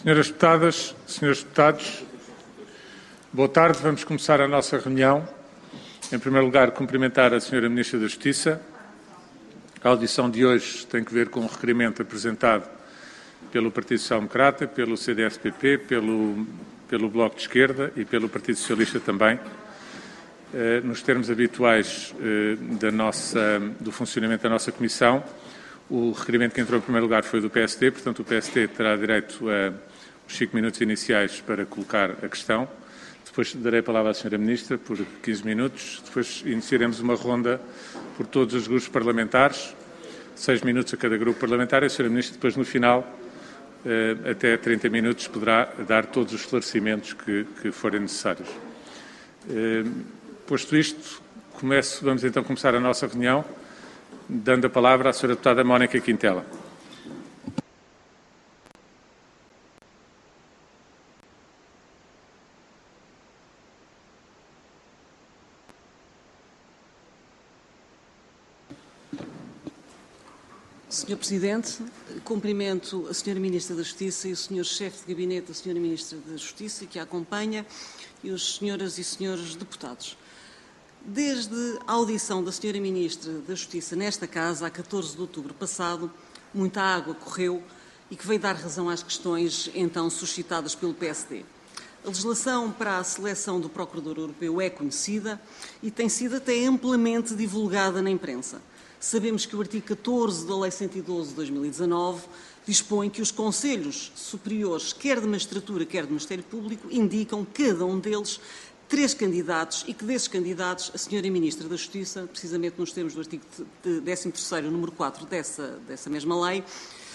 Senhoras deputadas, senhores deputados, boa tarde. Vamos começar a nossa reunião. Em primeiro lugar, cumprimentar a Senhora Ministra da Justiça. A audição de hoje tem que ver com um requerimento apresentado pelo Partido Social Democrata, pelo CDS-PP, pelo Bloco de Esquerda e pelo Partido Socialista também, nos termos habituais do funcionamento da nossa Comissão. O requerimento que entrou em primeiro lugar foi do PSD, portanto o PSD terá direito a os 5 minutos iniciais para colocar a questão. Depois darei a palavra à Sra. Ministra por 15 minutos. Depois iniciaremos uma ronda por todos os grupos parlamentares, 6 minutos a cada grupo parlamentar, e a Sra. Ministra depois no final, até 30 minutos, poderá dar todos os esclarecimentos que forem necessários. Posto isto, vamos então começar a nossa reunião, dando a palavra à Sra. Deputada Mónica Quintela. Sr. Presidente, cumprimento a Sra. Ministra da Justiça e o Sr. Chefe de Gabinete da Sra. Ministra da Justiça, que a acompanha, e os senhoras e senhores deputados. Desde a audição da Sra. Ministra da Justiça nesta Casa, a 14 de outubro passado, muita água correu e que veio dar razão às questões então suscitadas pelo PSD. A legislação para a seleção do Procurador Europeu é conhecida e tem sido até amplamente divulgada na imprensa. Sabemos que o artigo 14 da Lei 112 de 2019 dispõe que os Conselhos Superiores, quer de Magistratura, quer de Ministério Público, indicam cada um deles 3 candidatos e que desses candidatos a Sra. Ministra da Justiça, precisamente nos termos do artigo 13º, número 4 dessa mesma lei,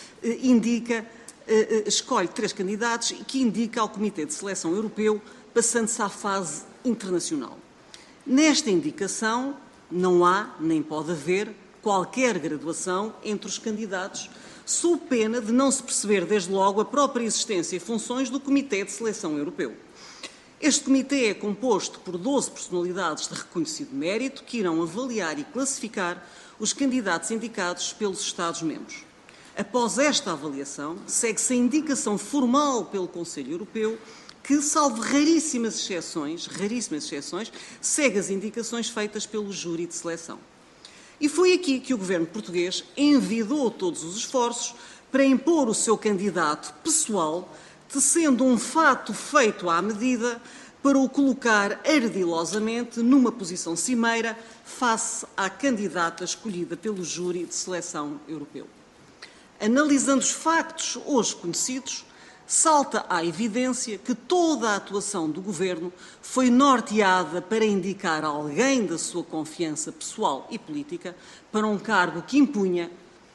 escolhe 3 candidatos e que indica ao Comitê de Seleção Europeu, passando-se à fase internacional. Nesta indicação não há, nem pode haver, qualquer graduação entre os candidatos, sob pena de não se perceber desde logo a própria existência e funções do Comitê de Seleção Europeu. Este comitê é composto por 12 personalidades de reconhecido mérito que irão avaliar e classificar os candidatos indicados pelos Estados-membros. Após esta avaliação, segue-se a indicação formal pelo Conselho Europeu que, salvo raríssimas exceções, segue as indicações feitas pelo júri de seleção. E foi aqui que o governo português envidou todos os esforços para impor o seu candidato pessoal, tecendo um fato feito à medida para o colocar ardilosamente numa posição cimeira face à candidata escolhida pelo júri de seleção europeu. Analisando os factos hoje conhecidos, salta à evidência que toda a atuação do Governo foi norteada para indicar alguém da sua confiança pessoal e política para um cargo que impunha,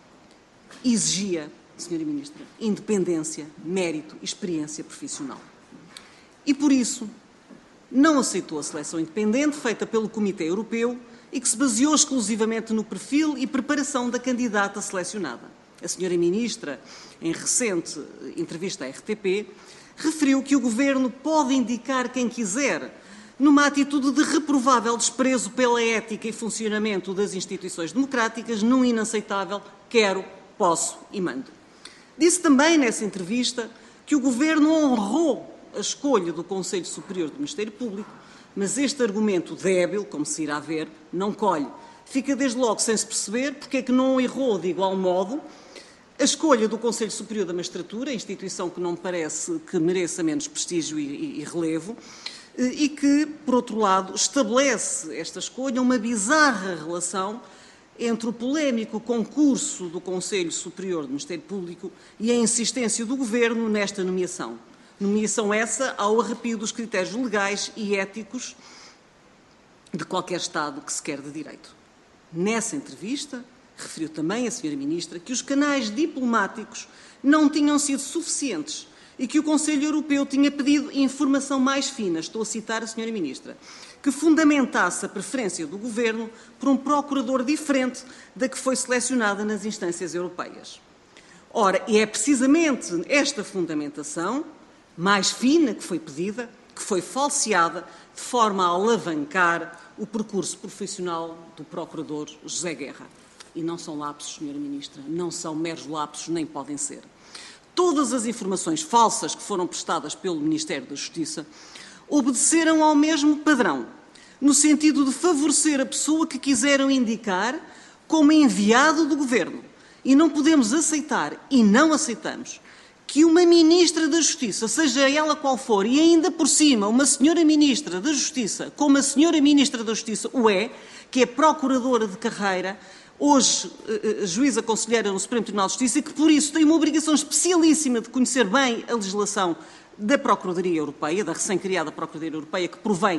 exigia, Sra. Ministra, independência, mérito e experiência profissional. E por isso não aceitou a seleção independente feita pelo Comitê Europeu e que se baseou exclusivamente no perfil e preparação da candidata selecionada. A Sra. Ministra, em recente entrevista à RTP, referiu que o Governo pode indicar quem quiser, numa atitude de reprovável desprezo pela ética e funcionamento das instituições democráticas, num inaceitável quero, posso e mando. Disse também nessa entrevista que o Governo honrou a escolha do Conselho Superior do Ministério Público, mas este argumento débil, como se irá ver, não colhe. Fica desde logo sem se perceber porque é que não errou de igual modo a escolha do Conselho Superior da Magistratura, instituição que não me parece que mereça menos prestígio e relevo, e que, por outro lado, estabelece esta escolha uma bizarra relação entre o polémico concurso do Conselho Superior do Ministério Público e a insistência do Governo nesta nomeação. Nomeação essa ao arrepio dos critérios legais e éticos de qualquer Estado que se quer de direito. Nessa entrevista, referiu também a Sra. Ministra que os canais diplomáticos não tinham sido suficientes e que o Conselho Europeu tinha pedido informação mais fina, estou a citar a Sra. Ministra, que fundamentasse a preferência do Governo por um procurador diferente da que foi selecionada nas instâncias europeias. Ora, e é precisamente esta fundamentação mais fina que foi pedida, que foi falseada, de forma a alavancar o percurso profissional do Procurador José Guerra. E não são lapsos, Sra. Ministra, não são meros lapsos, nem podem ser. todas as informações falsas que foram prestadas pelo Ministério da Justiça obedeceram ao mesmo padrão, no sentido de favorecer a pessoa que quiseram indicar como enviado do Governo. E não podemos aceitar, e não aceitamos, que uma Ministra da Justiça, seja ela qual for, e ainda por cima uma Senhora Ministra da Justiça, como a Senhora Ministra da Justiça o é, que é Procuradora de carreira, hoje juíza conselheira no Supremo Tribunal de Justiça, e que por isso tem uma obrigação especialíssima de conhecer bem a legislação da Procuradoria Europeia, da recém-criada Procuradoria Europeia, que provém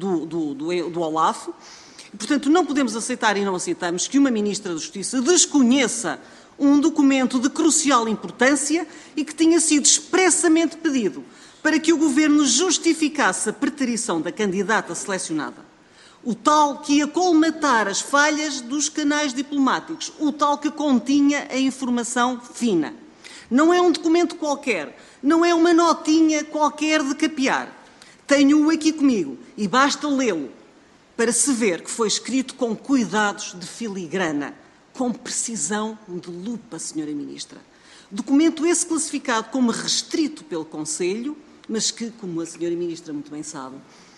do OLAF. E, portanto, não podemos aceitar e não aceitamos que uma Ministra da Justiça desconheça um documento de crucial importância e que tinha sido expressamente pedido para que o Governo justificasse a preterição da candidata selecionada. O tal que ia colmatar as falhas dos canais diplomáticos, o tal que continha a informação fina. Não é um documento qualquer, não é uma notinha qualquer de capiar. Tenho-o aqui comigo e basta lê-lo para se ver que foi escrito com cuidados de filigrana, com precisão de lupa, Senhora Ministra. Documento esse classificado como restrito pelo Conselho, mas que, como a Senhora Ministra muito bem sabe,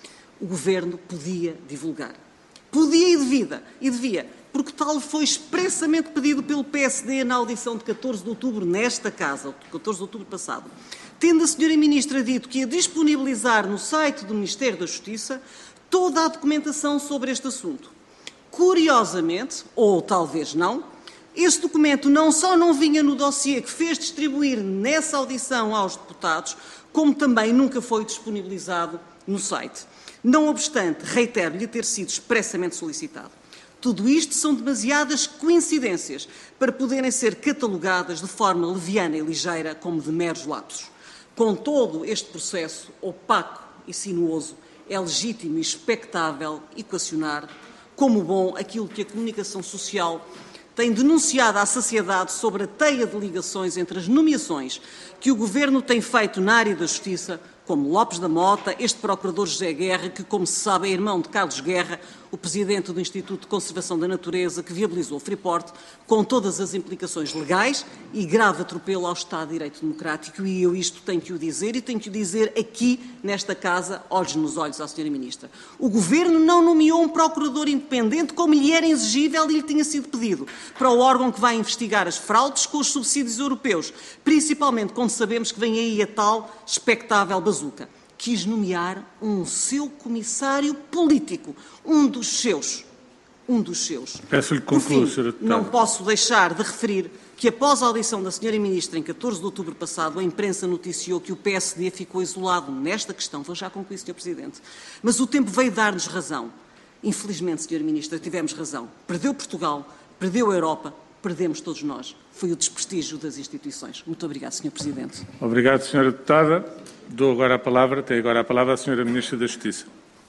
o Governo podia divulgar. Podia e devia, porque tal foi expressamente pedido pelo PSD na audição de 14 de outubro nesta Casa, 14 de outubro passado. Tendo a Senhora Ministra dito que ia disponibilizar no site do Ministério da Justiça toda a documentação sobre este assunto. Curiosamente, ou talvez não, esse documento não só não vinha no dossiê que fez distribuir nessa audição aos deputados, como também nunca foi disponibilizado no site. Não obstante, reitero-lhe ter sido expressamente solicitado. Tudo isto são demasiadas coincidências para poderem ser catalogadas de forma leviana e ligeira como de meros lapsos. Com todo este processo opaco e sinuoso, é legítimo e expectável equacionar como bom aquilo que a comunicação social tem denunciado à sociedade sobre a teia de ligações entre as nomeações que o Governo tem feito na área da Justiça, como Lopes da Mota, este Procurador José Guerra, que, como se sabe, é irmão de Carlos Guerra, o Presidente do Instituto de Conservação da Natureza, que viabilizou o Freeport, com todas as implicações legais e grave atropelo ao Estado de Direito Democrático. E eu isto tenho que o dizer, e tenho que o dizer aqui, nesta Casa, olhos nos olhos à Sra. Ministra. O Governo não nomeou um Procurador independente como lhe era exigível e lhe tinha sido pedido, para o órgão que vai investigar as fraudes com os subsídios europeus, principalmente quando sabemos que vem aí a tal expectável bazuca. Quis nomear um seu comissário político, um dos seus. Peço-lhe que conclua, Sra. Deputada. Não posso deixar de referir que, após a audição da Sra. Ministra, em 14 de outubro passado, a imprensa noticiou que o PSD ficou isolado nesta questão. Vou já concluir, Sr. Presidente. Mas o tempo veio dar-nos razão. Infelizmente, Sra. Ministra, tivemos razão. Perdeu Portugal, perdeu a Europa, perdemos todos nós. Foi o desprestígio das instituições. Muito obrigado, Sr. Presidente. Obrigado, Sra. Deputada. Dou agora a palavra, tem agora a palavra a Sra. Ministra da Justiça.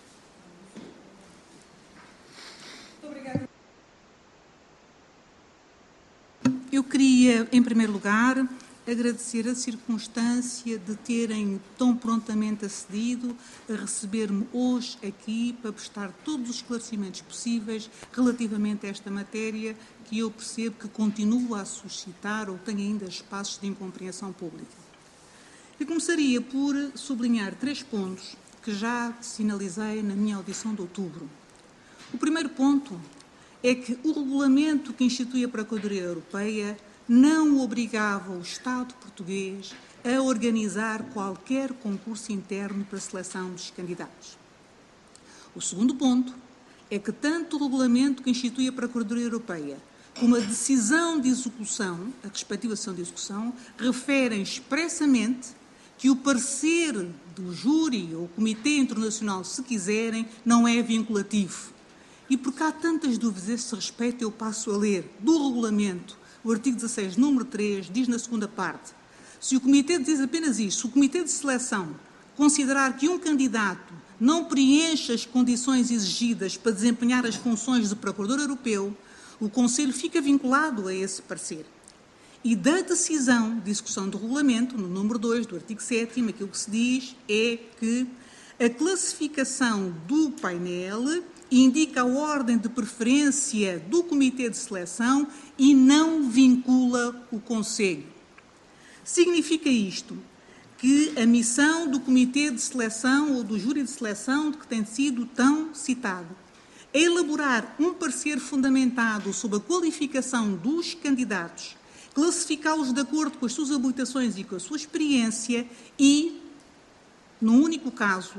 Eu queria, em primeiro lugar, agradecer a circunstância de terem tão prontamente acedido a receber-me hoje aqui para prestar todos os esclarecimentos possíveis relativamente a esta matéria que eu percebo que continua a suscitar ou tem ainda espaços de incompreensão pública. Eu começaria por sublinhar 3 pontos que já sinalizei na minha audição de outubro. O primeiro ponto é que o regulamento que institui a Procuradoria Europeia não obrigava o Estado português a organizar qualquer concurso interno para a seleção dos candidatos. O segundo ponto é que tanto o regulamento que institui a Procuradoria Europeia como a decisão de execução, a respectiva decisão de execução, referem expressamente que o parecer do júri ou Comitê Internacional, se quiserem, não é vinculativo. E porque há tantas dúvidas a esse respeito, eu passo a ler do regulamento, o artigo 16, número 3, diz na segunda parte, se o Comitê diz apenas isso, se o Comitê de Seleção considerar que um candidato não preenche as condições exigidas para desempenhar as funções de Procurador Europeu, o Conselho fica vinculado a esse parecer. E da decisão de execução do regulamento, no número 2 do artigo 7º, aquilo que se diz é que a classificação do painel indica a ordem de preferência do Comitê de Seleção e não vincula o Conselho. Significa isto que a missão do Comitê de Seleção ou do Júri de Seleção, que tem sido tão citado, é elaborar um parecer fundamentado sobre a qualificação dos candidatos, classificá-los de acordo com as suas habilitações e com a sua experiência e, num único caso,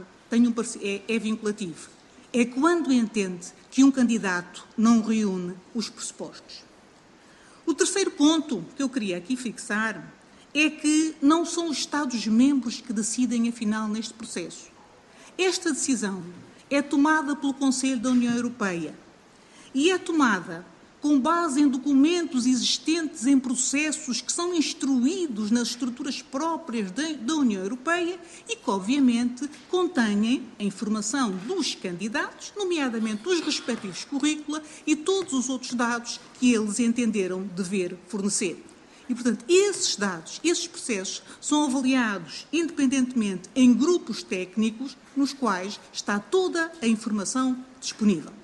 é vinculativo. É quando entende que um candidato não reúne os pressupostos. O terceiro ponto que eu queria aqui fixar é que não são os Estados-membros que decidem, afinal, neste processo. Esta decisão é tomada pelo Conselho da União Europeia e é tomada com base em documentos existentes em processos que são instruídos nas estruturas próprias da União Europeia e que, obviamente, contêm a informação dos candidatos, nomeadamente os respectivos currícula e todos os outros dados que eles entenderam dever fornecer. E, portanto, esses dados, esses processos, são avaliados independentemente em grupos técnicos nos quais está toda a informação disponível.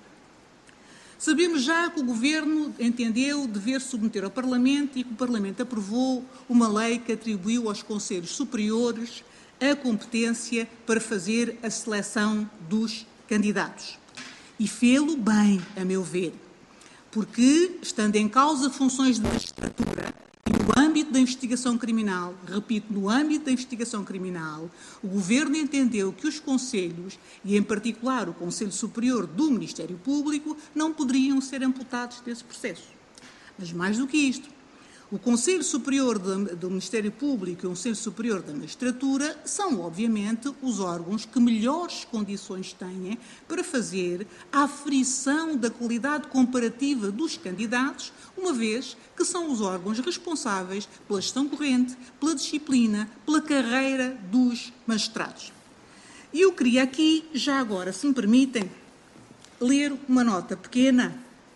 Sabemos já que o Governo entendeu dever submeter ao Parlamento e que o Parlamento aprovou uma lei que atribuiu aos Conselhos Superiores a competência para fazer a seleção dos candidatos. E fê-lo bem, a meu ver, porque, estando em causa funções de magistratura, e no âmbito da investigação criminal, repito, no âmbito da investigação criminal, o Governo entendeu que os conselhos, e em particular o Conselho Superior do Ministério Público, não poderiam ser amputados desse processo. Mas mais do que isto, o Conselho Superior do Ministério Público e o Conselho Superior da Magistratura são, obviamente, os órgãos que melhores condições têm para fazer a aferição da qualidade comparativa dos candidatos, uma vez que são os órgãos responsáveis pela gestão corrente, pela disciplina, pela carreira dos magistrados. E eu queria aqui, já agora, se me permitem, ler uma nota pequena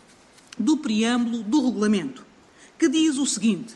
do preâmbulo do regulamento, que diz o seguinte: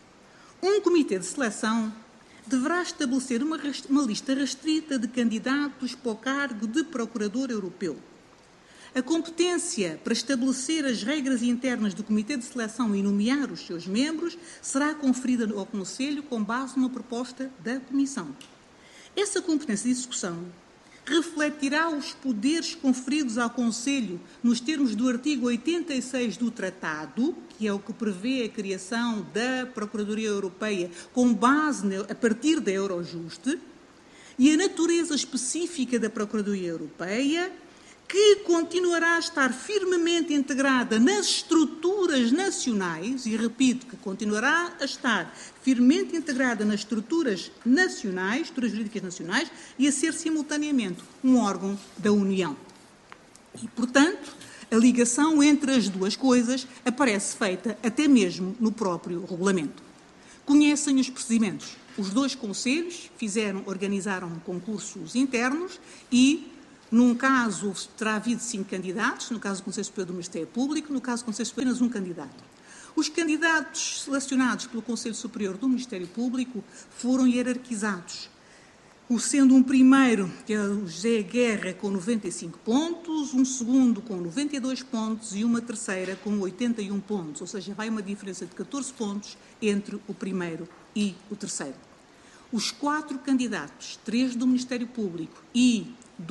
um comitê de seleção deverá estabelecer uma lista restrita de candidatos para o cargo de Procurador Europeu. A competência para estabelecer as regras internas do comitê de seleção e nomear os seus membros será conferida ao Conselho com base numa proposta da Comissão. Essa competência de execução refletirá os poderes conferidos ao Conselho nos termos do artigo 86 do Tratado, que é o que prevê a criação da Procuradoria Europeia com base a partir da Eurojust, e a natureza específica da Procuradoria Europeia, que continuará a estar firmemente integrada nas estruturas nacionais, e repito que continuará a estar firmemente integrada nas estruturas nacionais, estruturas jurídicas nacionais, e a ser simultaneamente um órgão da União. E, portanto, a ligação entre as duas coisas aparece feita até mesmo no próprio regulamento. Conhecem os procedimentos. Os dois conselhos organizaram concursos internos e, num caso, terá havido 5 candidatos, no caso do Conselho Superior do Ministério Público, no caso do Conselho Superior, apenas um candidato. Os candidatos selecionados pelo Conselho Superior do Ministério Público foram hierarquizados, sendo um primeiro, que é o José Guerra, com 95 pontos, um segundo com 92 pontos e uma terceira com 81 pontos, ou seja, vai uma diferença de 14 pontos entre o primeiro e o terceiro. Os 4 candidatos, 3 do Ministério Público e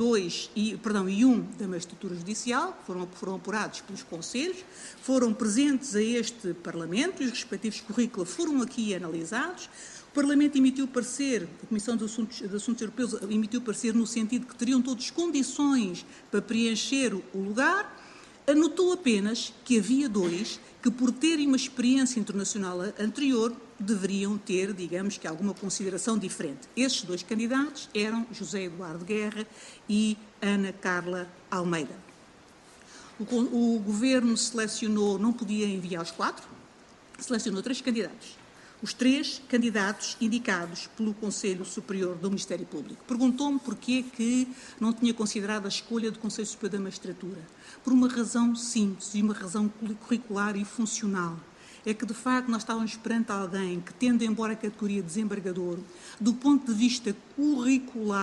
um da Magistratura Judicial, que foram apurados pelos conselhos, foram presentes a este Parlamento e os respectivos currículos foram aqui analisados. O Parlamento emitiu parecer, a Comissão de Assuntos Europeus emitiu parecer no sentido que teriam todas condições para preencher o lugar. Anotou apenas que havia 2 que, por terem uma experiência internacional anterior, deveriam ter, digamos que, alguma consideração diferente. Esses 2 candidatos eram José Eduardo Guerra e Ana Carla Almeida. O Governo selecionou, não podia enviar os 4, selecionou 3 candidatos. Os 3 candidatos indicados pelo Conselho Superior do Ministério Público. Perguntou-me porquê que não tinha considerado a escolha do Conselho Superior da Magistratura. Por uma razão simples e uma razão curricular e funcional. É que, de facto, nós estávamos perante alguém que, tendo embora a categoria de desembargador, do ponto de vista curricular,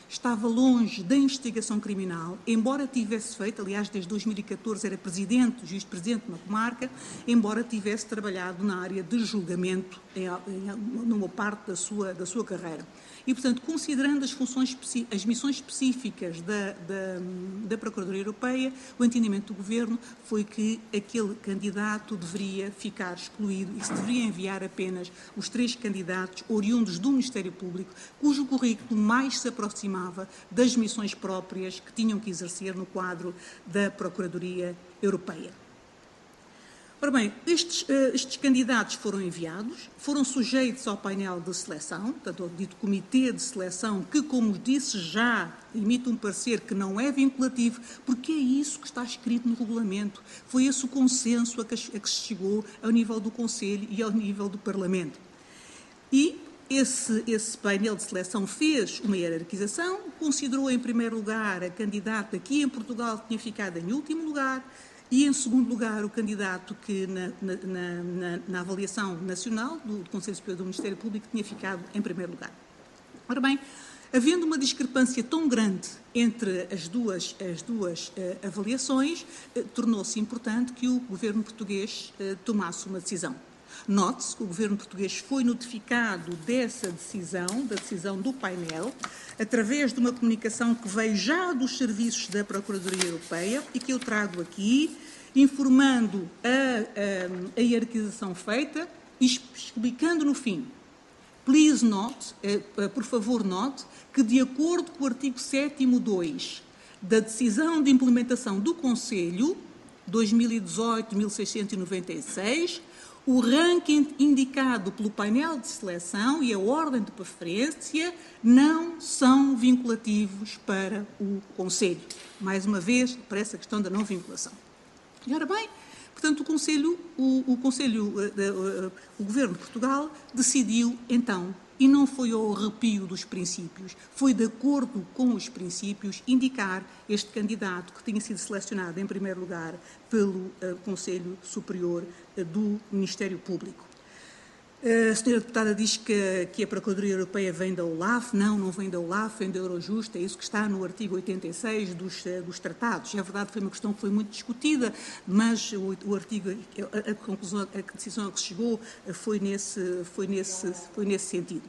estava longe da investigação criminal, embora tivesse feito, aliás, desde 2014 era presidente, juiz-presidente de uma comarca, embora tivesse trabalhado na área de julgamento numa parte da sua carreira. E, portanto, considerando as missões específicas da Procuradoria Europeia, o entendimento do Governo foi que aquele candidato deveria ficar excluído e se deveria enviar apenas os 3 candidatos oriundos do Ministério Público, cujo currículo mais se aproximava das missões próprias que tinham que exercer no quadro da Procuradoria Europeia. Ora bem, estes candidatos foram enviados, foram sujeitos ao painel de seleção, portanto, ao dito comitê de seleção, que, como disse, já emite um parecer que não é vinculativo, porque é isso que está escrito no regulamento. Foi esse o consenso a que se chegou ao nível do Conselho e ao nível do Parlamento. E esse painel de seleção fez uma hierarquização, considerou em primeiro lugar a candidata que aqui em Portugal tinha ficado em último lugar, e, em segundo lugar, o candidato que, na avaliação nacional do Conselho Superior do Ministério Público, tinha ficado em primeiro lugar. Ora bem, havendo uma discrepância tão grande entre as duas avaliações, tornou-se importante que o Governo português tomasse uma decisão. Note-se que o Governo português foi notificado dessa decisão, da decisão do painel, através de uma comunicação que veio já dos serviços da Procuradoria Europeia e que eu trago aqui, informando a hierarquização feita e explicando no fim. Please note, por favor note, que de acordo com o artigo 7º2 da decisão de implementação do Conselho, 2018-1696, o ranking indicado pelo painel de seleção e a ordem de preferência não são vinculativos para o Conselho. Mais uma vez, para essa questão da não vinculação. E, ora bem, portanto, o Governo de Portugal decidiu, então, e não foi ao arrepio dos princípios, foi de acordo com os princípios indicar este candidato que tinha sido selecionado em primeiro lugar pelo Conselho Superior do Ministério Público. A senhora deputada diz que a Procuradoria Europeia vem da OLAF. Não vem da OLAF, vem da Eurojust, é isso que está no artigo 86 dos tratados. É verdade que foi uma questão que foi muito discutida, mas o artigo, a decisão a que se chegou foi nesse sentido.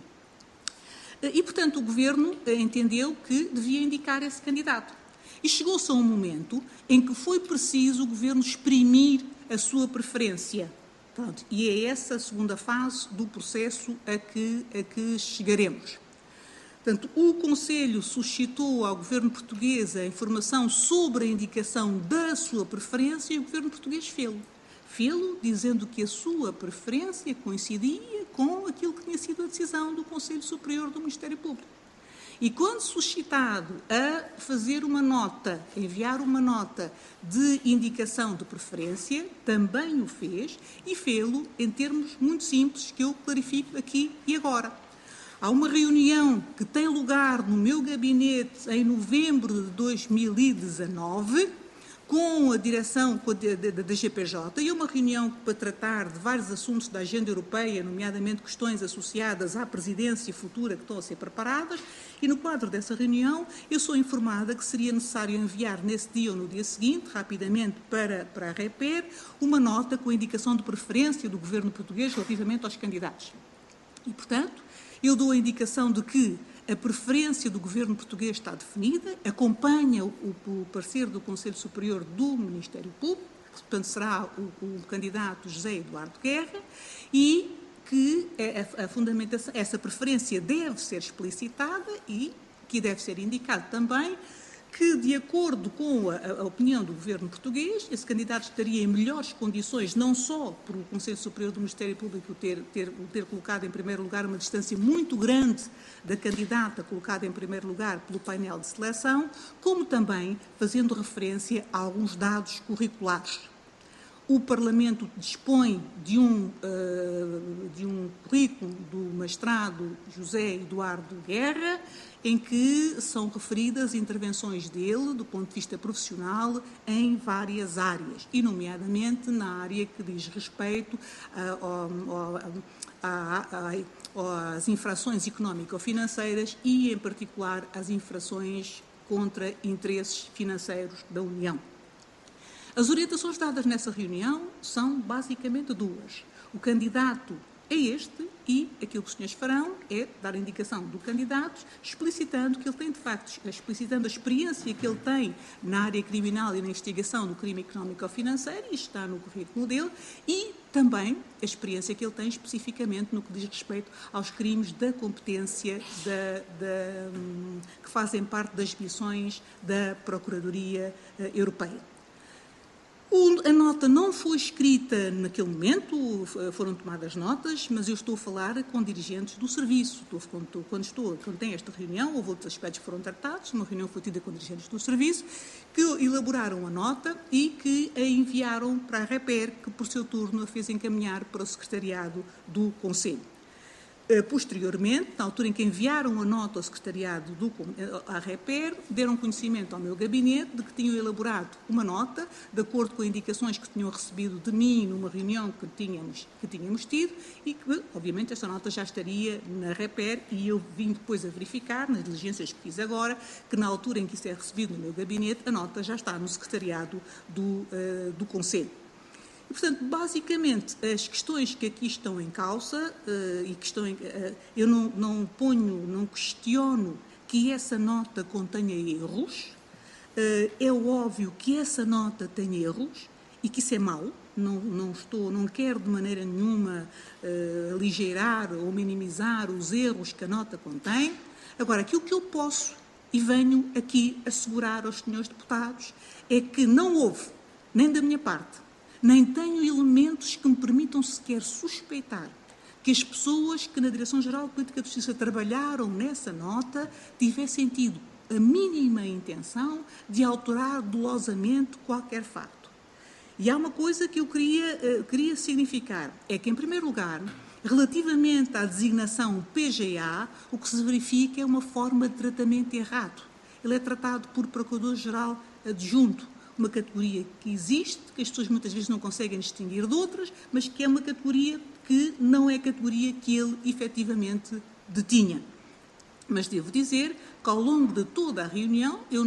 E, portanto, o Governo entendeu que devia indicar esse candidato. E chegou-se a um momento em que foi preciso o Governo exprimir a sua preferência. Pronto, e é essa a segunda fase do processo a que chegaremos. Portanto, o Conselho suscitou ao Governo português a informação sobre a indicação da sua preferência e o Governo português fê-lo. Fê-lo dizendo que a sua preferência coincidia com aquilo que tinha sido a decisão do Conselho Superior do Ministério Público. E quando suscitado a fazer uma nota, a enviar uma nota de indicação de preferência, também o fez e fê-lo em termos muito simples que eu clarifico aqui e agora. Há uma reunião que tem lugar no meu gabinete em novembro de 2019 com a direção da GPJ e uma reunião para tratar de vários assuntos da agenda europeia, nomeadamente questões associadas à presidência futura que estão a ser preparadas, e no quadro dessa reunião eu sou informada que seria necessário enviar nesse dia ou no dia seguinte, rapidamente para a REPER, uma nota com a indicação de preferência do Governo português relativamente aos candidatos. E, portanto, eu dou a indicação de que a preferência do Governo português está definida, acompanha o parecer do Conselho Superior do Ministério Público, portanto será o candidato José Eduardo Guerra, e que a fundamentação, essa preferência deve ser explicitada e que deve ser indicado também que, de acordo com a opinião do Governo português, esse candidato estaria em melhores condições, não só por o Conselho Superior do Ministério Público ter colocado em primeiro lugar uma distância muito grande da candidata colocada em primeiro lugar pelo painel de seleção, como também fazendo referência a alguns dados curriculares. O Parlamento dispõe de um currículo do mestrado José Eduardo Guerra, em que são referidas intervenções dele, do ponto de vista profissional, em várias áreas, e nomeadamente na área que diz respeito às infrações económico-financeiras e, em particular, às infrações contra interesses financeiros da União. As orientações dadas nessa reunião são basicamente duas. O candidato é este e aquilo que os senhores farão é dar a indicação do candidato, explicitando que ele tem, de facto, explicitando a experiência que ele tem na área criminal e na investigação do crime económico-financeiro, isto está no currículo dele, e também a experiência que ele tem especificamente no que diz respeito aos crimes da competência que fazem parte das missões da Procuradoria Europeia. A nota não foi escrita naquele momento, foram tomadas notas, mas eu estou a falar com dirigentes do serviço. Quando tem esta reunião, houve outros aspectos que foram tratados, uma reunião foi tida com dirigentes do serviço, que elaboraram a nota e que a enviaram para a REPER, que por seu turno a fez encaminhar para o secretariado do Conselho. Posteriormente, na altura em que enviaram a nota ao secretariado à REPER, deram conhecimento ao meu gabinete de que tinham elaborado uma nota, de acordo com indicações que tinham recebido de mim numa reunião que tínhamos tido, e que, obviamente, esta nota já estaria na REPER, e eu vim depois a verificar, nas diligências que fiz agora, que na altura em que isso é recebido no meu gabinete, a nota já está no secretariado do Conselho. E, portanto, basicamente, as questões que aqui estão em causa, eu não questiono que essa nota contenha erros, é óbvio que essa nota tem erros e que isso é mau, não quero de maneira nenhuma aligeirar ou minimizar os erros que a nota contém. Agora, aquilo que eu posso e venho aqui assegurar aos senhores deputados é que não houve, nem da minha parte, nem tenho elementos que me permitam sequer suspeitar que as pessoas que na Direção-Geral de Política de Justiça trabalharam nessa nota tivessem tido a mínima intenção de alterar dolosamente qualquer facto. E há uma coisa que eu queria significar, é que, em primeiro lugar, relativamente à designação PGA, o que se verifica é uma forma de tratamento errado. Ele é tratado por Procurador-Geral Adjunto, uma categoria que existe, que as pessoas muitas vezes não conseguem distinguir de outras, mas que é uma categoria que não é a categoria que ele efetivamente detinha. Mas devo dizer que ao longo de toda a reunião, eu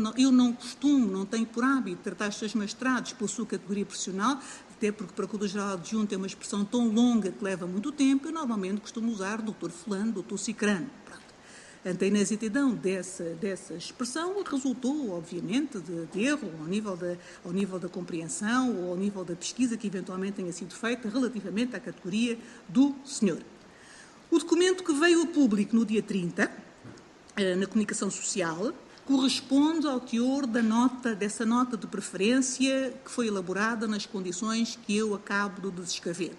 não tenho por hábito tratar os seus magistrados pela sua categoria profissional, até porque o Procurador-Geral Adjunto é uma expressão tão longa que leva muito tempo, eu normalmente costumo usar doutor fulano, doutor cicrano. A inexatidão dessa expressão resultou, obviamente, de erro ao nível da compreensão ou ao nível da pesquisa que eventualmente tenha sido feita relativamente à categoria do senhor. O documento que veio a público no dia 30, na comunicação social, corresponde ao teor dessa nota de preferência que foi elaborada nas condições que eu acabo de descrever.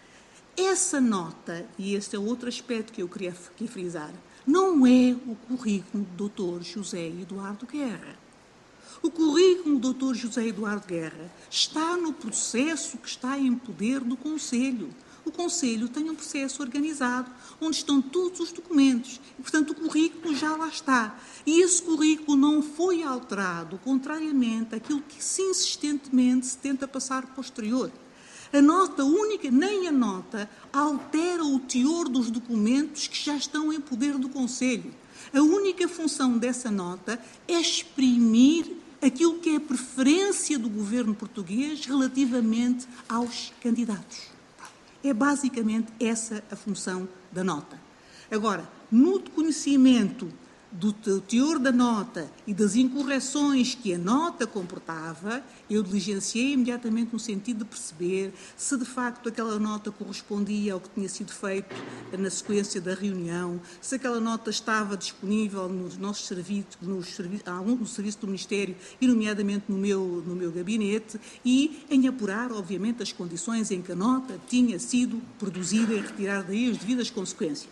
Essa nota, e este é outro aspecto que eu queria frisar, não é o currículo do Dr. José Eduardo Guerra. O currículo do Dr. José Eduardo Guerra está no processo que está em poder do Conselho. O Conselho tem um processo organizado, onde estão todos os documentos. E, portanto, o currículo já lá está. E esse currículo não foi alterado, contrariamente àquilo que insistentemente se tenta passar posterior. A nota única, nem a nota, altera o teor dos documentos que já estão em poder do Conselho. A única função dessa nota é exprimir aquilo que é a preferência do governo português relativamente aos candidatos. É basicamente essa a função da nota. Agora, no conhecimento do teor da nota e das incorreções que a nota comportava, eu diligenciei imediatamente no sentido de perceber se de facto aquela nota correspondia ao que tinha sido feito na sequência da reunião, se aquela nota estava disponível nos nossos serviços, no serviço do Ministério e nomeadamente no meu gabinete, e em apurar, obviamente, as condições em que a nota tinha sido produzida e retirar daí as devidas consequências.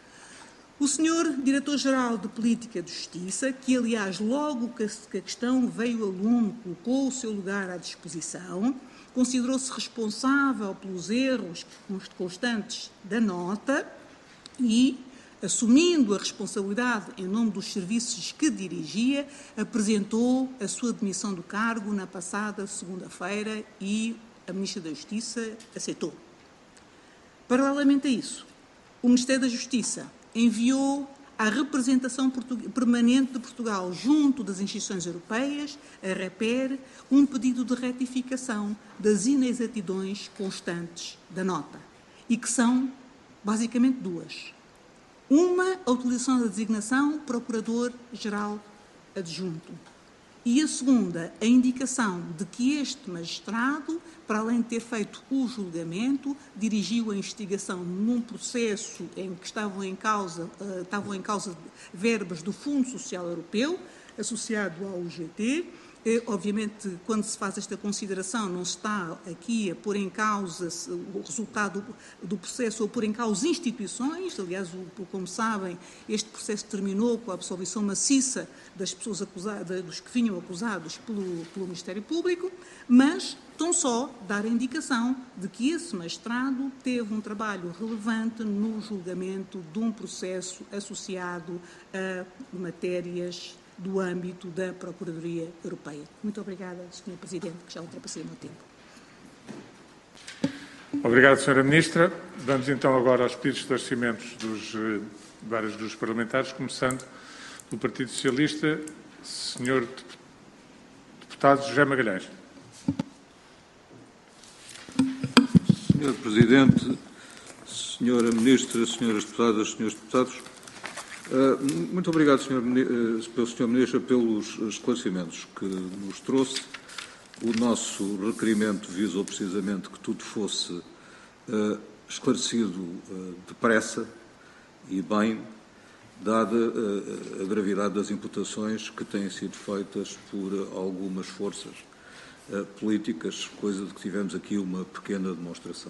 O senhor Diretor-Geral de Política de Justiça, que aliás logo que a questão veio a lume, colocou o seu lugar à disposição, considerou-se responsável pelos erros constantes da nota e, assumindo a responsabilidade em nome dos serviços que dirigia, apresentou a sua demissão do cargo na passada segunda-feira e a Ministra da Justiça aceitou. Paralelamente a isso, o Ministério da Justiça enviou à representação permanente de Portugal junto das instituições europeias, a REPER, um pedido de retificação das inexatidões constantes da nota, e que são basicamente duas. Uma, a utilização da designação Procurador-Geral Adjunto. E a segunda, a indicação de que este magistrado, para além de ter feito o julgamento, dirigiu a investigação num processo em que estavam em causa verbas do Fundo Social Europeu, associado ao UGT. Obviamente, quando se faz esta consideração, não se está aqui a pôr em causa o resultado do processo ou pôr em causa instituições. Aliás, como sabem, este processo terminou com a absolvição maciça das pessoas acusadas, dos que vinham acusados pelo Ministério Público, mas tão só dar a indicação de que esse magistrado teve um trabalho relevante no julgamento de um processo associado a matérias do âmbito da Procuradoria Europeia. Muito obrigada, Sr. Presidente, que já ultrapassei o meu tempo. Obrigado, Sra. Ministra. Vamos então agora aos pedidos de esclarecimentos dos vários grupos parlamentares, começando do Partido Socialista, Sr. Deputado José Magalhães. Sr. Presidente, Sra. Ministra, Sras. Deputadas, Srs. Deputados, muito obrigado, Sr. Ministro, pelos esclarecimentos que nos trouxe. O nosso requerimento visou precisamente que tudo fosse esclarecido depressa e bem, dada a gravidade das imputações que têm sido feitas por algumas forças políticas, coisa de que tivemos aqui uma pequena demonstração.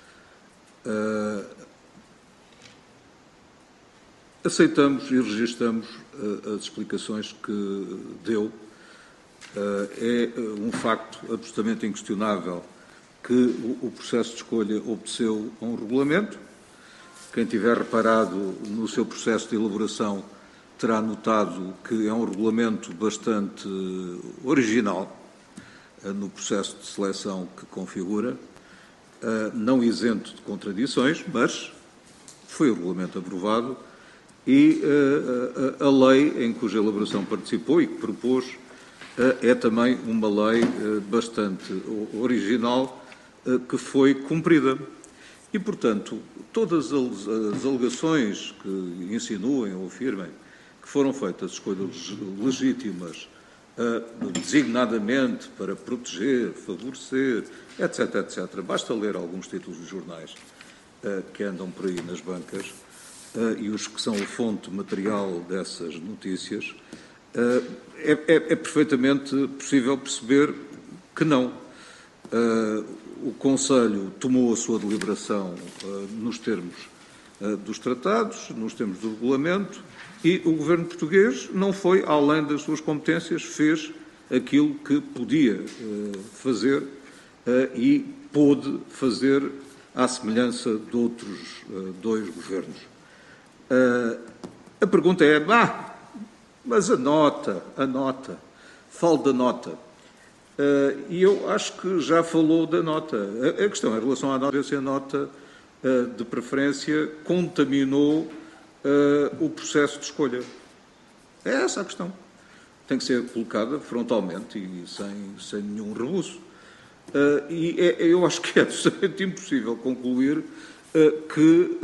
Aceitamos e registramos as explicações que deu. É um facto absolutamente inquestionável que o processo de escolha obedeceu a um regulamento. Quem tiver reparado no seu processo de elaboração terá notado que é um regulamento bastante original no processo de seleção que configura, não isento de contradições, mas foi o regulamento aprovado e a lei em cuja elaboração participou e que propôs é também uma lei bastante original que foi cumprida. E, portanto, todas as alegações que insinuem ou afirmem que foram feitas escolhas legítimas designadamente para proteger, favorecer, etc., etc. Basta ler alguns títulos de jornais que andam por aí nas bancas e os que são a fonte material dessas notícias, é perfeitamente possível perceber que não. O Conselho tomou a sua deliberação nos termos dos tratados, nos termos do regulamento, e o Governo português não foi além das suas competências, fez aquilo que podia fazer e pôde fazer à semelhança de outros dois governos. A pergunta é, mas a nota, falo da nota. E eu acho que já falou da nota. A questão em relação à nota, se a nota de preferência contaminou o processo de escolha. É essa a questão. Tem que ser colocada frontalmente e sem nenhum rebuço. E eu acho que é absolutamente impossível concluir que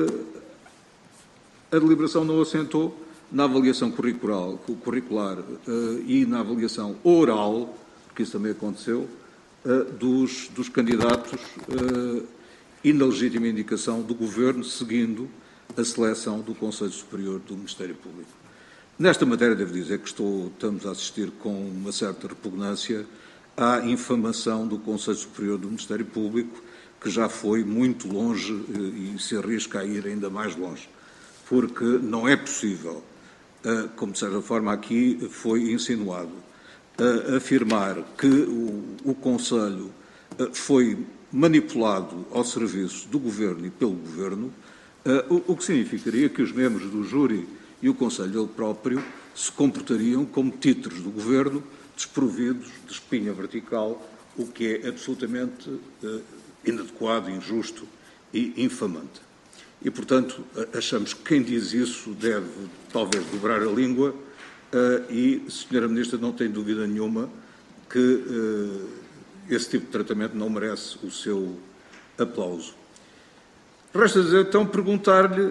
a deliberação não assentou na avaliação curricular e na avaliação oral, porque isso também aconteceu, dos candidatos e na legítima indicação do Governo, seguindo a seleção do Conselho Superior do Ministério Público. Nesta matéria, devo dizer que estamos a assistir com uma certa repugnância à infamação do Conselho Superior do Ministério Público, que já foi muito longe e se arrisca a ir ainda mais longe, porque não é possível, como de certa forma aqui foi insinuado, afirmar que o Conselho foi manipulado ao serviço do Governo e pelo Governo, o que significaria que os membros do júri e o Conselho próprio se comportariam como títulos do Governo, desprovidos de espinha vertical, o que é absolutamente inadequado, injusto e infamante. E, portanto, achamos que quem diz isso deve, talvez, dobrar a língua e a Sra. Ministra não tem dúvida nenhuma que esse tipo de tratamento não merece o seu aplauso. Resta dizer, então, perguntar-lhe,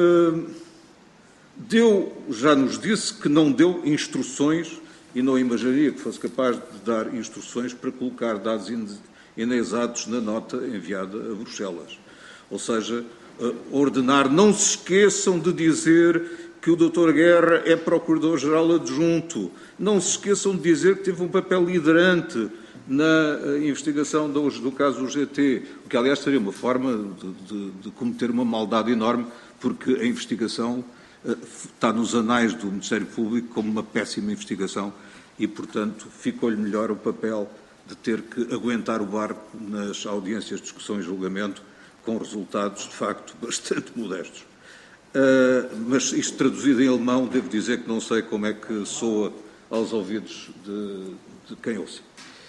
já nos disse que não deu instruções e não imaginaria que fosse capaz de dar instruções para colocar dados inexatos na nota enviada a Bruxelas. Ou seja, ordenar, não se esqueçam de dizer que o Dr. Guerra é Procurador-Geral Adjunto, não se esqueçam de dizer que teve um papel liderante na investigação do caso do GT, o que, aliás, seria uma forma de cometer uma maldade enorme, porque a investigação está nos anais do Ministério Público como uma péssima investigação e, portanto, ficou-lhe melhor o papel de ter que aguentar o barco nas audiências, discussões e julgamento, com resultados, de facto, bastante modestos. Mas isto traduzido em alemão, devo dizer que não sei como é que soa aos ouvidos de quem ouça.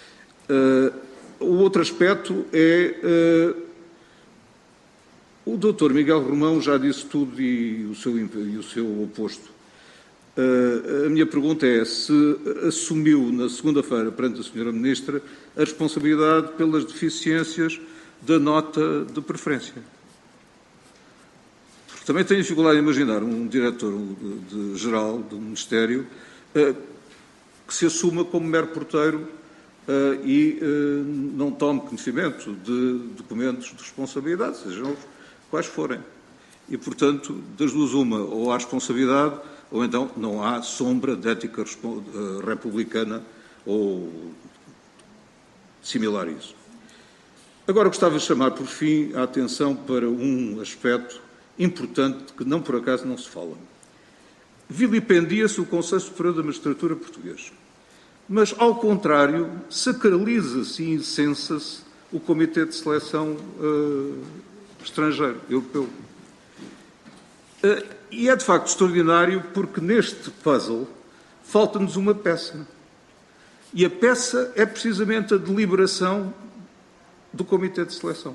O outro aspecto é... o Dr. Miguel Romão já disse tudo e o seu oposto. A minha pergunta é se assumiu na segunda-feira, perante a Sra. Ministra, a responsabilidade pelas deficiências da nota de preferência. Porque também tenho dificuldade em imaginar um diretor-geral do Ministério que se assuma como mero porteiro e não tome conhecimento de documentos de responsabilidade, sejam quais forem. E, portanto, das duas uma, ou há responsabilidade, ou então não há sombra de ética republicana ou similar a isso. Agora gostava de chamar, por fim, a atenção para um aspecto importante que, não por acaso, não se fala. Vilipendia-se o Conselho Superior da Magistratura português. Mas, ao contrário, sacraliza-se e incensa-se o Comitê de Seleção estrangeiro, europeu. E é, de facto, extraordinário porque neste puzzle falta-nos uma peça. E a peça é precisamente a deliberação do Comitê de Seleção.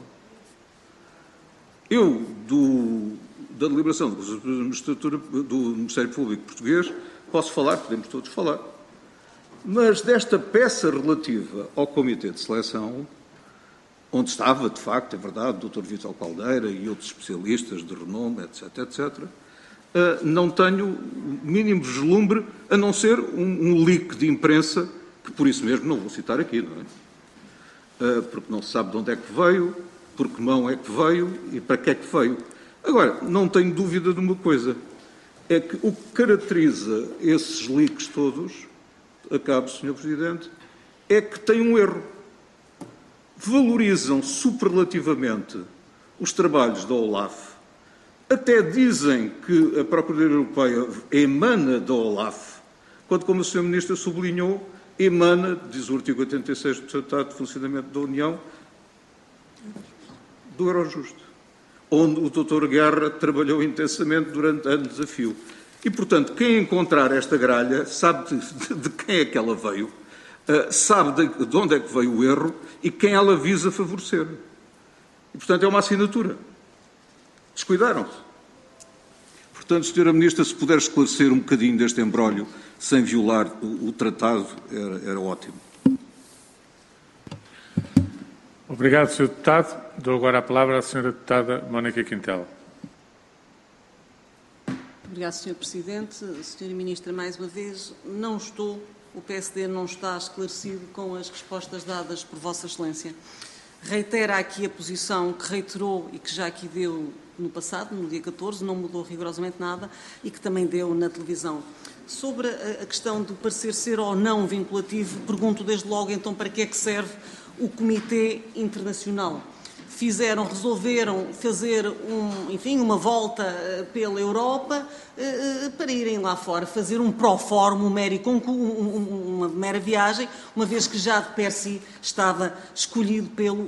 Eu, da deliberação do Ministério Público Português, posso falar, podemos todos falar. Mas desta peça relativa ao Comitê de Seleção, onde estava, de facto, é verdade, o Dr. Vitor Caldeira e outros especialistas de renome, etc., etc., não tenho o mínimo vislumbre, a não ser um leak de imprensa, que por isso mesmo não vou citar aqui, não é? Porque não se sabe de onde é que veio, por que mão é que veio e para que é que veio. Agora, não tenho dúvida de uma coisa, é que o que caracteriza esses leaks todos, acabo, Sr. Presidente, é que tem um erro. Valorizam superlativamente os trabalhos da OLAF, até dizem que a Procuradoria Europeia emana da OLAF, quando, como o Sr. Ministro sublinhou, emana, diz o artigo 86 do Tratado de Funcionamento da União, do Eurojust, onde o Dr. Guerra trabalhou intensamente durante anos a fio. E, portanto, quem encontrar esta gralha sabe de quem é que ela veio, sabe de onde é que veio o erro e quem ela visa favorecer. E, portanto, é uma assinatura. Descuidaram-se. Portanto, Sra. Ministra, se puder esclarecer um bocadinho deste embrólio sem violar o tratado, era ótimo. Obrigado, Sr. Deputado. Dou agora a palavra à Sra. Deputada Mónica Quintela. Obrigado, Sr. Presidente. Sra. Ministra, mais uma vez, o PSD não está esclarecido com as respostas dadas por Vossa Excelência. Reitera aqui a posição que reiterou e que já aqui deu no passado, no dia 14, não mudou rigorosamente nada, e que também deu na televisão. Sobre a questão do parecer ser ou não vinculativo, pergunto desde logo então para que é que serve o Comitê Internacional. Resolveram fazer uma volta pela Europa para irem lá fora fazer um proforma, uma mera viagem, uma vez que já de per si estava escolhido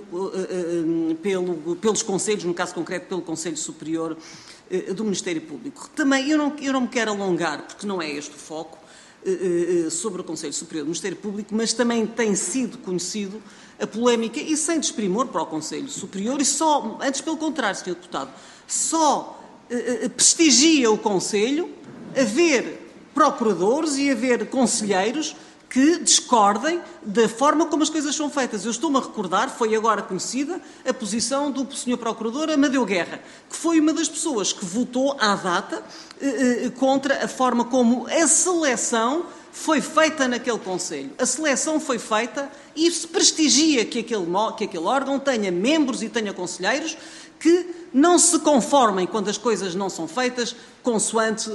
pelos conselhos, no caso concreto pelo Conselho Superior do Ministério Público. Também eu não me quero alongar, porque não é este o foco, sobre o Conselho Superior do Ministério Público, mas também tem sido conhecido a polémica, e sem desprimor para o Conselho Superior, e só, antes pelo contrário, Sr. Deputado, só prestigia o Conselho haver procuradores e haver conselheiros que discordem da forma como as coisas são feitas. Eu estou-me a recordar, foi agora conhecida, a posição do Sr. Procurador Amadeu Guerra, que foi uma das pessoas que votou à data contra a forma como a seleção foi feita naquele Conselho. A seleção foi feita e se prestigia que aquele órgão tenha membros e tenha conselheiros que não se conformem quando as coisas não são feitas consoante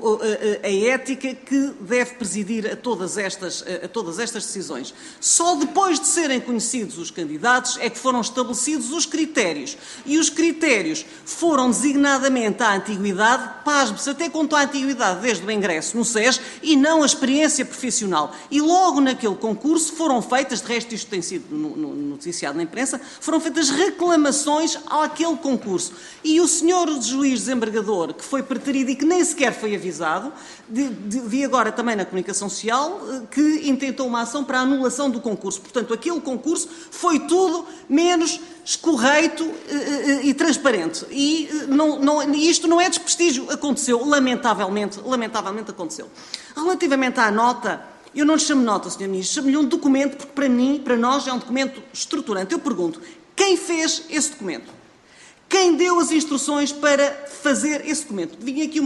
a ética que deve presidir a todas estas decisões. Só depois de serem conhecidos os candidatos é que foram estabelecidos os critérios. E os critérios foram designadamente a antiguidade, pasme-se, até quanto à antiguidade desde o ingresso no SES e não a experiência profissional. E logo naquele concurso foram feitas, de resto isto tem sido noticiado na imprensa, foram feitas reclamações àquele concurso. E o senhor juiz desembargador, que foi preterido e que nem sequer foi avisado, vi agora também na comunicação social, que intentou uma ação para a anulação do concurso. Portanto, aquele concurso foi tudo menos escorreito e transparente. E isto não é desprestígio, aconteceu, lamentavelmente aconteceu. Relativamente à nota, eu não lhe chamo nota, Sr. Ministro, chamo-lhe um documento, porque para mim, para nós, é um documento estruturante. Eu pergunto, quem fez esse documento? Quem deu as instruções para fazer esse documento? Vinha aqui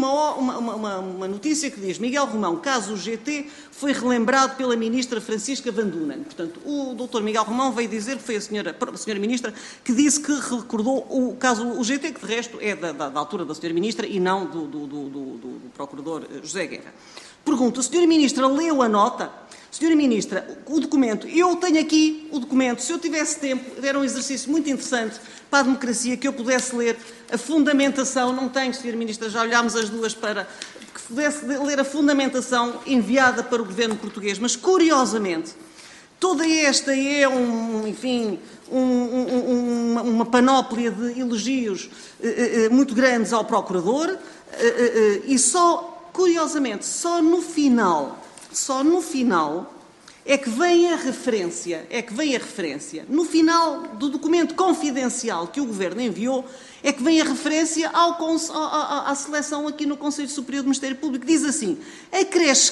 uma notícia que diz: Miguel Romão, caso o GT, foi relembrado pela ministra Francisca Van Dunen. Portanto, o Dr. Miguel Romão veio dizer que foi a senhora ministra que disse que recordou o caso o GT, que de resto é da altura da senhora ministra e não do procurador José Guerra. Pergunto, a senhora ministra leu a nota? Senhora Ministra, o documento, eu tenho aqui o documento, se eu tivesse tempo, era um exercício muito interessante para a democracia, que eu pudesse ler a fundamentação, não tenho, Senhora Ministra, já olhámos as duas para que pudesse ler a fundamentação enviada para o governo português, mas curiosamente, toda esta é uma panóplia de elogios muito grandes ao Procurador e só, curiosamente, só no final é que vem a referência, no final do documento confidencial que o Governo enviou, é que vem a referência à seleção aqui no Conselho Superior do Ministério Público. Diz assim, acresce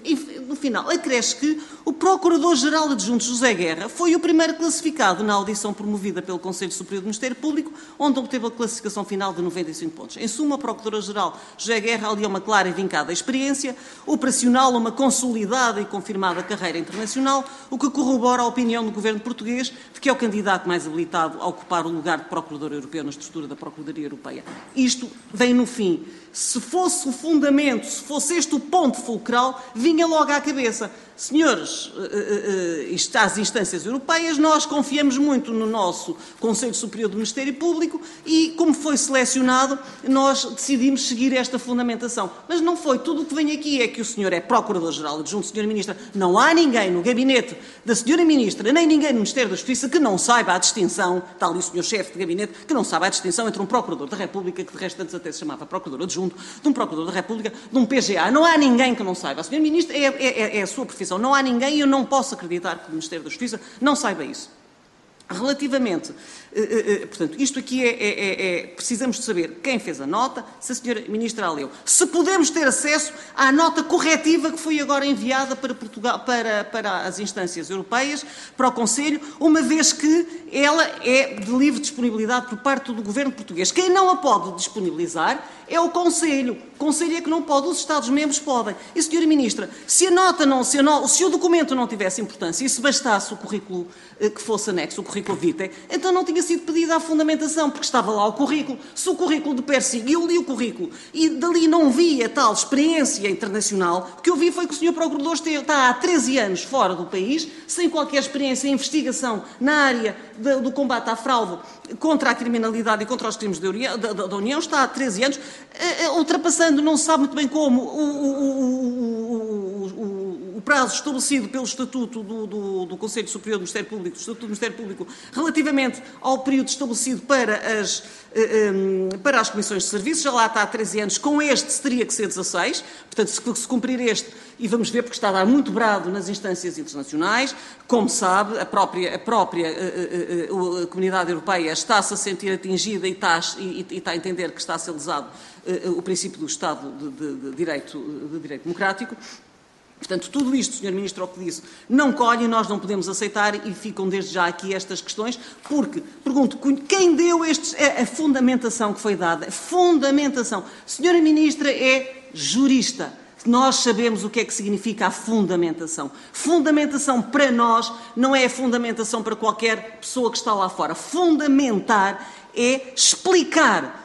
que o Procurador-Geral Adjunto José Guerra foi o primeiro classificado na audição promovida pelo Conselho Superior do Ministério Público, onde obteve a classificação final de 95 pontos. Em suma, o Procurador-Geral José Guerra aliou uma clara e vincada experiência operacional a uma consolidada e confirmada carreira internacional, o que corrobora a opinião do Governo português de que é o candidato mais habilitado a ocupar o lugar de Procurador Europeu na estrutura da Procuradoria Europeia. Isto vem no fim. Se fosse o fundamento, se fosse este o ponto fulcral, vinha logo à cabeça. Senhores, isto às instâncias europeias, nós confiamos muito no nosso Conselho Superior do Ministério Público e, como foi selecionado, nós decidimos seguir esta fundamentação. Mas não foi. Tudo o que vem aqui é que o senhor é Procurador-Geral Adjunto, Sra. Ministra. Não há ninguém no gabinete da Sra. Ministra, nem ninguém no Ministério da Justiça que não saiba a distinção, está ali o senhor chefe de gabinete, que não saiba a distinção entre um Procurador da República, que de resto antes até se chamava Procurador Adjunto, de um Procurador da República, de um PGA. Não há ninguém que não saiba. A Sra. Ministra é a sua profissão. Não há ninguém e eu não posso acreditar que o Ministério da Justiça não saiba isso. Relativamente, portanto, isto aqui precisamos de saber quem fez a nota, se a senhora Ministra a leu. Se podemos ter acesso à nota corretiva que foi agora enviada para Portugal, para as instâncias europeias, para o Conselho, uma vez que ela é de livre disponibilidade por parte do Governo português. Quem não a pode disponibilizar é o Conselho. O Conselho é que não pode, os Estados-membros podem. E, senhora Ministra, se o documento não tivesse importância e se bastasse o currículo que fosse anexo, o currículo vitae, então não tinha sido pedida a fundamentação, porque estava lá o currículo. Se o currículo de per si, eu li o currículo e dali não vi a tal experiência internacional, o que eu vi foi que o senhor Procurador está há 13 anos fora do país, sem qualquer experiência em investigação na área do combate à fraude contra a criminalidade e contra os crimes da União, está há 13 anos, ultrapassando, não se sabe muito bem como, o prazo estabelecido pelo Estatuto do Conselho Superior do Ministério Público, do Estatuto do Ministério Público, relativamente ao período estabelecido para as comissões de serviços. Já lá está há 13 anos, com este teria que ser 16, portanto, se cumprir este, e vamos ver porque está a dar muito brado nas instâncias internacionais, como sabe, a própria Comunidade Europeia está-se a sentir atingida e está a entender que está a ser lesado o princípio do Estado de Direito Democrático. Portanto, tudo isto, Sr. Ministro, ao que disse, não colhe, nós não podemos aceitar e ficam desde já aqui estas questões, porque, pergunto, quem deu a fundamentação que foi dada? Fundamentação. Sra. Ministra é jurista. Nós sabemos o que é que significa a fundamentação. Fundamentação para nós não é a fundamentação para qualquer pessoa que está lá fora. Fundamentar é explicar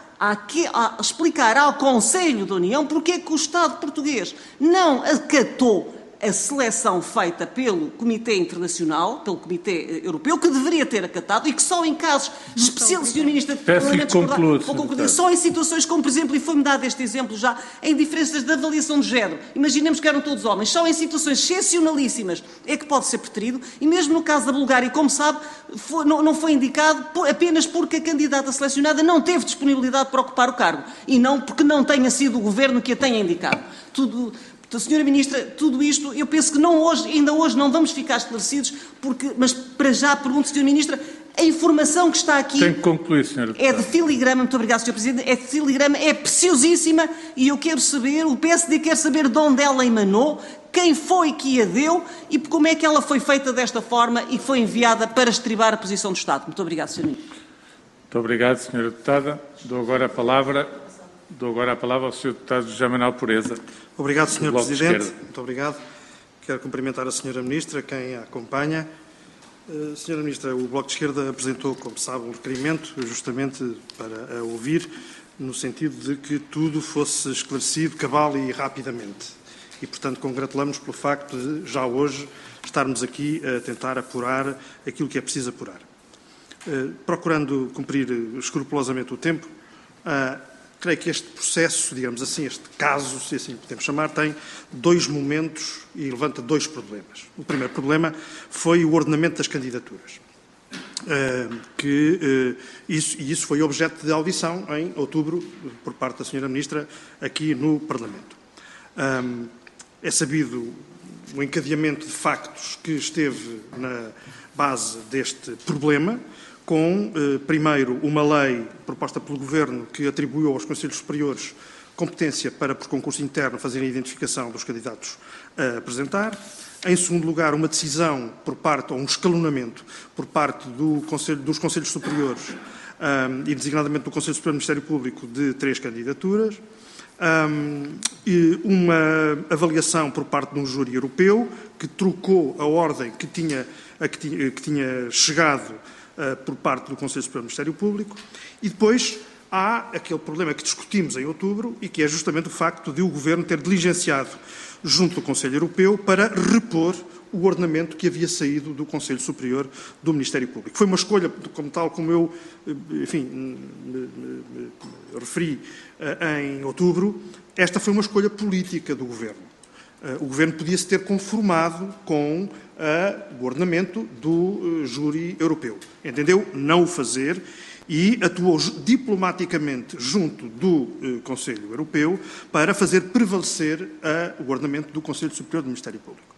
ao Conselho da União porque é que o Estado português não acatou a seleção feita pelo Comitê Internacional, pelo Comitê Europeu, que deveria ter acatado e que só em casos especiais, Sr. Ministro, vou concluir, só em situações como, por exemplo, e foi-me dado este exemplo já, em diferenças de avaliação de género. Imaginemos que eram todos homens, só em situações excepcionalíssimas é que pode ser preterido, e mesmo no caso da Bulgária, como sabe, não foi indicado apenas porque a candidata selecionada não teve disponibilidade para ocupar o cargo, e não porque não tenha sido o Governo que a tenha indicado. Sra. Ministra, tudo isto, eu penso que ainda hoje não vamos ficar esclarecidos, mas para já pergunto, Sra. Ministra, a informação que está aqui tem que concluir, Sra. É de filigrama, muito obrigado, Sr. Presidente, é de filigrama, é preciosíssima e eu quero saber, o PSD quer saber de onde ela emanou, quem foi que a deu e como é que ela foi feita desta forma e foi enviada para estribar a posição do Estado. Muito obrigado, Sr. Ministro. Muito obrigado, Sra. Deputada. Dou agora a palavra ao Sr. Deputado José Manuel Pureza. Obrigado, Sr. Presidente. Muito obrigado. Quero cumprimentar a Sra. Ministra, quem a acompanha. Sra. Ministra, o Bloco de Esquerda apresentou, como sabe, um requerimento justamente para a ouvir, no sentido de que tudo fosse esclarecido cabal e rapidamente. E, portanto, congratulamos pelo facto de, já hoje, estarmos aqui a tentar apurar aquilo que é preciso apurar. Procurando cumprir escrupulosamente o tempo, creio que este processo, digamos assim, este caso, se assim podemos chamar, tem dois momentos e levanta dois problemas. O primeiro problema foi o ordenamento das candidaturas. Isso foi objeto de audição em outubro por parte da Sra. Ministra aqui no Parlamento. É sabido o encadeamento de factos que esteve na base deste problema, com, primeiro, uma lei proposta pelo Governo que atribuiu aos Conselhos Superiores competência para, por concurso interno, fazerem a identificação dos candidatos a apresentar. Em segundo lugar, uma decisão por parte, ou um escalonamento por parte dos Conselhos Superiores e, designadamente, do Conselho Superior do Ministério Público, de 3 candidaturas. E uma avaliação por parte de um júri europeu que trocou a ordem que tinha chegado por parte do Conselho Superior do Ministério Público, e depois há aquele problema que discutimos em outubro e que é justamente o facto de o Governo ter diligenciado junto do Conselho Europeu para repor o ordenamento que havia saído do Conselho Superior do Ministério Público. Foi uma escolha, como eu, enfim, me referi em outubro, esta foi uma escolha política do Governo. O Governo podia-se ter conformado com o ordenamento do júri europeu. Entendeu não o fazer e atuou diplomaticamente junto do Conselho Europeu para fazer prevalecer o ordenamento do Conselho Superior do Ministério Público.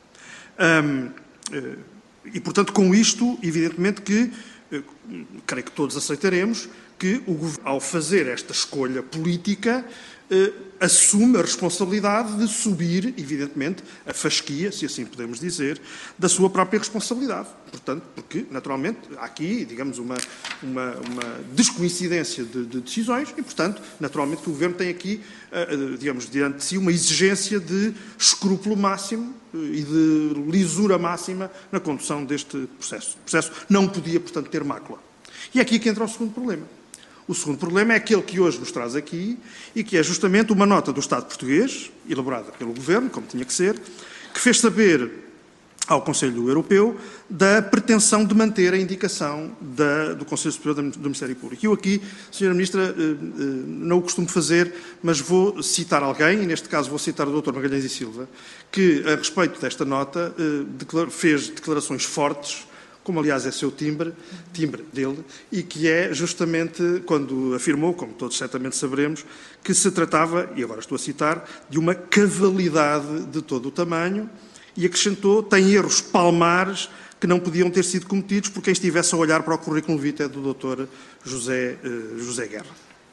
E, portanto, com isto, evidentemente que, creio que todos aceitaremos, que o Governo, ao fazer esta escolha política, assume a responsabilidade de subir, evidentemente, a fasquia, se assim podemos dizer, da sua própria responsabilidade. Portanto, porque, naturalmente, há aqui, digamos, uma descoincidência de decisões e, portanto, naturalmente, que o Governo tem aqui, digamos, diante de si, uma exigência de escrúpulo máximo e de lisura máxima na condução deste processo. O processo não podia, portanto, ter mácula. E é aqui que entra o segundo problema. O segundo problema é aquele que hoje nos traz aqui e que é justamente uma nota do Estado português, elaborada pelo Governo, como tinha que ser, que fez saber ao Conselho Europeu da pretensão de manter a indicação do Conselho Superior do Ministério Público. Eu aqui, Sra. Ministra, não o costumo fazer, mas vou citar alguém, e neste caso vou citar o Dr. Magalhães e Silva, que, a respeito desta nota, fez declarações fortes, como aliás é seu timbre dele, e que é justamente quando afirmou, como todos certamente saberemos, que se tratava, e agora estou a citar, de uma cavalidade de todo o tamanho, e acrescentou, tem erros palmares que não podiam ter sido cometidos por quem estivesse a olhar para o currículo vitae do Dr. José Guerra.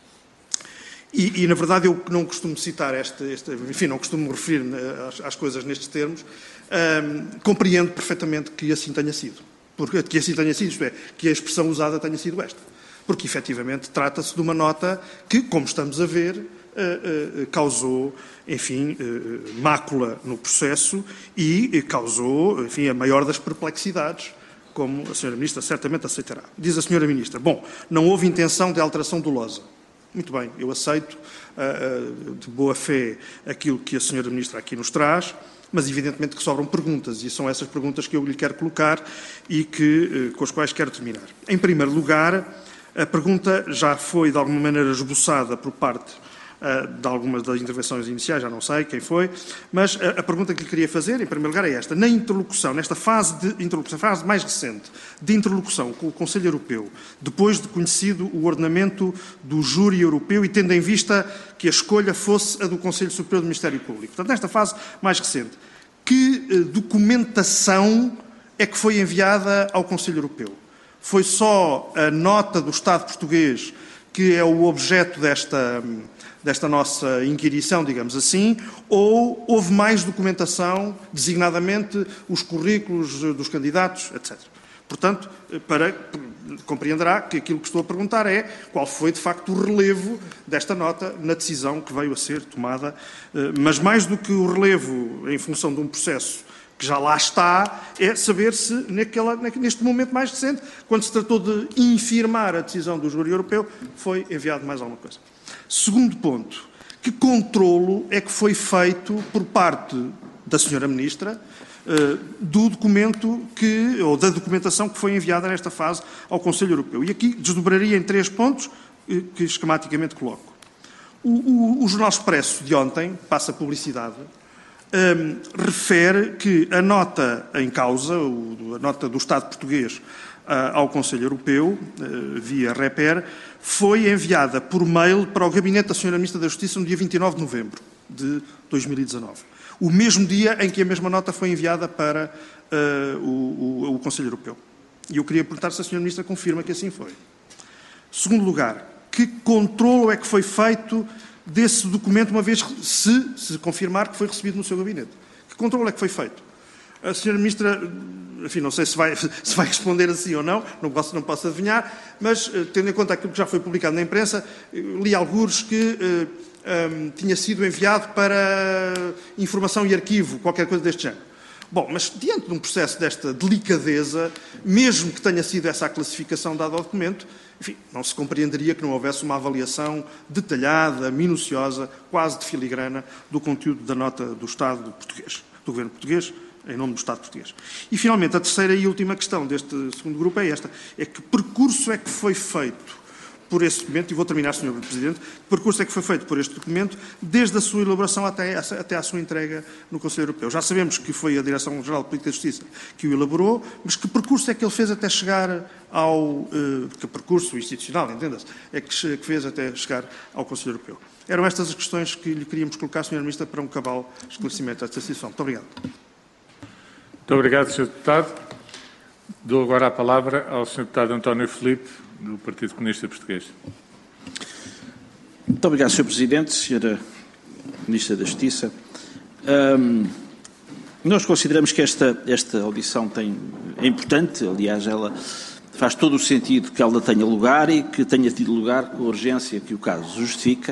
E, na verdade, eu não costumo citar enfim, não costumo referir às coisas nestes termos, compreendo perfeitamente que assim tenha sido. Que assim tenha sido, isto é, que a expressão usada tenha sido esta. Porque, efetivamente, trata-se de uma nota que, como estamos a ver, causou, enfim, mácula no processo e causou, enfim, a maior das perplexidades, como a Sra. Ministra certamente aceitará. Diz a Sra. Ministra, bom, não houve intenção de alteração dolosa. Muito bem, eu aceito de boa fé aquilo que a Sra. Ministra aqui nos traz, mas evidentemente que sobram perguntas, e são essas perguntas que eu lhe quero colocar e com as quais quero terminar. Em primeiro lugar, a pergunta já foi de alguma maneira esboçada por parte de algumas das intervenções iniciais, já não sei quem foi, mas a pergunta que lhe queria fazer, em primeiro lugar, é esta. Na interlocução, nesta fase de interlocução, fase mais recente de interlocução com o Conselho Europeu, depois de conhecido o ordenamento do júri europeu e tendo em vista que a escolha fosse a do Conselho Superior do Ministério Público. Portanto, nesta fase mais recente, que documentação é que foi enviada ao Conselho Europeu? Foi só a nota do Estado português que é o objeto desta nossa inquirição, digamos assim, ou houve mais documentação, designadamente os currículos dos candidatos, etc. Portanto, compreenderá que aquilo que estou a perguntar é qual foi, de facto, o relevo desta nota na decisão que veio a ser tomada, mas mais do que o relevo em função de um processo que já lá está, é saber se, neste momento mais recente, quando se tratou de infirmar a decisão do júri europeu, foi enviado mais alguma coisa. Segundo ponto, que controlo é que foi feito por parte da Sra. Ministra do documento ou da documentação que foi enviada nesta fase ao Conselho Europeu? E aqui desdobraria em 3 pontos que esquematicamente coloco. O Jornal Expresso de ontem, passa publicidade, refere que a nota em causa, a nota do Estado português ao Conselho Europeu, via Reper, foi enviada por mail para o gabinete da Sra. Ministra da Justiça no dia 29 de novembro de 2019. O mesmo dia em que a mesma nota foi enviada para o Conselho Europeu. E eu queria perguntar se a Sra. Ministra confirma que assim foi. Segundo lugar, que controlo é que foi feito desse documento, uma vez se confirmar que foi recebido no seu gabinete? Que controle é que foi feito? A Sra. Ministra, enfim, não sei se vai responder assim ou não posso adivinhar, mas tendo em conta aquilo que já foi publicado na imprensa, li algures que tinha sido enviado para informação e arquivo, qualquer coisa deste género. Bom, mas diante de um processo desta delicadeza, mesmo que tenha sido essa a classificação dada ao documento, enfim, não se compreenderia que não houvesse uma avaliação detalhada, minuciosa, quase de filigrana, do conteúdo da nota do Estado português, do Governo português, em nome do Estado português. E, finalmente, a terceira e última questão deste segundo grupo é esta. É que percurso é que foi feito por esse documento, e vou terminar, Sr. Presidente, que percurso é que foi feito por este documento desde a sua elaboração até à sua entrega no Conselho Europeu? Já sabemos que foi a Direção-Geral de Política de Justiça que o elaborou, mas que percurso é que ele fez até chegar que percurso institucional, entenda-se, é que fez até chegar ao Conselho Europeu? Eram estas as questões que lhe queríamos colocar, Sr. Ministra, para um cabal esclarecimento desta situação. Muito obrigado. Muito obrigado, Sr. Deputado. Dou agora a palavra ao Sr. Deputado António Filipe, do Partido Comunista Português. Muito obrigado, Sr. Presidente, Sra. Ministra da Justiça. Nós consideramos que esta audição é importante, aliás, ela faz todo o sentido que ela tenha lugar e que tenha tido lugar com a urgência que o caso justifica,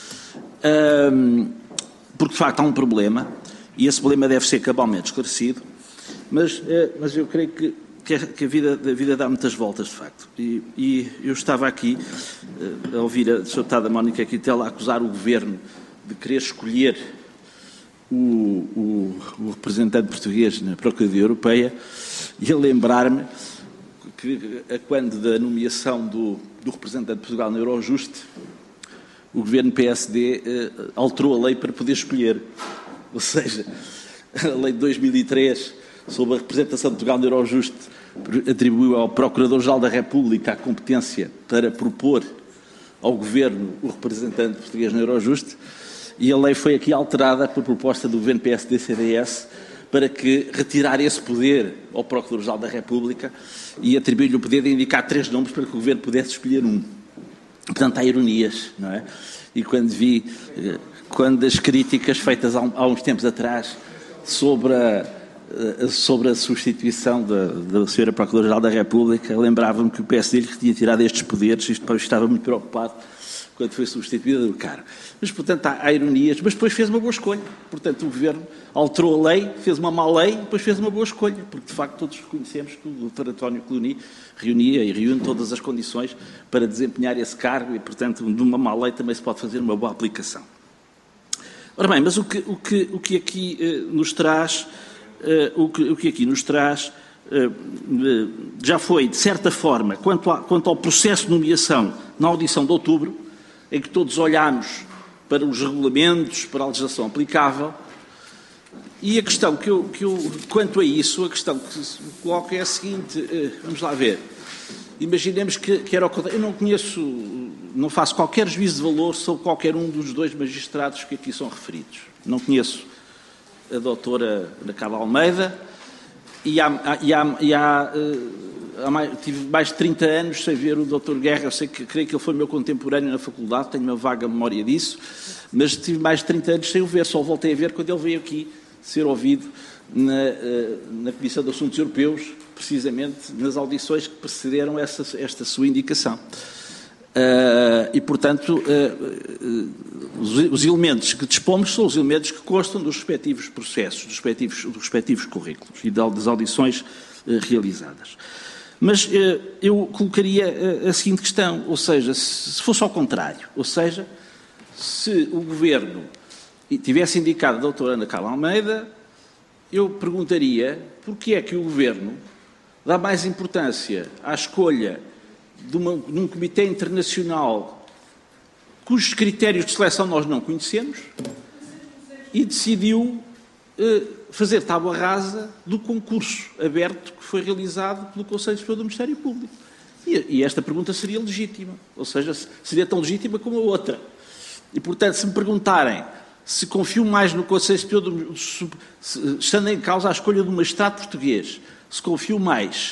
porque, de facto, há um problema e esse problema deve ser cabalmente esclarecido, mas eu creio que a vida dá muitas voltas, de facto. E eu estava aqui a ouvir a Sra. Deputada Mónica Quintela acusar o Governo de querer escolher o representante português na Procuradoria Europeia e a lembrar-me que, quando da nomeação do representante de Portugal na Eurojust, o governo PSD alterou a lei para poder escolher. Ou seja, a lei de 2003 sobre a representação de Portugal na Eurojust atribuiu ao Procurador-Geral da República a competência para propor ao governo o representante português na Eurojust, e a lei foi aqui alterada por proposta do governo PSD-CDS para que retirar esse poder ao Procurador-Geral da República e atribuir-lhe o poder de indicar 3 nomes para que o governo pudesse escolher um. Portanto, há ironias, não é? E quando as críticas feitas há uns tempos atrás sobre a substituição da Sra. Procuradora-Geral da República, lembrava-me que o PSD lhe tinha tirado estes poderes e estava muito preocupado quando foi substituída do cargo. Mas, portanto, há ironias, mas depois fez uma boa escolha. Portanto, o Governo alterou a lei, fez uma má lei, depois fez uma boa escolha, porque, de facto, todos reconhecemos que o Dr. António Coloni reunia e reúne todas as condições para desempenhar esse cargo e, portanto, de uma má lei também se pode fazer uma boa aplicação. Ora bem, mas o que aqui nos traz, já foi, de certa forma, quanto ao processo de nomeação na audição de outubro, em que todos olhámos para os regulamentos, para a legislação aplicável, e a questão quanto a isso, a questão que se coloca é a seguinte, vamos lá ver, imaginemos que era o... Eu não conheço, não faço qualquer juízo de valor sobre qualquer um dos 2 magistrados que aqui são referidos. Não conheço a doutora Ana Carla Almeida tive mais de 30 anos sem ver o Dr. Guerra. Eu creio que ele foi meu contemporâneo na faculdade, tenho uma vaga memória disso, mas tive mais de 30 anos sem o ver, só voltei a ver quando ele veio aqui ser ouvido na Comissão de Assuntos Europeus, precisamente nas audições que precederam esta sua indicação. E, portanto, os elementos que dispomos são os elementos que constam dos respectivos processos, dos respectivos currículos e das audições realizadas. Mas eu colocaria a seguinte questão, ou seja, se fosse ao contrário, ou seja, se o Governo tivesse indicado a doutora Ana Carla Almeida, eu perguntaria porquê é que o Governo dá mais importância à escolha de um comitê internacional cujos critérios de seleção nós não conhecemos e decidiu fazer tábua rasa do concurso aberto que foi realizado pelo Conselho Superior do Ministério Público. E esta pergunta seria legítima, ou seja, seria tão legítima como a outra. E, portanto, se me perguntarem se confio mais no Conselho Superior estando em causa a escolha do magistrado português, se confio mais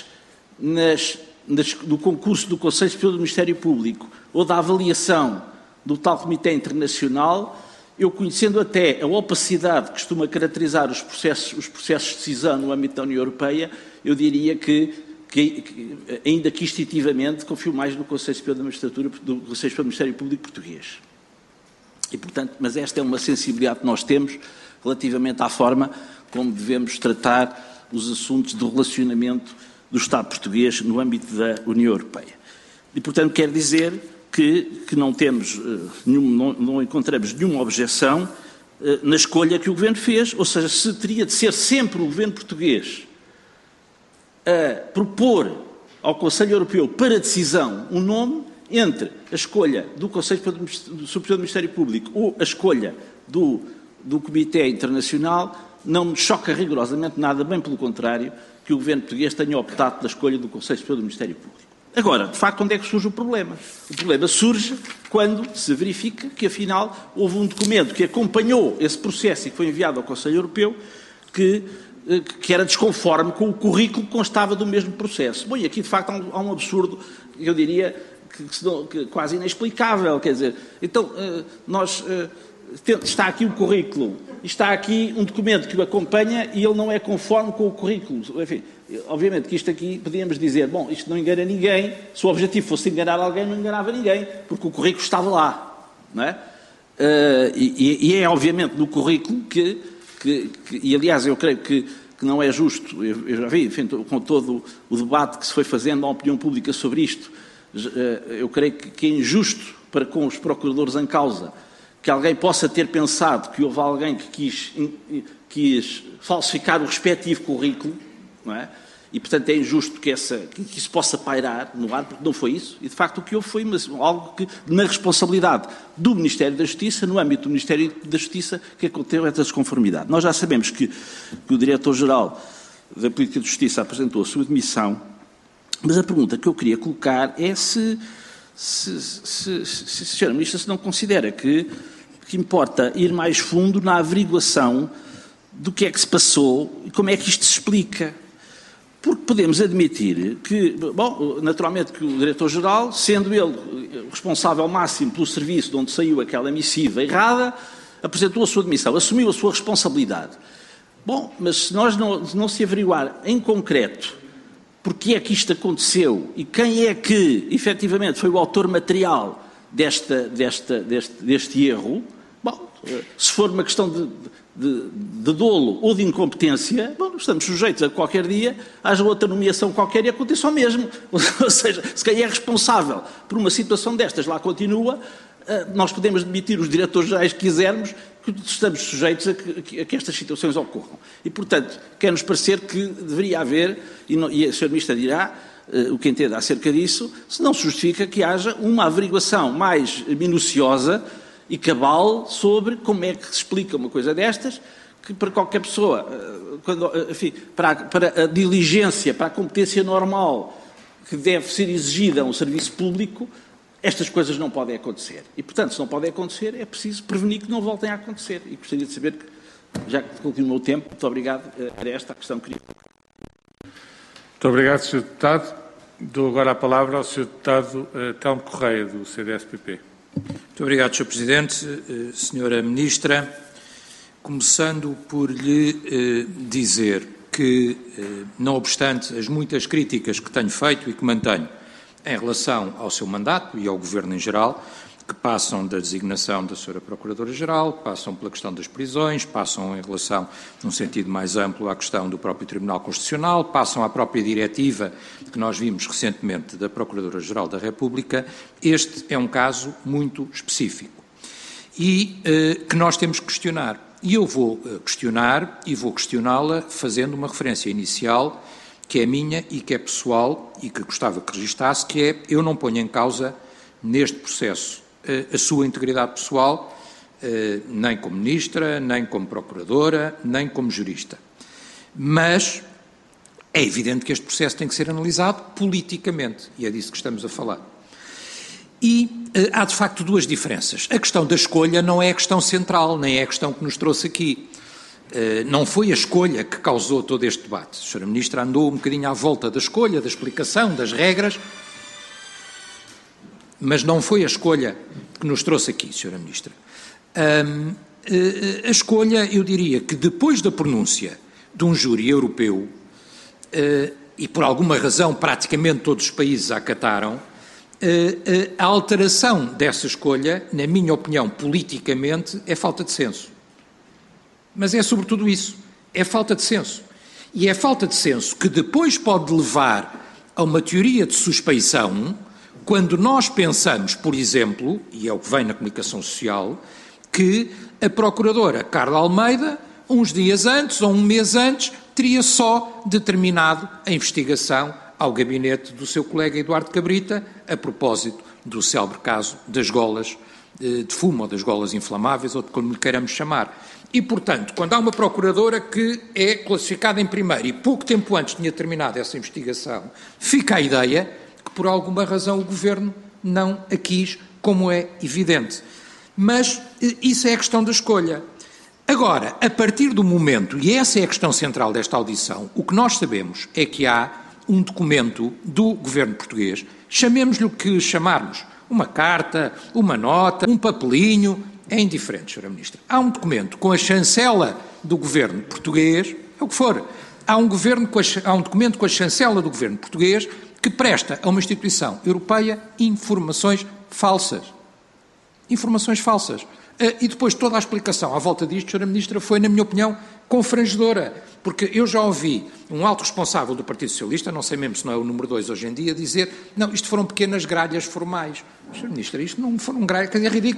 do concurso do Conselho Superior do Ministério Público ou da avaliação do tal Comitê Internacional, eu, conhecendo até a opacidade que costuma caracterizar os processos de decisão no âmbito da União Europeia, eu diria que ainda que instintivamente, confio mais no Conselho Superior da Magistratura do Conselho Superior do Ministério Público português. E, portanto, mas esta é uma sensibilidade que nós temos relativamente à forma como devemos tratar os assuntos do relacionamento do Estado português no âmbito da União Europeia. E, portanto, quer dizer que não temos não encontramos nenhuma objeção na escolha que o Governo fez, ou seja, se teria de ser sempre o Governo português a propor ao Conselho Europeu para decisão um nome entre a escolha do Conselho Superior do Ministério Público ou a escolha do Comitê Internacional, não me choca rigorosamente nada, bem pelo contrário, que o Governo português tenha optado pela escolha do Conselho Superior do Ministério Público. Agora, de facto, onde é que surge o problema? O problema surge quando se verifica que, afinal, houve um documento que acompanhou esse processo e que foi enviado ao Conselho Europeu que era desconforme com o currículo que constava do mesmo processo. Bom, e aqui, de facto, há um absurdo, eu diria, que quase inexplicável. Quer dizer, então, está aqui o currículo, está aqui um documento que o acompanha e ele não é conforme com o currículo. Enfim, obviamente que isto aqui podíamos dizer, bom, isto não engana ninguém, se o objetivo fosse enganar alguém, não enganava ninguém, porque o currículo estava lá, não é? E é obviamente no currículo e aliás eu creio que não é justo, eu já vi, enfim, com todo o debate que se foi fazendo na opinião pública sobre isto, eu creio que é injusto para com os procuradores em causa que alguém possa ter pensado que houve alguém que quis falsificar o respectivo currículo, não é? E, portanto, é injusto que isso possa pairar no ar, porque não foi isso. E, de facto, o que houve foi algo que, na responsabilidade do Ministério da Justiça, no âmbito do Ministério da Justiça, que aconteceu essa desconformidade. Nós já sabemos que o Diretor-Geral da Política de Justiça apresentou a sua demissão, mas a pergunta que eu queria colocar é se Sra. Ministra, se não considera que importa ir mais fundo na averiguação do que é que se passou e como é que isto se explica. Porque podemos admitir que, bom, naturalmente que o Diretor-Geral, sendo ele responsável máximo pelo serviço de onde saiu aquela missiva errada, apresentou a sua demissão, assumiu a sua responsabilidade. Bom, mas se nós não se averiguar em concreto porque é que isto aconteceu e quem é que, efetivamente, foi o autor material deste erro, bom, se for uma questão de dolo ou de incompetência, bom, estamos sujeitos a qualquer dia, haja outra nomeação qualquer e aconteça o mesmo. Ou seja, se quem é responsável por uma situação destas lá continua, nós podemos demitir os diretores-gerais que quisermos, que estamos sujeitos a que estas situações ocorram. E, portanto, quer-nos parecer que deveria haver, e a Sra. Ministra dirá o que entende acerca disso, se não se justifica que haja uma averiguação mais minuciosa e cabal sobre como é que se explica uma coisa destas, que para qualquer pessoa, para a diligência, para a competência normal que deve ser exigida a um serviço público, estas coisas não podem acontecer. E, portanto, se não podem acontecer, é preciso prevenir que não voltem a acontecer. E gostaria de saber, já que concluiu o meu tempo, muito obrigado, era esta a questão que queria. Muito obrigado, Sr. Deputado. Dou agora a palavra ao Sr. Deputado Telmo Correia, do CDS-PP. Muito obrigado, Sr. Presidente. Senhora Ministra, começando por lhe dizer que, não obstante as muitas críticas que tenho feito e que mantenho em relação ao seu mandato e ao Governo em geral, que passam da designação da Sra. Procuradora-Geral, passam pela questão das prisões, passam em relação, num sentido mais amplo, à questão do próprio Tribunal Constitucional, passam à própria diretiva que nós vimos recentemente da Procuradora-Geral da República. Este é um caso muito específico e que nós temos que questionar. E eu vou questionar e vou questioná-la fazendo uma referência inicial que é minha e que é pessoal e que gostava que registasse, que é: eu não ponho em causa neste processo a sua integridade pessoal, nem como Ministra, nem como Procuradora, nem como jurista. Mas é evidente que este processo tem que ser analisado politicamente, e é disso que estamos a falar. E há, de facto, duas diferenças. A questão da escolha não é a questão central, nem é a questão que nos trouxe aqui. Não foi a escolha que causou todo este debate. A Sra. Ministra andou um bocadinho à volta da escolha, da explicação, das regras, mas não foi a escolha que nos trouxe aqui, Sra. Ministra. A escolha, eu diria que depois da pronúncia de um júri europeu, e por alguma razão praticamente todos os países a acataram, a alteração dessa escolha, na minha opinião, politicamente, é falta de senso. Mas é sobretudo isso, é falta de senso. E é falta de senso que depois pode levar a uma teoria de suspeição, quando nós pensamos, por exemplo, e é o que vem na comunicação social, que a Procuradora Carla Almeida, uns dias antes ou um mês antes, teria só determinado a investigação ao gabinete do seu colega Eduardo Cabrita, a propósito do célebre caso das golas de fumo, ou das golas inflamáveis, ou de como lhe queiramos chamar. E, portanto, quando há uma Procuradora que é classificada em primeiro e pouco tempo antes tinha terminado essa investigação, fica a ideia que, por alguma razão, o Governo não a quis, como é evidente. Mas isso é a questão da escolha. Agora, a partir do momento, e essa é a questão central desta audição, o que nós sabemos é que há um documento do Governo português, chamemos-lhe o que chamarmos, uma carta, uma nota, um papelinho, é indiferente, Sra. Ministra. Há um documento com a chancela do Governo português, é o que for, há um documento com a chancela do Governo português que presta a uma instituição europeia informações falsas. Informações falsas. E depois toda a explicação à volta disto, Sra. Ministra, foi, na minha opinião, confrangedora, porque eu já ouvi um alto responsável do Partido Socialista, não sei mesmo se não é o número 2 hoje em dia, dizer: não, isto foram pequenas gralhas formais. Sra. Ministra, isto não foram gralhas, quer dizer, é ridículo.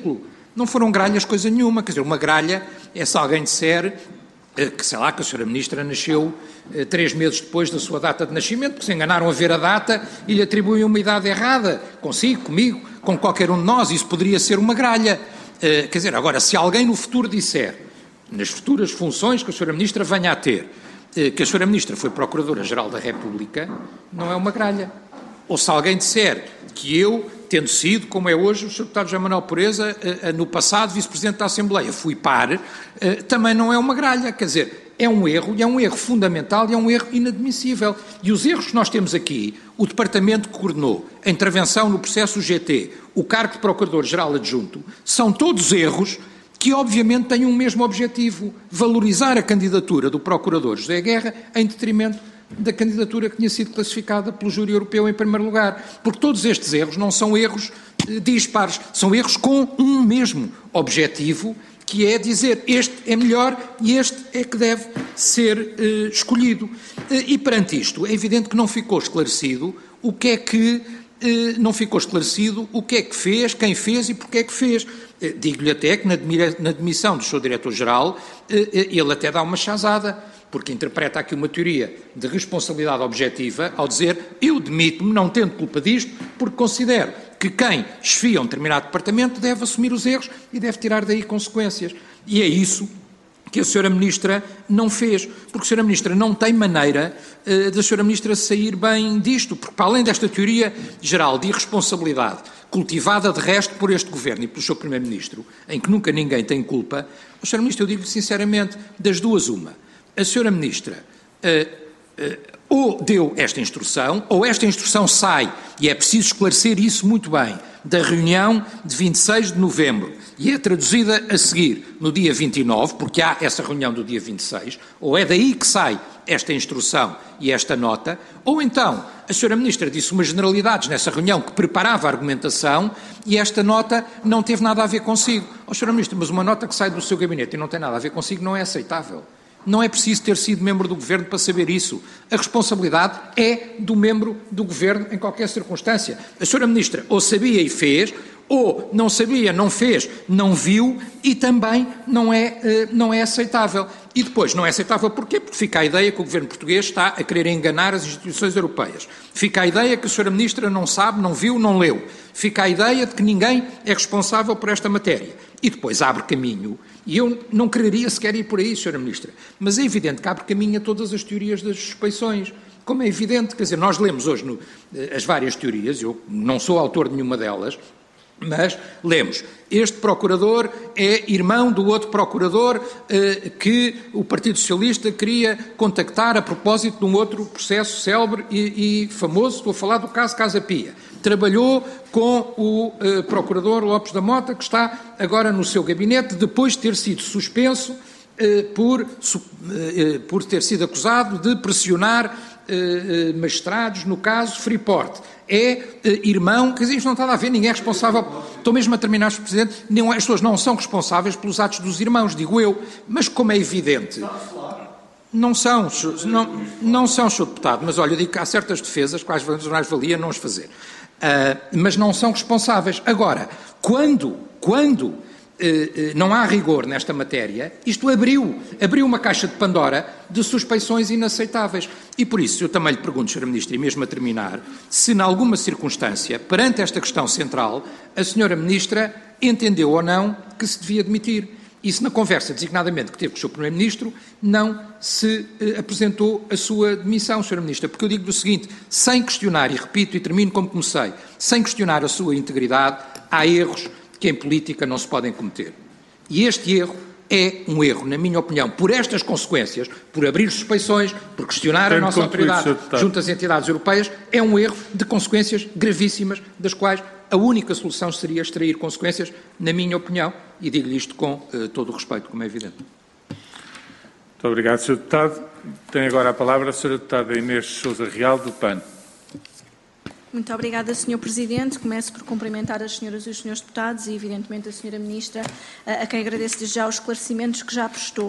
Não foram gralhas coisa nenhuma. Quer dizer, uma gralha é se alguém disser que, sei lá, que a Sra. Ministra nasceu 3 meses depois da sua data de nascimento, porque se enganaram a ver a data e lhe atribuem uma idade errada, consigo, comigo, com qualquer um de nós, isso poderia ser uma gralha. Quer dizer, agora, se alguém no futuro disser, nas futuras funções que a Sra. Ministra venha a ter, que a Sra. Ministra foi Procuradora-Geral da República, não é uma gralha. Ou se alguém disser que eu, tendo sido, como é hoje, o Sr. Deputado José Manuel Pureza, no passado Vice-Presidente da Assembleia, fui par, também não é uma gralha. Quer dizer, é um erro, e é um erro fundamental, e é um erro inadmissível. E os erros que nós temos aqui, o Departamento que coordenou a intervenção no processo GT, o cargo de Procurador-Geral Adjunto, são todos erros que obviamente têm um mesmo objetivo: valorizar a candidatura do Procurador José Guerra em detrimento da candidatura que tinha sido classificada pelo júri europeu em primeiro lugar. Porque todos estes erros não são erros dispares, são erros com um mesmo objetivo, que é dizer este é melhor e este é que deve ser escolhido. E perante isto, é evidente que não ficou esclarecido o que é que fez, quem fez e porque é que fez. Digo-lhe até que na admissão do seu Diretor-Geral ele até dá uma chazada, porque interpreta aqui uma teoria de responsabilidade objetiva ao dizer: eu demito-me, não tendo culpa disto, porque considero que quem esfia um determinado departamento deve assumir os erros e deve tirar daí consequências. E é isso que a Sra. Ministra não fez, porque a Sra. Ministra não tem maneira da Sra. Ministra sair bem disto, porque para além desta teoria geral de irresponsabilidade, cultivada de resto por este Governo e pelo seu Primeiro-Ministro, em que nunca ninguém tem culpa, a Sra. Ministra, eu digo-lhe sinceramente, das duas uma: a Sra. Ministra ou deu esta instrução, ou esta instrução sai, e é preciso esclarecer isso muito bem, da reunião de 26 de novembro, e é traduzida a seguir no dia 29, porque há essa reunião do dia 26, ou é daí que sai esta instrução e esta nota, ou então a Sra. Ministra disse umas generalidades nessa reunião que preparava a argumentação e esta nota não teve nada a ver consigo. Sra. Ministra, mas uma nota que sai do seu gabinete e não tem nada a ver consigo não é aceitável. Não é preciso ter sido membro do Governo para saber isso. A responsabilidade é do membro do Governo em qualquer circunstância. A Sra. Ministra ou sabia e fez, ou não sabia, não fez, não viu, e também não é aceitável. E depois, não é aceitável porquê? Porque fica a ideia que o Governo português está a querer enganar as instituições europeias. Fica a ideia que a Sra. Ministra não sabe, não viu, não leu. Fica a ideia de que ninguém é responsável por esta matéria. E depois abre caminho, e eu não quereria sequer ir por aí, Sra. Ministra, mas é evidente que abre caminho a todas as teorias das suspeições. Como é evidente, quer dizer, nós lemos hoje as várias teorias, eu não sou autor de nenhuma delas, mas lemos: este procurador é irmão do outro procurador que o Partido Socialista queria contactar a propósito de um outro processo célebre e famoso. Estou a falar do caso Casa Pia. Trabalhou com o procurador Lopes da Mota, que está agora no seu gabinete, depois de ter sido suspenso por ter sido acusado de pressionar magistrados no caso Freeport. É irmão, quer dizer, isto não está a ver, ninguém é responsável. Estou mesmo a terminar, Sr. Presidente, as pessoas não são responsáveis pelos atos dos irmãos, digo eu, mas como é evidente... Não são, Sr. Deputado, mas olha, eu digo que há certas defesas que às vezes mais valia não as fazer. Mas não são responsáveis. Agora, quando não há rigor nesta matéria, isto abriu uma caixa de Pandora de suspeições inaceitáveis. E por isso eu também lhe pergunto, Sra. Ministra, e mesmo a terminar, se em alguma circunstância, perante esta questão central, a Sra. Ministra entendeu ou não que se devia demitir. E se na conversa, designadamente, que teve com o Sr. Primeiro-Ministro, não se apresentou a sua demissão, Sra. Ministra. Porque eu digo-lhe o seguinte: sem questionar, e repito e termino como comecei, sem questionar a sua integridade, há erros que em política não se podem cometer. E este erro é um erro, na minha opinião, por estas consequências, por abrir suspeições, por questionar a nossa autoridade junto às entidades europeias, é um erro de consequências gravíssimas, das quais a única solução seria extrair consequências, na minha opinião, e digo-lhe isto com todo o respeito, como é evidente. Muito obrigado, Sr. Deputado. Tem agora a palavra a Sra. Deputada Inês Sousa Real, do PAN. Muito obrigada, Sr. Presidente. Começo por cumprimentar as senhoras e os senhores deputados e, evidentemente, a Sra. Ministra, a quem agradeço desde já os esclarecimentos que já prestou.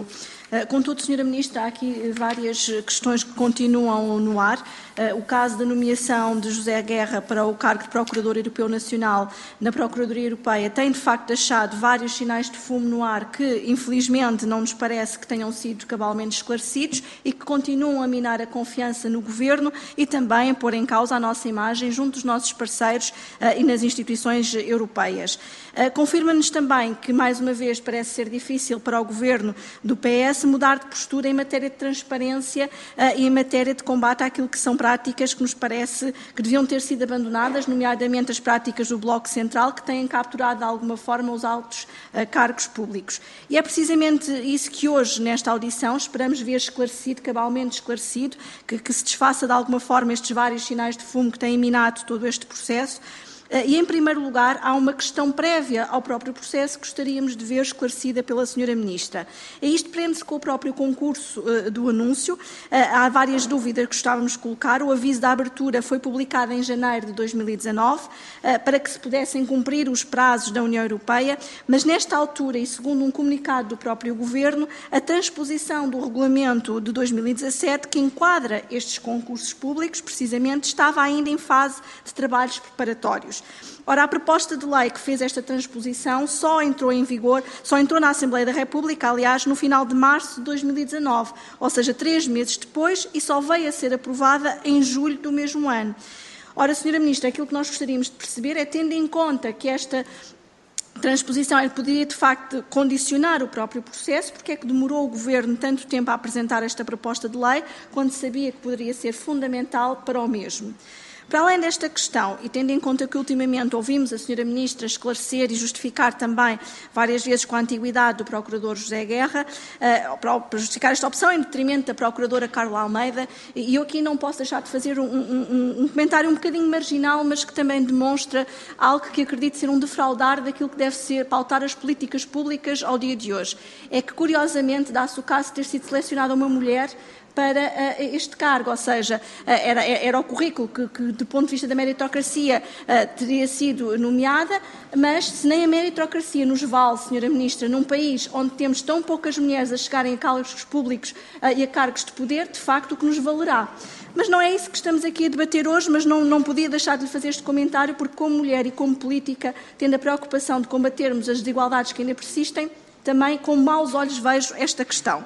Contudo, Sra. Ministra, há aqui várias questões que continuam no ar. O caso da nomeação de José Guerra para o cargo de Procurador Europeu Nacional na Procuradoria Europeia tem, de facto, deixado vários sinais de fumo no ar que, infelizmente, não nos parece que tenham sido cabalmente esclarecidos e que continuam a minar a confiança no Governo e também a pôr em causa a nossa imagem junto dos nossos parceiros e nas instituições europeias. Confirma-nos também que, mais uma vez, parece ser difícil para o Governo do PS mudar de postura em matéria de transparência e em matéria de combate àquilo que são práticas que nos parece que deviam ter sido abandonadas, nomeadamente as práticas do Bloco Central, que têm capturado de alguma forma os altos cargos públicos. E é precisamente isso que hoje, nesta audição, esperamos ver esclarecido, cabalmente esclarecido, que se desfaça de alguma forma estes vários sinais de fumo que têm minado todo este processo. E, em primeiro lugar, há uma questão prévia ao próprio processo que gostaríamos de ver esclarecida pela Sra. Ministra. E isto prende-se com o próprio concurso do anúncio. Há várias dúvidas que gostávamos de colocar. O aviso da abertura foi publicado em janeiro de 2019 para que se pudessem cumprir os prazos da União Europeia, mas nesta altura, e segundo um comunicado do próprio Governo, a transposição do regulamento de 2017, que enquadra estes concursos públicos, precisamente, estava ainda em fase de trabalhos preparatórios. Ora, a proposta de lei que fez esta transposição só entrou em vigor, só entrou na Assembleia da República, aliás, no final de março de 2019, ou seja, 3 meses depois, e só veio a ser aprovada em julho do mesmo ano. Ora, Sra. Ministra, aquilo que nós gostaríamos de perceber é, tendo em conta que esta transposição poderia, de facto, condicionar o próprio processo, porque é que demorou o Governo tanto tempo a apresentar esta proposta de lei, quando sabia que poderia ser fundamental para o mesmo. Para além desta questão, e tendo em conta que ultimamente ouvimos a Sra. Ministra esclarecer e justificar também várias vezes com a antiguidade do Procurador José Guerra, para justificar esta opção em detrimento da Procuradora Carla Almeida, e eu aqui não posso deixar de fazer um comentário um bocadinho marginal, mas que também demonstra algo que acredito ser um defraudar daquilo que deve ser pautar as políticas públicas ao dia de hoje. É que, curiosamente, dá-se o caso de ter sido selecionada uma mulher para este cargo, ou seja, era o currículo que, do ponto de vista da meritocracia, teria sido nomeada, mas se nem a meritocracia nos vale, Sra. Ministra, num país onde temos tão poucas mulheres a chegarem a cargos públicos e a cargos de poder, de facto, o que nos valerá. Mas não é isso que estamos aqui a debater hoje, mas não podia deixar de lhe fazer este comentário, porque como mulher e como política, tendo a preocupação de combatermos as desigualdades que ainda persistem, também com maus olhos vejo esta questão.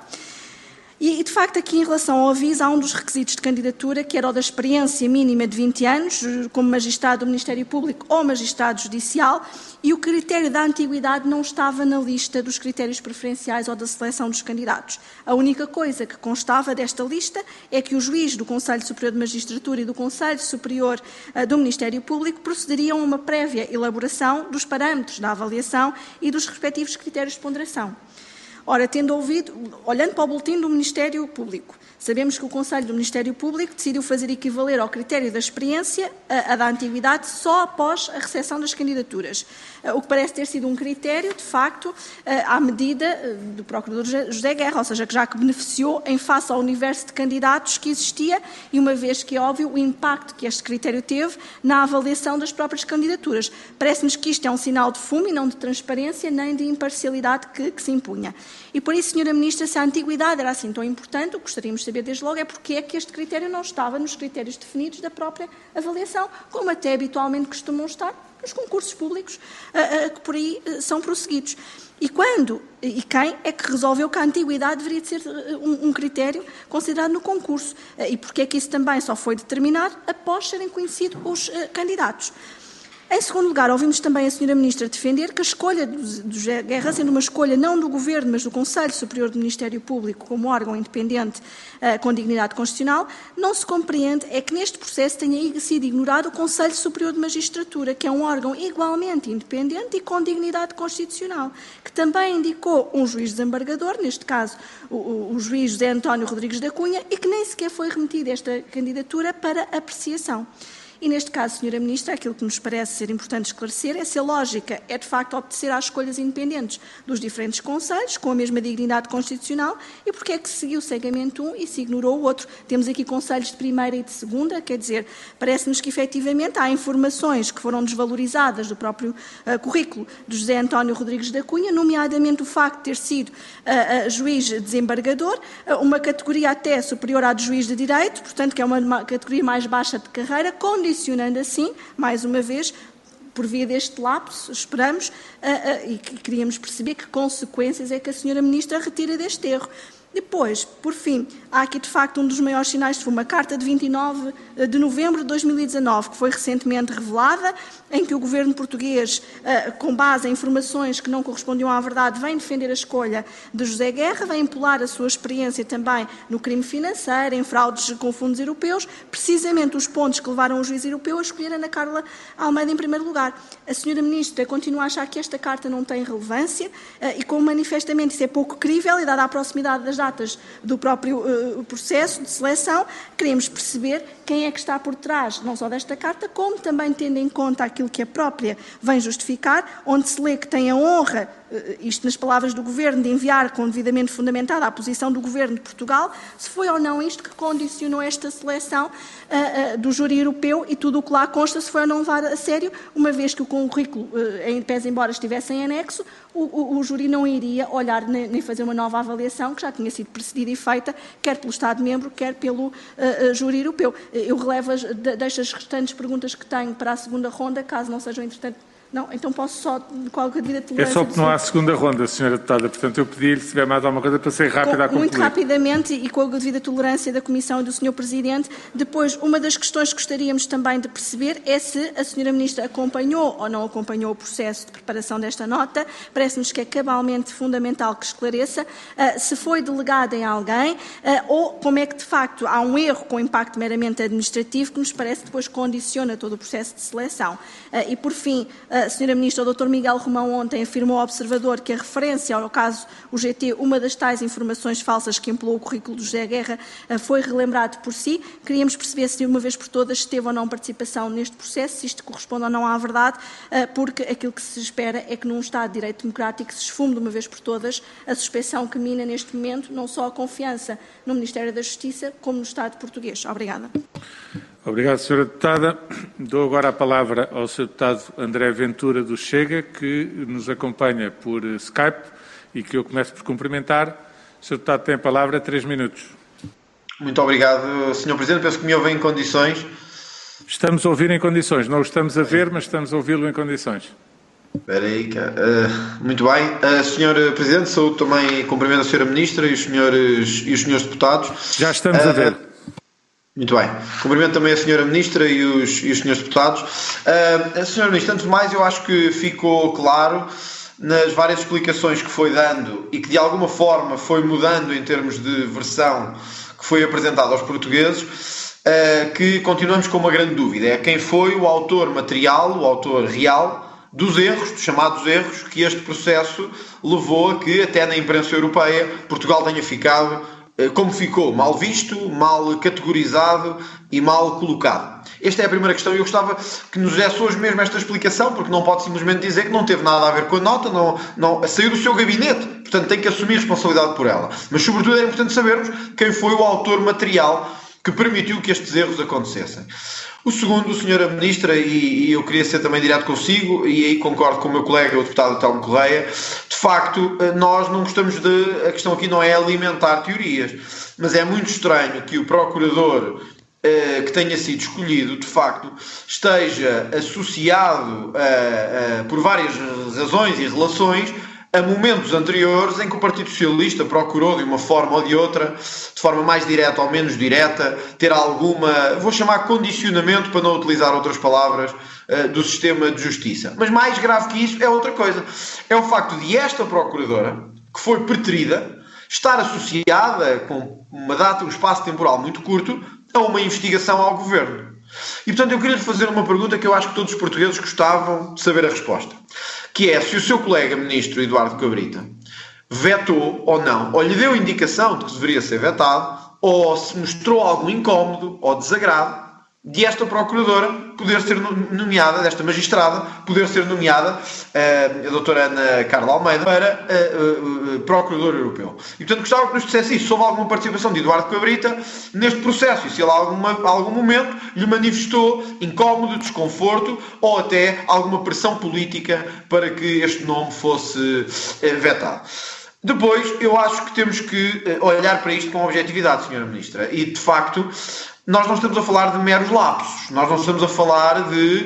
E, de facto, aqui em relação ao aviso, há um dos requisitos de candidatura, que era o da experiência mínima de 20 anos, como magistrado do Ministério Público ou magistrado judicial, e o critério da antiguidade não estava na lista dos critérios preferenciais ou da seleção dos candidatos. A única coisa que constava desta lista é que o juiz do Conselho Superior de Magistratura e do Conselho Superior do Ministério Público procederiam a uma prévia elaboração dos parâmetros da avaliação e dos respectivos critérios de ponderação. Ora, olhando para o boletim do Ministério Público, sabemos que o Conselho do Ministério Público decidiu fazer equivaler ao critério da experiência a da antiguidade só após a recepção das candidaturas, o que parece ter sido um critério, de facto, à medida do Procurador José Guerra, ou seja, que já que beneficiou em face ao universo de candidatos que existia e uma vez que é óbvio o impacto que este critério teve na avaliação das próprias candidaturas. Parece-nos que isto é um sinal de fumo e não de transparência nem de imparcialidade que se impunha. E por isso, Sra. Ministra, se a antiguidade era assim tão importante, o que gostaríamos de saber desde logo é porque é que este critério não estava nos critérios definidos da própria avaliação, como até habitualmente costumam estar nos concursos públicos que por aí são prosseguidos. E quando e quem é que resolveu que a antiguidade deveria de ser um critério considerado no concurso? E porque é que isso também só foi determinado após serem conhecidos os candidatos? Em segundo lugar, ouvimos também a Sra. Ministra defender que a escolha do José Guerra, sendo uma escolha não do Governo, mas do Conselho Superior do Ministério Público como órgão independente com dignidade constitucional, não se compreende é que neste processo tenha sido ignorado o Conselho Superior de Magistratura, que é um órgão igualmente independente e com dignidade constitucional, que também indicou um juiz desembargador, neste caso o juiz José António Rodrigues da Cunha, e que nem sequer foi remetida esta candidatura para apreciação. E neste caso, Sra. Ministra, aquilo que nos parece ser importante esclarecer é se a lógica é de facto obedecer às escolhas independentes dos diferentes conselhos, com a mesma dignidade constitucional, e porque é que se seguiu cegamente um e se ignorou o outro. Temos aqui conselhos de primeira e de segunda, quer dizer, parece-nos que efetivamente há informações que foram desvalorizadas do próprio currículo de José António Rodrigues da Cunha, nomeadamente o facto de ter sido juiz desembargador, uma categoria até superior à de juiz de direito, portanto que é uma categoria mais baixa de carreira, condicionando assim, mais uma vez, por via deste lapso, esperamos, e que queríamos perceber que consequências é que a Sra. Ministra retira deste erro. Depois, por fim, há aqui de facto um dos maiores sinais de fumo, a carta de 29 de novembro de 2019, que foi recentemente revelada, em que o governo português, com base em informações que não correspondiam à verdade, vem defender a escolha de José Guerra, vem impular a sua experiência também no crime financeiro, em fraudes com fundos europeus, precisamente os pontos que levaram o juiz europeu a escolher Ana Carla Almeida em primeiro lugar. A Sra. Ministra continua a achar que esta carta não tem relevância e, como manifestamente isso é pouco crível e dada a proximidade das datas do próprio processo de seleção, queremos perceber quem é que está por trás, não só desta carta, como também tendo em conta aquilo que a própria vem justificar, onde se lê que tem a honra, isto nas palavras do Governo, de enviar com devidamente fundamentada a posição do Governo de Portugal, se foi ou não isto que condicionou esta seleção do júri europeu e tudo o que lá consta, se foi ou não levar a sério, uma vez que o currículo, pese embora estivesse em anexo, o júri não iria olhar nem fazer uma nova avaliação, que já tinha sido precedida e feita, quer pelo Estado-membro, quer pelo júri europeu. Eu deixo as restantes perguntas que tenho para a segunda ronda, caso não sejam entretanto. Não, então posso só, com a devida tolerância... É só que não há segunda ronda, Sra. Deputada, portanto eu pedi-lhe, se tiver mais alguma coisa, para ser rápida a concluir. Muito rapidamente e com a devida tolerância da Comissão e do Sr. Presidente, depois, uma das questões que gostaríamos também de perceber é se a Sra. Ministra acompanhou ou não acompanhou o processo de preparação desta nota, parece-nos que é cabalmente fundamental que esclareça, se foi delegada em alguém ou como é que, de facto, há um erro com impacto meramente administrativo que nos parece depois condiciona todo o processo de seleção. E, por fim, a Sra. Ministra, o Dr. Miguel Romão ontem afirmou ao Observador que a referência ao caso UGT, uma das tais informações falsas que empolou o currículo do José Guerra, foi relembrado por si. Queríamos perceber se de uma vez por todas esteve ou não participação neste processo, se isto corresponde ou não à verdade, porque aquilo que se espera é que num Estado de Direito Democrático se esfume de uma vez por todas a suspeição que mina neste momento não só a confiança no Ministério da Justiça, como no Estado português. Obrigada. Obrigado, Sra. Deputada. Dou agora a palavra ao Sr. Deputado André Ventura do Chega, que nos acompanha por Skype e que eu começo por cumprimentar. O Sr. Deputado tem a palavra, 3 minutos. Muito obrigado, Sr. Presidente. Penso que me ouve em condições. Estamos a ouvir em condições. Não o estamos a ver, mas estamos a ouvi-lo em condições. Espera aí. Muito bem. Sr. Presidente, saúdo também e cumprimento a Sra. Ministra e os senhores deputados. Já estamos a ver. Muito bem. Cumprimento também a Sra. Ministra e os senhores deputados. Sra. Ministra, antes de mais, eu acho que ficou claro nas várias explicações que foi dando e que de alguma forma foi mudando em termos de versão que foi apresentada aos portugueses, que continuamos com uma grande dúvida. É quem foi o autor material, o autor real dos erros, dos chamados erros, que este processo levou a que até na imprensa europeia Portugal tenha ficado como ficou, mal visto, mal categorizado e mal colocado. Esta é a primeira questão e eu gostava que nos desse hoje mesmo esta explicação, porque não pode simplesmente dizer que não teve nada a ver com a nota, não saiu do seu gabinete, portanto tem que assumir responsabilidade por ela. Mas sobretudo é importante sabermos quem foi o autor material que permitiu que estes erros acontecessem. O segundo, Sra. Ministra, e eu queria ser também direto consigo, e aí concordo com o meu colega, o deputado Telmo Correia, de facto, nós não gostamos a questão aqui não é alimentar teorias, mas é muito estranho que o procurador que tenha sido escolhido, de facto, esteja associado por várias razões e relações a momentos anteriores em que o Partido Socialista procurou, de uma forma ou de outra, de forma mais direta ou menos direta, ter alguma, vou chamar condicionamento, para não utilizar outras palavras, do sistema de justiça. Mas mais grave que isso é outra coisa. É o facto de esta procuradora, que foi preterida, estar associada com uma data, um espaço temporal muito curto, a uma investigação ao governo. E, portanto, eu queria lhe fazer uma pergunta que eu acho que todos os portugueses gostavam de saber a resposta. Que é se o seu colega ministro Eduardo Cabrita vetou ou não, ou lhe deu indicação de que deveria ser vetado, ou se mostrou algum incómodo ou desagrado de esta procuradora poder ser nomeada, desta magistrada, poder ser nomeada, a doutora Ana Carla Almeida, para procurador europeu. E, portanto, gostava que nos dissesse isso, se houve alguma participação de Eduardo Cabrita neste processo, e se ele a algum momento lhe manifestou incómodo, desconforto, ou até alguma pressão política para que este nome fosse vetado. Depois, eu acho que temos que olhar para isto com objetividade, Sra. Ministra, e, de facto, nós não estamos a falar de meros lapsos, nós não estamos a falar de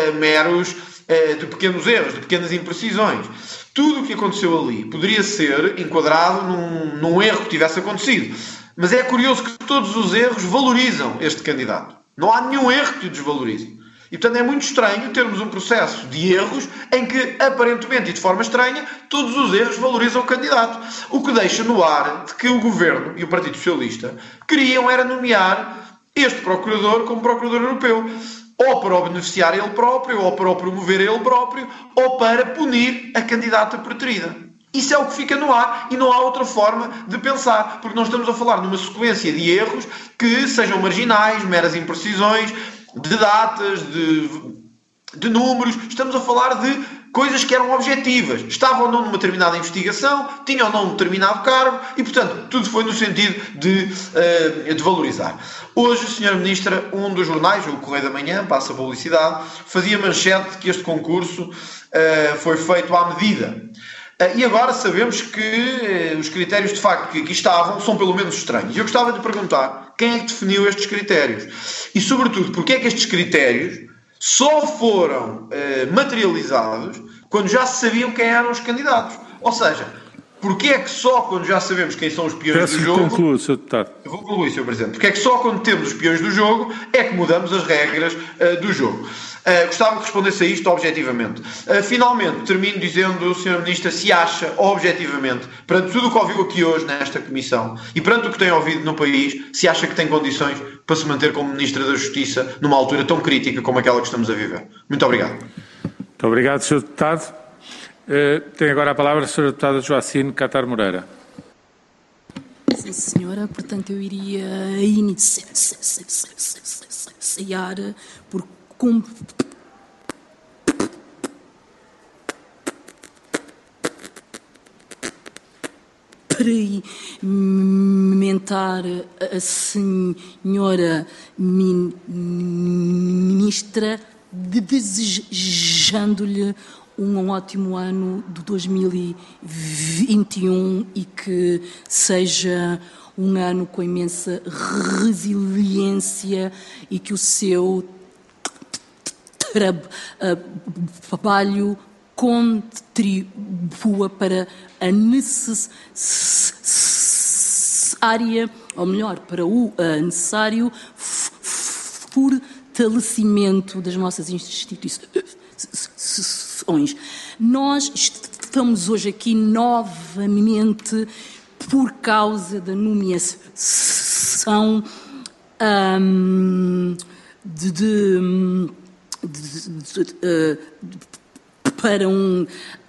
de pequenos erros, de pequenas imprecisões. Tudo o que aconteceu ali poderia ser enquadrado num erro que tivesse acontecido. Mas é curioso que todos os erros valorizam este candidato. Não há nenhum erro que o desvalorize. E, portanto, é muito estranho termos um processo de erros em que, aparentemente e de forma estranha, todos os erros valorizam o candidato. O que deixa no ar de que o Governo e o Partido Socialista queriam era nomear este procurador como procurador europeu. Ou para o beneficiar ele próprio, ou para o promover ele próprio, ou para punir a candidata preterida. Isso é o que fica no ar e não há outra forma de pensar, porque não estamos a falar numa sequência de erros que sejam marginais, meras imprecisões, de datas, de números. Estamos a falar de coisas que eram objetivas. Estava ou não numa determinada investigação, tinha ou não um determinado cargo e, portanto, tudo foi no sentido de valorizar. Hoje, Sra. Ministra, um dos jornais, o Correio da Manhã, passa a publicidade, fazia manchete de que este concurso foi feito à medida. E agora sabemos que os critérios, de facto, que aqui estavam, são pelo menos estranhos. Eu gostava de perguntar quem é que definiu estes critérios? E, sobretudo, porque é que estes critérios só foram materializados quando já se sabiam quem eram os candidatos? Ou seja, porque é que só quando já sabemos quem são os peões do jogo... Conclua, Sr. Deputado. Eu vou concluir, Sr. Presidente. Porque é que só quando temos os peões do jogo é que mudamos as regras do jogo. Gostava que respondesse a isto objetivamente. Finalmente, termino dizendo, Sr. Ministra, se acha objetivamente, perante tudo o que ouviu aqui hoje nesta Comissão e perante o que tem ouvido no país, se acha que tem condições para se manter como Ministra da Justiça numa altura tão crítica como aquela que estamos a viver. Muito obrigado. Muito obrigado, Sr. Deputado. Tem agora a palavra a Sra. Deputada Joacine Catar Moreira. Sim, senhora. Portanto, eu iria iniciar por cumprimentar a senhora Ministra, desejando-lhe um ótimo ano de 2021 e que seja um ano com imensa resiliência e que o seu trabalho contribua para a necessária, ou melhor, para o necessário fortalecimento das nossas instituições. Nós estamos hoje aqui novamente por causa da nomeação para um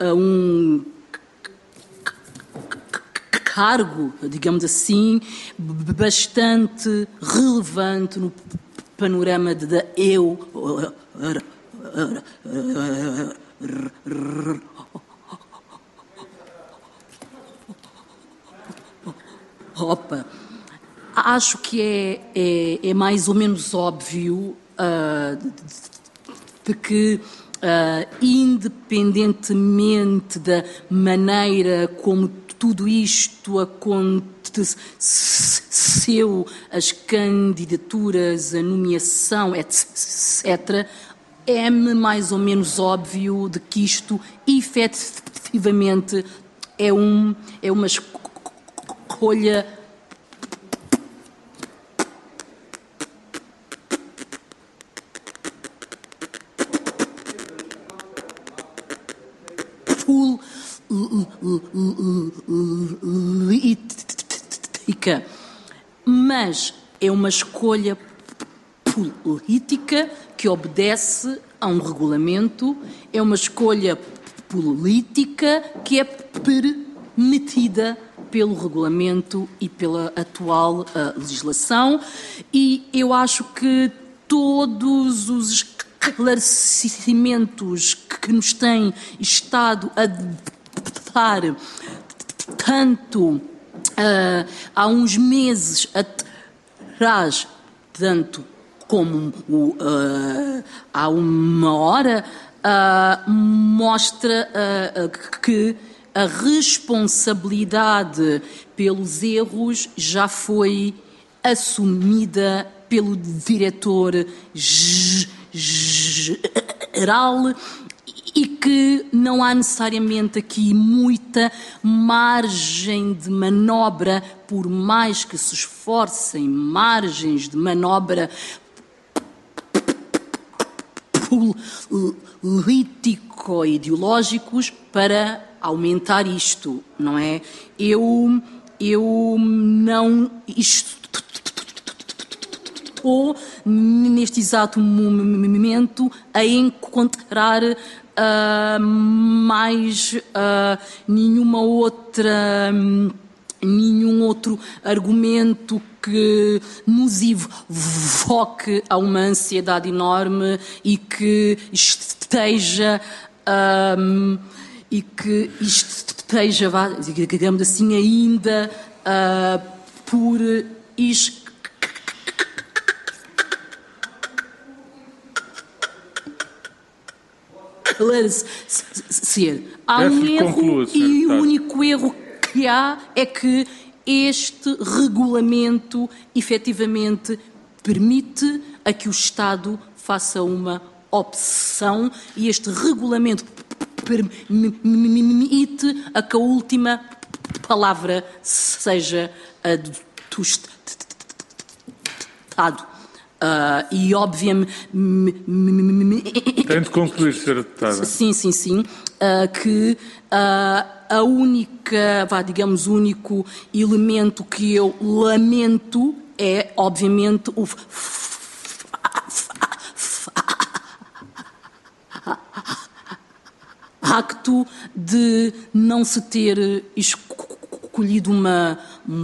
cargo, digamos assim, bastante relevante no panorama da Europa. Acho que é mais ou menos óbvio de que, independentemente da maneira como tudo isto aconteceu, as candidaturas, a nomeação, etc., é-me mais ou menos óbvio de que isto, efetivamente, é uma escolha política, mas é uma escolha política que obedece a um regulamento, é uma escolha política que é permitida pelo regulamento e pela atual legislação, e eu acho que todos os esclarecimentos que nos tem estado a dar, tanto há uns meses atrás, tanto como há uma hora, mostra que a responsabilidade pelos erros já foi assumida pelo diretor-geral e que não há necessariamente aqui muita margem de manobra, por mais que se esforcem margens de manobra político-ideológicos para aumentar isto, não é? Eu não estou neste exato momento a encontrar mais nenhum outro argumento que nos evoque a uma ansiedade enorme e que esteja digamos assim, ainda por esclarecer. Há um erro e o único erro que há é que este regulamento efetivamente permite a que o Estado faça uma opção e este regulamento permite a que a última palavra seja a do Estado. E obviamente... Tem de concluir, Sra. Deputada. Sim. Que a única, digamos, o único elemento que eu lamento é, obviamente, o facto de não se ter escolhido uma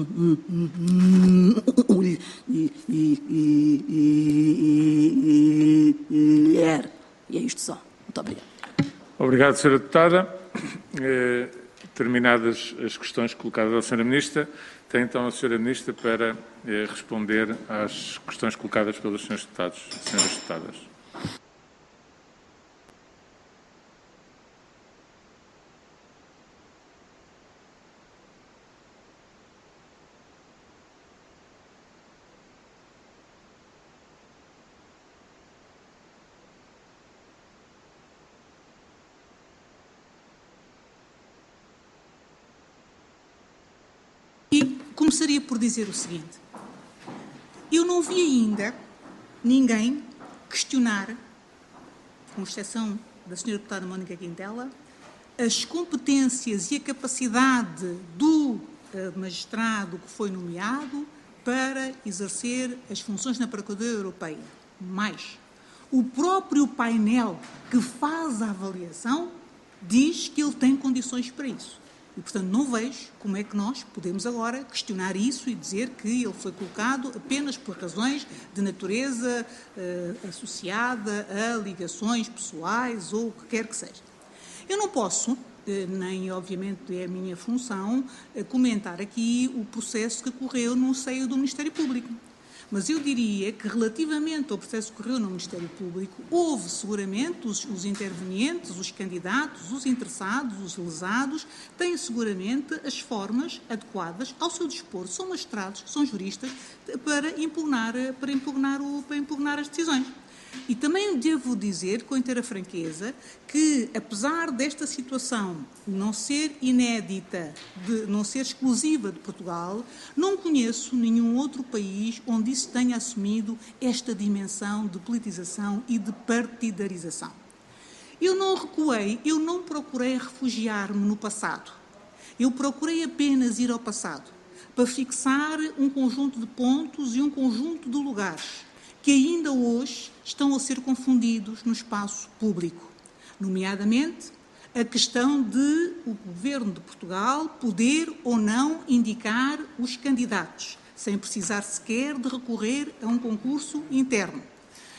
mulher. E é isto só. Muito obrigado. Obrigado, Sra. Deputada. Terminadas as questões colocadas à Sra. Ministra, tem então a Sra. Ministra para responder às questões colocadas pelos Srs. Deputados e Sras. Deputadas. Começaria por dizer o seguinte: eu não vi ainda ninguém questionar, com exceção da Sra. Deputada Mónica Quintela, as competências e a capacidade do magistrado que foi nomeado para exercer as funções na Procuradoria Europeia. Mais, o próprio painel que faz a avaliação diz que ele tem condições para isso. E, portanto, não vejo como é que nós podemos agora questionar isso e dizer que ele foi colocado apenas por razões de natureza associada a ligações pessoais ou o que quer que seja. Eu não posso, nem obviamente é a minha função, comentar aqui o processo que correu no seio do Ministério Público. Mas eu diria que, relativamente ao processo que correu no Ministério Público, houve seguramente os intervenientes, os candidatos, os interessados, os lesados, têm seguramente as formas adequadas ao seu dispor. São magistrados, são juristas, para impugnar as decisões. E também devo dizer, com inteira franqueza, que, apesar desta situação não ser inédita, de não ser exclusiva de Portugal, não conheço nenhum outro país onde isso tenha assumido esta dimensão de politização e de partidarização. Eu não recuei, eu não procurei refugiar-me no passado. Eu procurei apenas ir ao passado, para fixar um conjunto de pontos e um conjunto de lugares que ainda hoje estão a ser confundidos no espaço público, nomeadamente a questão de o Governo de Portugal poder ou não indicar os candidatos, sem precisar sequer de recorrer a um concurso interno.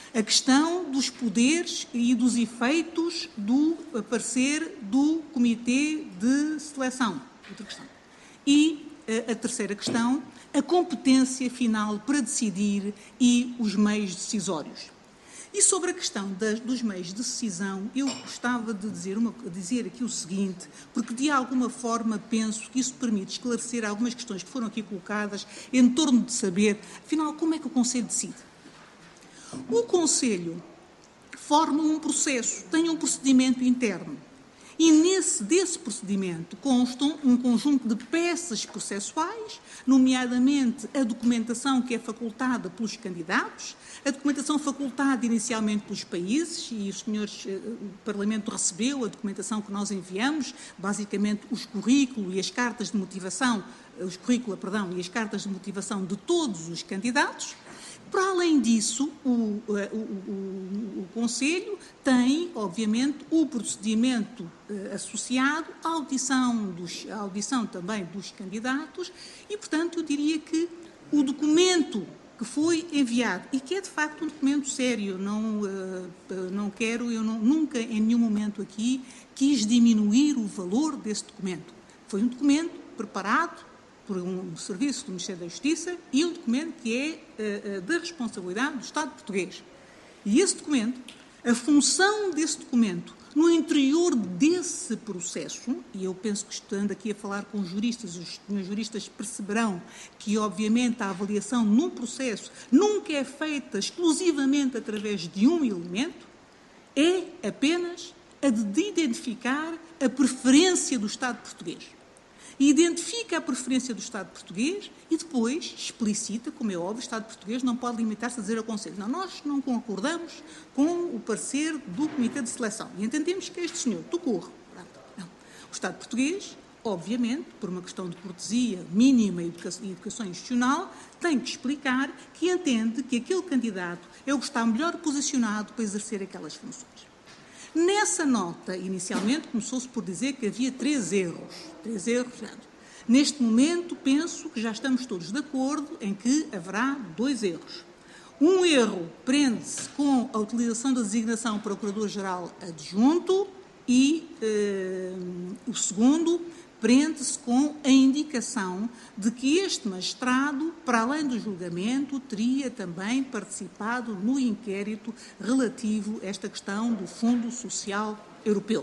A questão dos poderes e dos efeitos do parecer do Comitê de Seleção. Outra questão. E a terceira questão, a competência final para decidir e os meios decisórios. E sobre a questão dos meios de decisão, eu gostava de dizer aqui o seguinte, porque de alguma forma penso que isso permite esclarecer algumas questões que foram aqui colocadas em torno de saber, afinal, como é que o Conselho decide. O Conselho forma um processo, tem um procedimento interno. E desse procedimento constam um conjunto de peças processuais, nomeadamente a documentação que é facultada pelos candidatos, a documentação facultada inicialmente pelos países, e o Parlamento recebeu a documentação que nós enviamos, basicamente os currículos e as cartas de motivação, e as cartas de motivação de todos os candidatos. Para além disso, o Conselho tem, obviamente, o procedimento associado à audição também dos candidatos e, portanto, eu diria que o documento que foi enviado, e que é de facto um documento sério, nunca em nenhum momento aqui quis diminuir o valor desse documento. Foi um documento preparado por um serviço do Ministério da Justiça e um documento que é da responsabilidade do Estado português. E esse documento, a função desse documento no interior desse processo, e eu penso que estando aqui a falar com juristas, os meus juristas perceberão que, obviamente, a avaliação num processo nunca é feita exclusivamente através de um elemento, é apenas a de identificar a preferência do Estado português. Identifica a preferência do Estado português e depois explicita, como é óbvio, o Estado português não pode limitar-se a dizer ao Conselho: não, nós não concordamos com o parecer do Comitê de Seleção e entendemos que este senhor decorre. Não. O Estado português, obviamente, por uma questão de cortesia mínima e educação institucional, tem que explicar que entende que aquele candidato é o que está melhor posicionado para exercer aquelas funções. Nessa nota, inicialmente, começou-se por dizer que havia 3 erros. 3 erros. Neste momento, penso que já estamos todos de acordo em que haverá 2 erros. Um erro prende-se com a utilização da designação Procurador-Geral Adjunto e o segundo prende-se com a indicação de que este magistrado, para além do julgamento, teria também participado no inquérito relativo a esta questão do Fundo Social Europeu.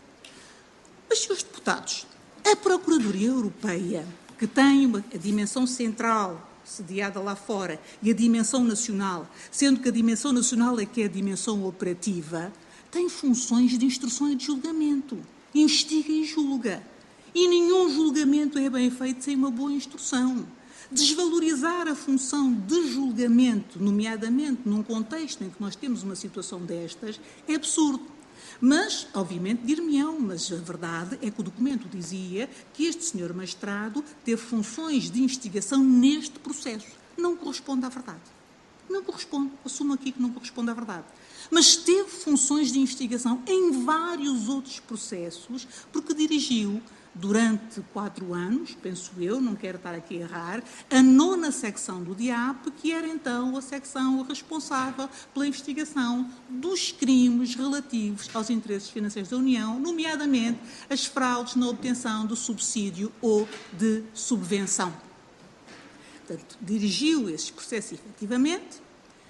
Mas, senhores deputados, a Procuradoria Europeia, que tem a dimensão central sediada lá fora e a dimensão nacional, sendo que a dimensão nacional é que é a dimensão operativa, tem funções de instrução e de julgamento. Investiga e julga. E nenhum julgamento é bem feito sem uma boa instrução. Desvalorizar a função de julgamento, nomeadamente num contexto em que nós temos uma situação destas, é absurdo. Mas, obviamente, dir-me-ão, mas a verdade é que o documento dizia que este senhor magistrado teve funções de investigação neste processo. Não corresponde à verdade. Não corresponde. Assumo aqui que não corresponde à verdade. Mas teve funções de investigação em vários outros processos, porque dirigiu, durante 4 anos, penso eu, não quero estar aqui a errar, a 9ª secção do DIAP, que era então a secção responsável pela investigação dos crimes relativos aos interesses financeiros da União, nomeadamente as fraudes na obtenção do subsídio ou de subvenção. Portanto, dirigiu esses processos efetivamente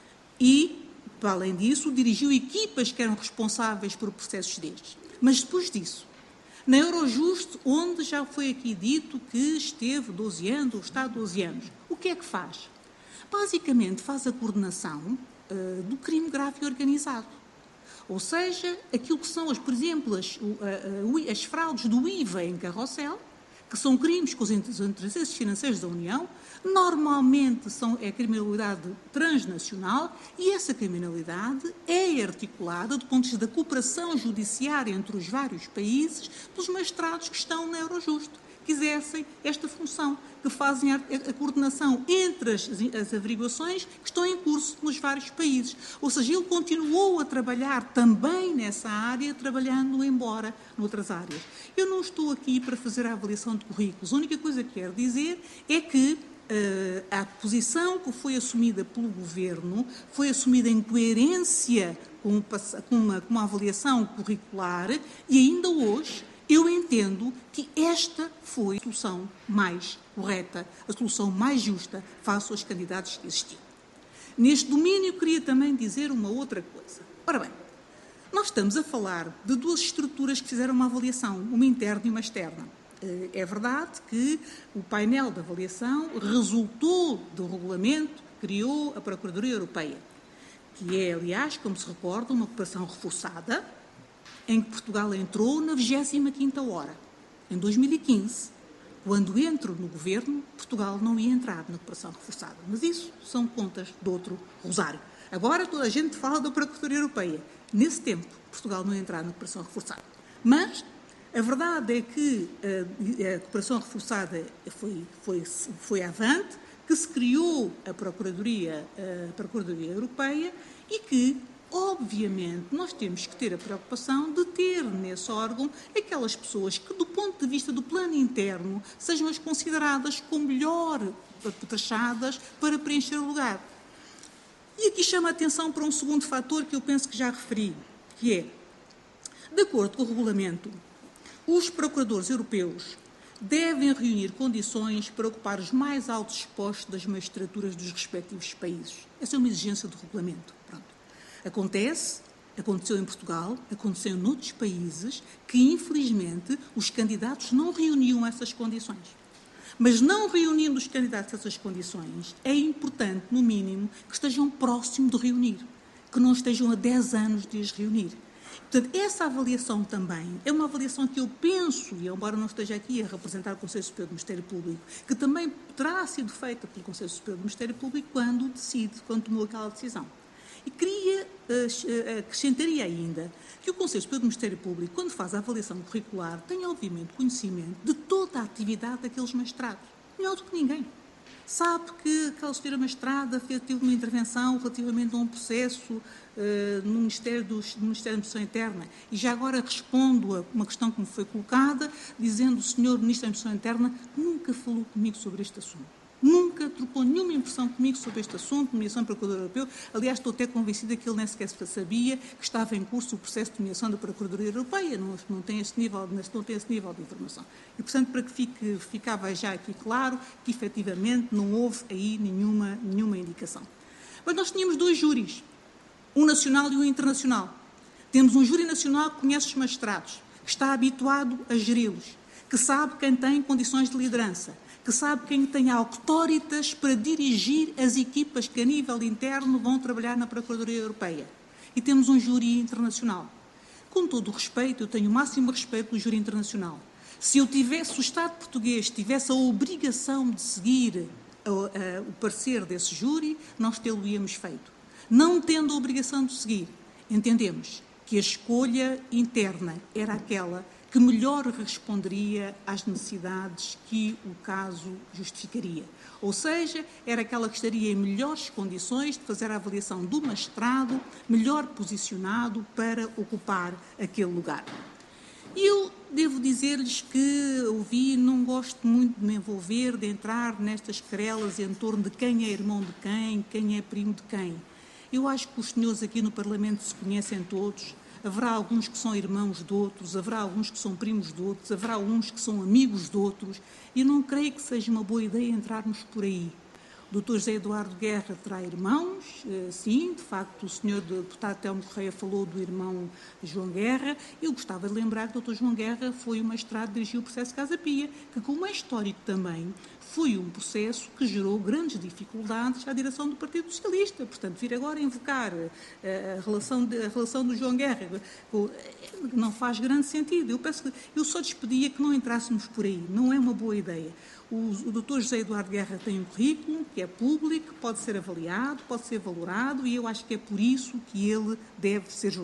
e, para além disso, dirigiu equipas que eram responsáveis por processos destes. Mas depois disso, na Eurojust, onde já foi aqui dito que esteve 12 anos, ou está 12 anos, o que é que faz? Basicamente faz a coordenação do crime grave e organizado. Ou seja, aquilo que são, por exemplo, as fraudes do IVA em carrossel, que são crimes com os interesses financeiros da União, normalmente é criminalidade transnacional e essa criminalidade é articulada do ponto de vista da cooperação judiciária entre os vários países pelos magistrados que estão na Eurojust, que exercem esta função, que fazem a coordenação entre as averiguações que estão em curso nos vários países. Ou seja, ele continuou a trabalhar também nessa área, trabalhando embora noutras áreas. Eu não estou aqui para fazer a avaliação de currículos. A única coisa que quero dizer é que a posição que foi assumida pelo Governo foi assumida em coerência com uma avaliação curricular e ainda hoje eu entendo que esta foi a solução mais correta, a solução mais justa face aos candidatos que existiam. Neste domínio, queria também dizer uma outra coisa. Ora bem, nós estamos a falar de duas estruturas que fizeram uma avaliação, uma interna e uma externa. É verdade que o painel de avaliação resultou do regulamento que criou a Procuradoria Europeia, que é, aliás, como se recorda, uma cooperação reforçada, em que Portugal entrou na 25ª hora. Em 2015, quando entro no Governo, Portugal não ia entrar na cooperação reforçada. Mas isso são contas de outro rosário. Agora toda a gente fala da Procuradoria Europeia. Nesse tempo, Portugal não ia entrar na cooperação reforçada. Mas a verdade é que a cooperação reforçada foi avante, que se criou a Procuradoria Europeia e que, obviamente, nós temos que ter a preocupação de ter nesse órgão aquelas pessoas que, do ponto de vista do plano interno, sejam as consideradas como melhor taxadas para preencher o lugar. E aqui chama a atenção para um segundo fator que eu penso que já referi, que é, de acordo com o regulamento, os procuradores europeus devem reunir condições para ocupar os mais altos postos das magistraturas dos respectivos países. Essa é uma exigência do regulamento. Pronto. Aconteceu em Portugal, aconteceu noutros países que, infelizmente, os candidatos não reuniam essas condições. Mas não reunindo os candidatos a essas condições, é importante, no mínimo, que estejam próximos de reunir, que não estejam a 10 anos de as reunir. Portanto, essa avaliação também é uma avaliação que eu penso, e embora não esteja aqui a representar o Conselho Superior do Ministério Público, que também terá sido feita pelo Conselho Superior do Ministério Público quando tomou aquela decisão. E acrescentaria ainda que o Conselho Superior do Ministério Público, quando faz a avaliação curricular, tem obviamente conhecimento de toda a atividade daqueles magistrados, melhor do que ninguém. Sabe que aquela senhora magistrada teve uma intervenção relativamente a um processo no Ministério da Administração Interna. E já agora respondo a uma questão que me foi colocada, dizendo que o senhor Ministro da Administração Interna nunca falou comigo sobre este assunto. Nunca trocou nenhuma impressão comigo sobre este assunto, nomeação do Procurador Europeu. Aliás, estou até convencida que ele nem sequer sabia que estava em curso o processo de nomeação da Procuradoria Europeia. Não tem esse nível de informação. E, portanto, para que ficava já aqui claro que, efetivamente, não houve aí nenhuma indicação. Mas nós tínhamos dois júris, um nacional e um internacional. Temos um júri nacional que conhece os magistrados, que está habituado a geri-los, que sabe quem tem condições de liderança, que sabe quem tem auctoritas para dirigir as equipas que a nível interno vão trabalhar na Procuradoria Europeia. E temos um júri internacional. Com todo o respeito, eu tenho o máximo respeito pelo júri internacional. Se o Estado português tivesse a obrigação de seguir o parecer desse júri, nós tê-lo-íamos feito. Não tendo a obrigação de seguir, entendemos que a escolha interna era aquela que melhor responderia às necessidades que o caso justificaria. Ou seja, era aquela que estaria em melhores condições de fazer a avaliação do magistrado, melhor posicionado para ocupar aquele lugar. E eu devo dizer-lhes que não gosto muito de me envolver, de entrar nestas querelas em torno de quem é irmão de quem é primo de quem. Eu acho que os senhores aqui no Parlamento se conhecem todos. Haverá alguns que são irmãos de outros, haverá alguns que são primos de outros, haverá uns que são amigos de outros, e não creio que seja uma boa ideia entrarmos por aí. O Dr. José Eduardo Guerra terá irmãos, sim, de facto o Sr. Deputado Telmo Correia falou do irmão João Guerra. Eu gostava de lembrar que o Dr. João Guerra foi o magistrado que dirigiu o processo Casa Pia, que, como é histórico também, foi um processo que gerou grandes dificuldades à direção do Partido Socialista. Portanto, vir agora invocar a relação do João Guerra não faz grande sentido. Eu só despedia que não entrássemos por aí. Não é uma boa ideia. O Dr. José Eduardo Guerra tem um currículo que é público, pode ser avaliado, pode ser valorado, e eu acho que é por isso que ele deve ser julgado.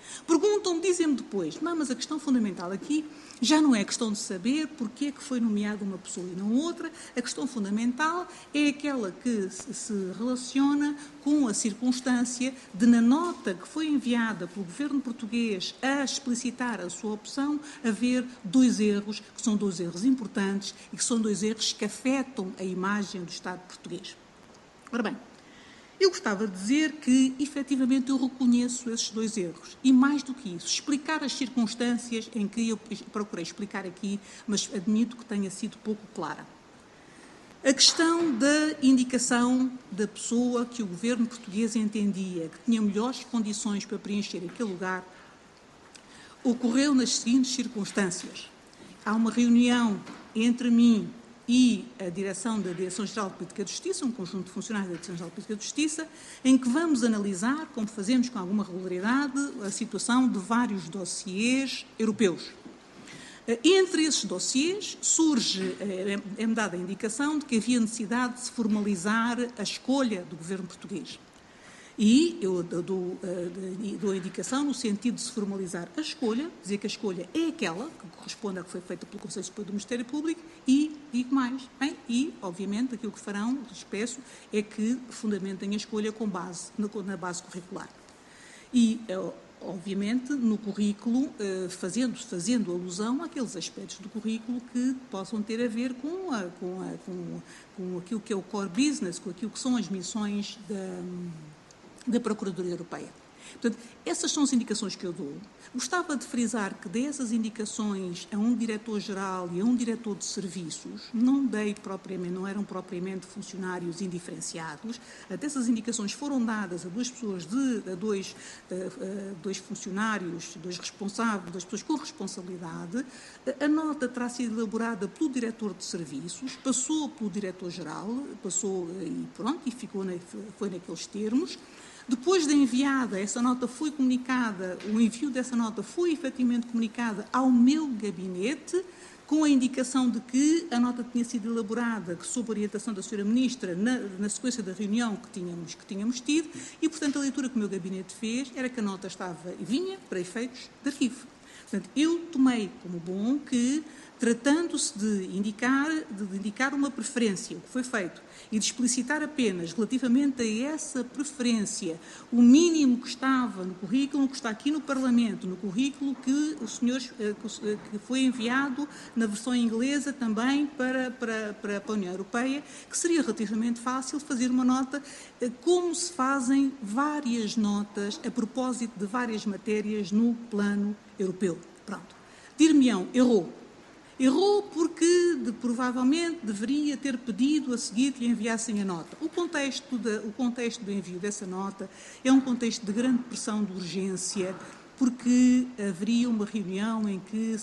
Perguntam-me, dizem-me depois, mas a questão fundamental aqui já não é a questão de saber porque é que foi nomeada uma pessoa e não outra. A questão fundamental é aquela que se relaciona com a circunstância de, na nota que foi enviada pelo governo português a explicitar a sua opção, haver 2 erros, que são 2 erros importantes e que são 2 erros que afetam a imagem do Estado português. Ora bem, eu gostava de dizer que, efetivamente, eu reconheço esses 2 erros. E, mais do que isso, explicar as circunstâncias em que eu procurei explicar aqui, mas admito que tenha sido pouco clara. A questão da indicação da pessoa que o governo português entendia que tinha melhores condições para preencher aquele lugar ocorreu nas seguintes circunstâncias. Há uma reunião entre mim e a direção da Direção-Geral de Política de Justiça, um conjunto de funcionários da Direção-Geral de Política de Justiça, em que vamos analisar, como fazemos com alguma regularidade, a situação de vários dossiês europeus. Entre esses dossiês surge, é-me dada a indicação de que havia necessidade de se formalizar a escolha do governo português. E eu dou a indicação no sentido de se formalizar a escolha, dizer que a escolha é aquela que corresponde à que foi feita pelo Conselho Superior do Ministério Público e, digo mais, e, obviamente, aquilo que farão, peço, é que fundamentem a escolha com base, na base curricular. E, obviamente, no currículo, fazendo alusão àqueles aspectos do currículo que possam ter a ver com aquilo que é o core business, com aquilo que são as missões da Procuradoria Europeia. Portanto, essas são as indicações que eu dou. Gostava de frisar que dessas indicações a um diretor-geral e a um diretor de serviços, não eram propriamente funcionários indiferenciados. Essas indicações foram dadas a 2 pessoas, dois funcionários, 2 responsáveis, 2 pessoas com responsabilidade. A nota terá sido elaborada pelo diretor de serviços, passou pelo diretor-geral, foi naqueles termos. Depois de enviada, essa nota foi comunicada, o envio dessa nota foi efetivamente comunicada ao meu gabinete, com a indicação de que a nota tinha sido elaborada sob orientação da Sra. Ministra na sequência da reunião que tínhamos tido e, portanto, a leitura que o meu gabinete fez era que a nota vinha para efeitos de arquivo. Portanto, eu tomei como bom que, tratando-se de indicar uma preferência, o que foi feito, e de explicitar apenas relativamente a essa preferência o mínimo que estava no currículo, que está aqui no Parlamento, no currículo que que foi enviado na versão inglesa também para a União Europeia, que seria relativamente fácil fazer uma nota como se fazem várias notas a propósito de várias matérias no plano europeu. Pronto. Dir-me-ão, errou. Errou porque provavelmente deveria ter pedido a seguir que lhe enviassem a nota. O contexto do envio dessa nota é um contexto de grande pressão de urgência, porque haveria uma reunião em que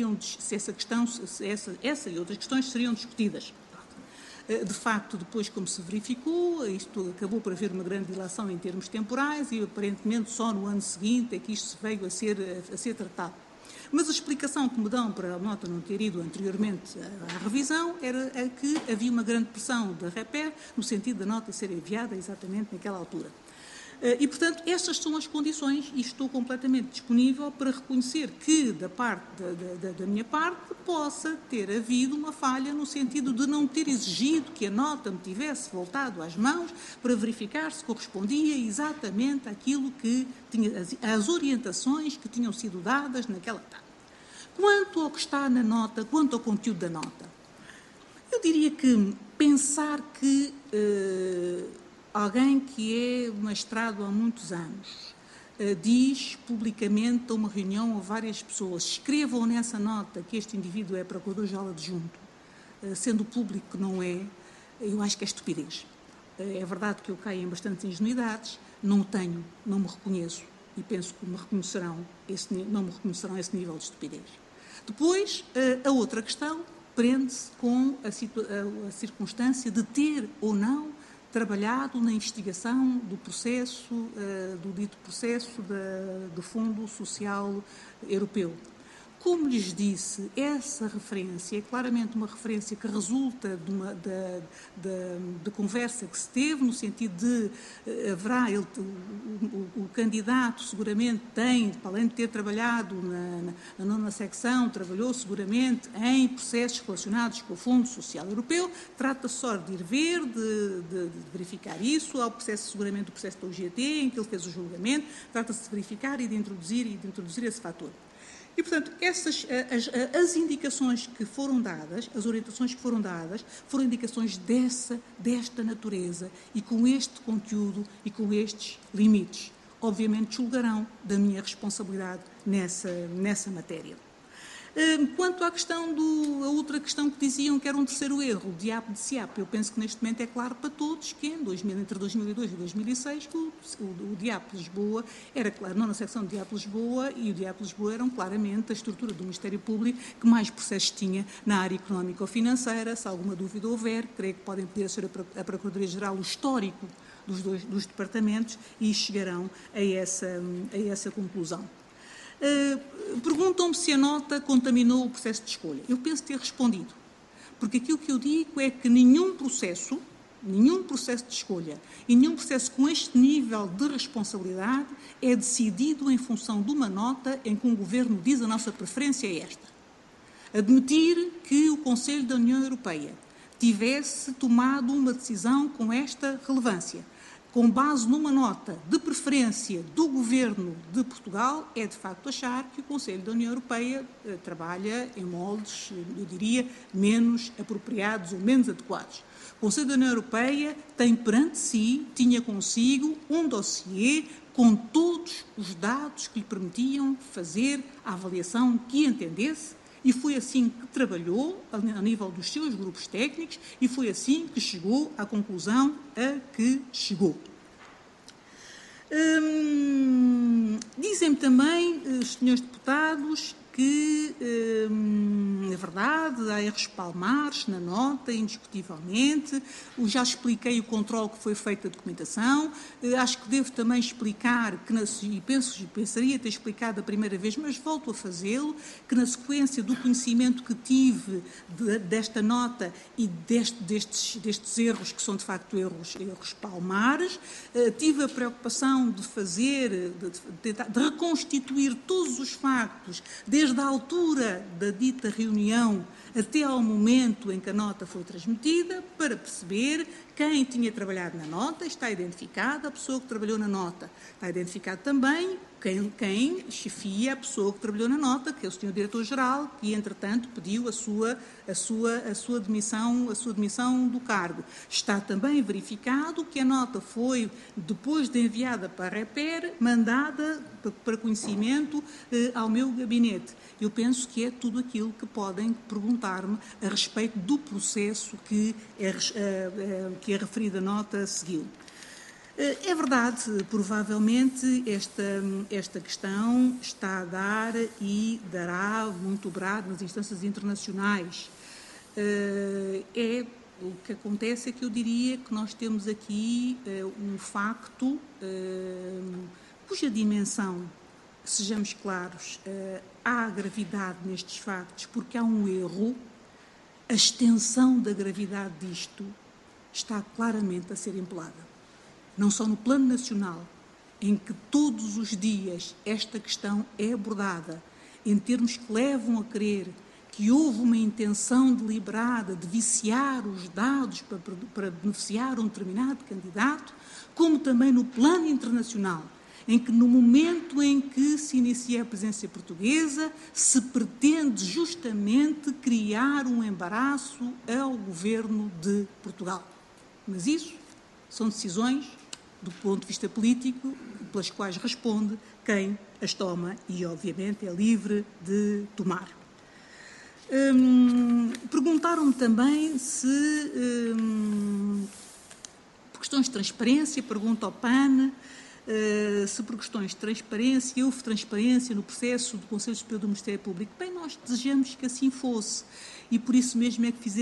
essa e outras questões seriam discutidas. De facto, depois, como se verificou, isto acabou por haver uma grande dilação em termos temporais e, aparentemente, só no ano seguinte é que isto veio a ser tratado. Mas a explicação que me dão para a nota não ter ido anteriormente à revisão era que havia uma grande pressão da REPER no sentido da nota ser enviada exatamente naquela altura. E, portanto, estas são as condições e estou completamente disponível para reconhecer que, da minha parte, possa ter havido uma falha no sentido de não ter exigido que a nota me tivesse voltado às mãos para verificar se correspondia exatamente àquilo que tinha, às orientações que tinham sido dadas naquela tarde. Quanto ao que está na nota, quanto ao conteúdo da nota, eu diria que pensar que alguém que é mestrado há muitos anos diz publicamente a uma reunião a várias pessoas, escrevam nessa nota que este indivíduo é procurador-geral adjunto, sendo público que não é, eu acho que é estupidez. É verdade que eu caio em bastantes ingenuidades, não o tenho, não me reconheço e penso que não me reconhecerão esse nível de estupidez. Depois, a outra questão prende-se com a circunstância de ter ou não trabalhado na investigação do processo, do dito processo do Fundo Social Europeu. Como lhes disse, essa referência é claramente uma referência que resulta de conversa que se teve, no sentido de o candidato seguramente tem, além de ter trabalhado na nona secção, trabalhou seguramente em processos relacionados com o Fundo Social Europeu, trata só de ir ver, de verificar isso, ao processo, seguramente o processo da UGT, em que ele fez o julgamento, trata-se de verificar e de introduzir esse fator. E, portanto, as indicações que foram dadas, as orientações que foram dadas, foram indicações desta natureza e com este conteúdo e com estes limites. Obviamente, julgarão da minha responsabilidade nessa matéria. Quanto à a outra questão que diziam que era um terceiro erro, o DIAP de SIAP, eu penso que neste momento é claro para todos que entre 2002 e 2006 que o DIAP de Lisboa era claro, não na secção do DIAP de Lisboa, e o DIAP de Lisboa eram claramente a estrutura do Ministério Público que mais processos tinha na área económica ou financeira. Se alguma dúvida houver, creio que podem pedir a Procuradoria-Geral o histórico dos departamentos e chegarão a essa conclusão. Perguntam-me se a nota contaminou o processo de escolha. Eu penso ter respondido, porque aquilo que eu digo é que nenhum processo de escolha e nenhum processo com este nível de responsabilidade é decidido em função de uma nota em que um governo diz a nossa preferência é esta. Admitir que o Conselho da União Europeia tivesse tomado uma decisão com esta relevância, com base numa nota de preferência do Governo de Portugal, é de facto achar que o Conselho da União Europeia trabalha em moldes, eu diria, menos apropriados ou menos adequados. O Conselho da União Europeia tem perante si, tinha consigo um dossiê com todos os dados que lhe permitiam fazer a avaliação que entendesse, e foi assim que trabalhou a nível dos seus grupos técnicos e foi assim que chegou à conclusão a que chegou. Dizem-me também, os senhores deputados, que é verdade, há erros palmares na nota, indiscutivelmente. Eu já expliquei o controle que foi feito da documentação. Acho que devo também explicar, e pensaria ter explicado a primeira vez, mas volto a fazê-lo, que na sequência do conhecimento que tive desta nota e destes erros, que são de facto erros palmares, tive a preocupação de reconstituir todos os factos, desde a altura da dita reunião até ao momento em que a nota foi transmitida, para perceber quem tinha trabalhado na nota, está identificada a pessoa que trabalhou na nota. Está identificado também quem chefia a pessoa que trabalhou na nota, que é o Sr. Diretor-Geral, que, entretanto, pediu a sua demissão do cargo. Está também verificado que a nota foi, depois de enviada para a REPER, mandada para conhecimento ao meu gabinete. Eu penso que é tudo aquilo que podem perguntar-me a respeito do processo que a referida nota seguiu. É verdade, provavelmente esta questão está a dar e dará muito brado nas instâncias internacionais. O que acontece é que eu diria que nós temos aqui um facto cuja dimensão, sejamos claros, há gravidade nestes factos porque há um erro. A extensão da gravidade disto está claramente a ser empolada. Não só no plano nacional, em que todos os dias esta questão é abordada, em termos que levam a crer que houve uma intenção deliberada de viciar os dados para beneficiar um determinado candidato, como também no plano internacional, em que no momento em que se inicia a presidência portuguesa, se pretende justamente criar um embaraço ao governo de Portugal. Mas isso são decisões do ponto de vista político, pelas quais responde quem as toma e, obviamente, é livre de tomar. Perguntaram-me também se, por questões de transparência, pergunta ao PAN, se por questões de transparência, houve transparência no processo do Conselho Superior do Ministério Público. Bem, nós desejamos que assim fosse. E por isso mesmo é que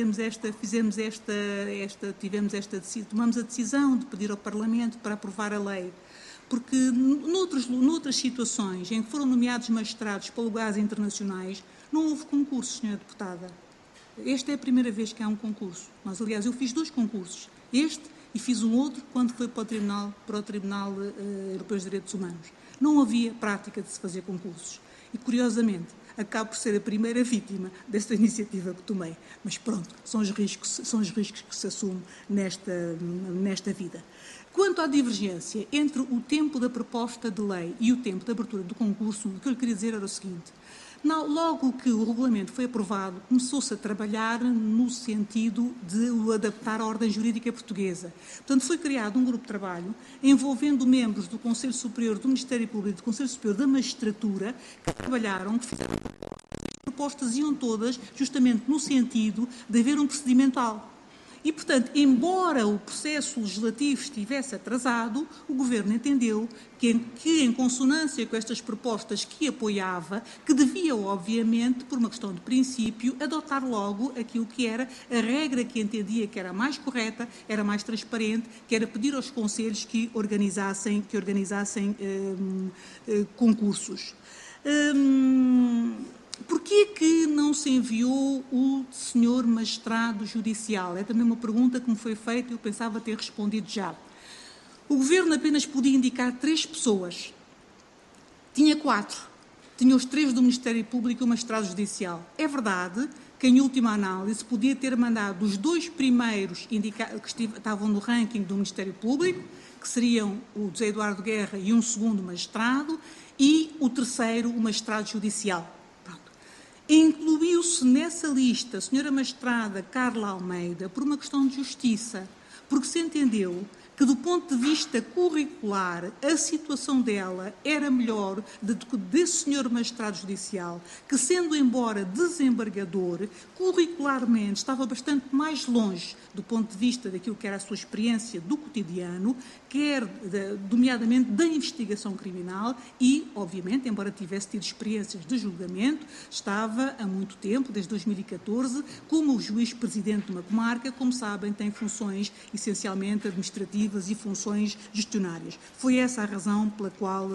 tomamos a decisão de pedir ao Parlamento para aprovar a lei. Porque noutras situações em que foram nomeados magistrados para lugares internacionais, não houve concurso, Sra. Deputada. Esta é a primeira vez que há um concurso. Aliás, eu fiz 2 concursos. Este e fiz um outro quando foi para o Tribunal Europeu dos Direitos Humanos. Não havia prática de se fazer concursos. E, curiosamente, acabo por ser a primeira vítima desta iniciativa que tomei. Mas pronto, são os riscos que se assumem nesta vida. Quanto à divergência entre o tempo da proposta de lei e o tempo de abertura do concurso, o que eu lhe queria dizer era o seguinte. Logo que o regulamento foi aprovado, começou-se a trabalhar no sentido de o adaptar à ordem jurídica portuguesa. Portanto, foi criado um grupo de trabalho envolvendo membros do Conselho Superior do Ministério Público e do Conselho Superior da Magistratura que trabalharam, que fizeram propostas, iam todas justamente no sentido de haver um procedimental. E, portanto, embora o processo legislativo estivesse atrasado, o Governo entendeu que em consonância com estas propostas que apoiava, que devia, obviamente, por uma questão de princípio, adotar logo aquilo que era a regra que entendia que era mais correta, era mais transparente, que era pedir aos conselhos que organizassem concursos. Porquê que não se enviou o senhor magistrado judicial? É também uma pergunta que me foi feita e eu pensava ter respondido já. O Governo apenas podia indicar 3 pessoas. Tinha 4. Tinha os 3 do Ministério Público e o magistrado judicial. É verdade que, em última análise, podia ter mandado os 2 primeiros que estavam no ranking do Ministério Público, que seriam o José Eduardo Guerra e um segundo magistrado, e o terceiro, o magistrado judicial. Incluiu-se nessa lista a senhora magistrada Carla Almeida por uma questão de justiça, porque se entendeu que, do ponto de vista curricular, a situação dela era melhor desse senhor magistrado judicial, que, sendo embora desembargador, curricularmente estava bastante mais longe do ponto de vista daquilo que era a sua experiência do cotidiano, quer, nomeadamente, da investigação criminal e, obviamente, embora tivesse tido experiências de julgamento, estava há muito tempo, desde 2014, como juiz-presidente de uma comarca, como sabem, tem funções essencialmente administrativas e funções gestionárias. Foi essa a razão pela qual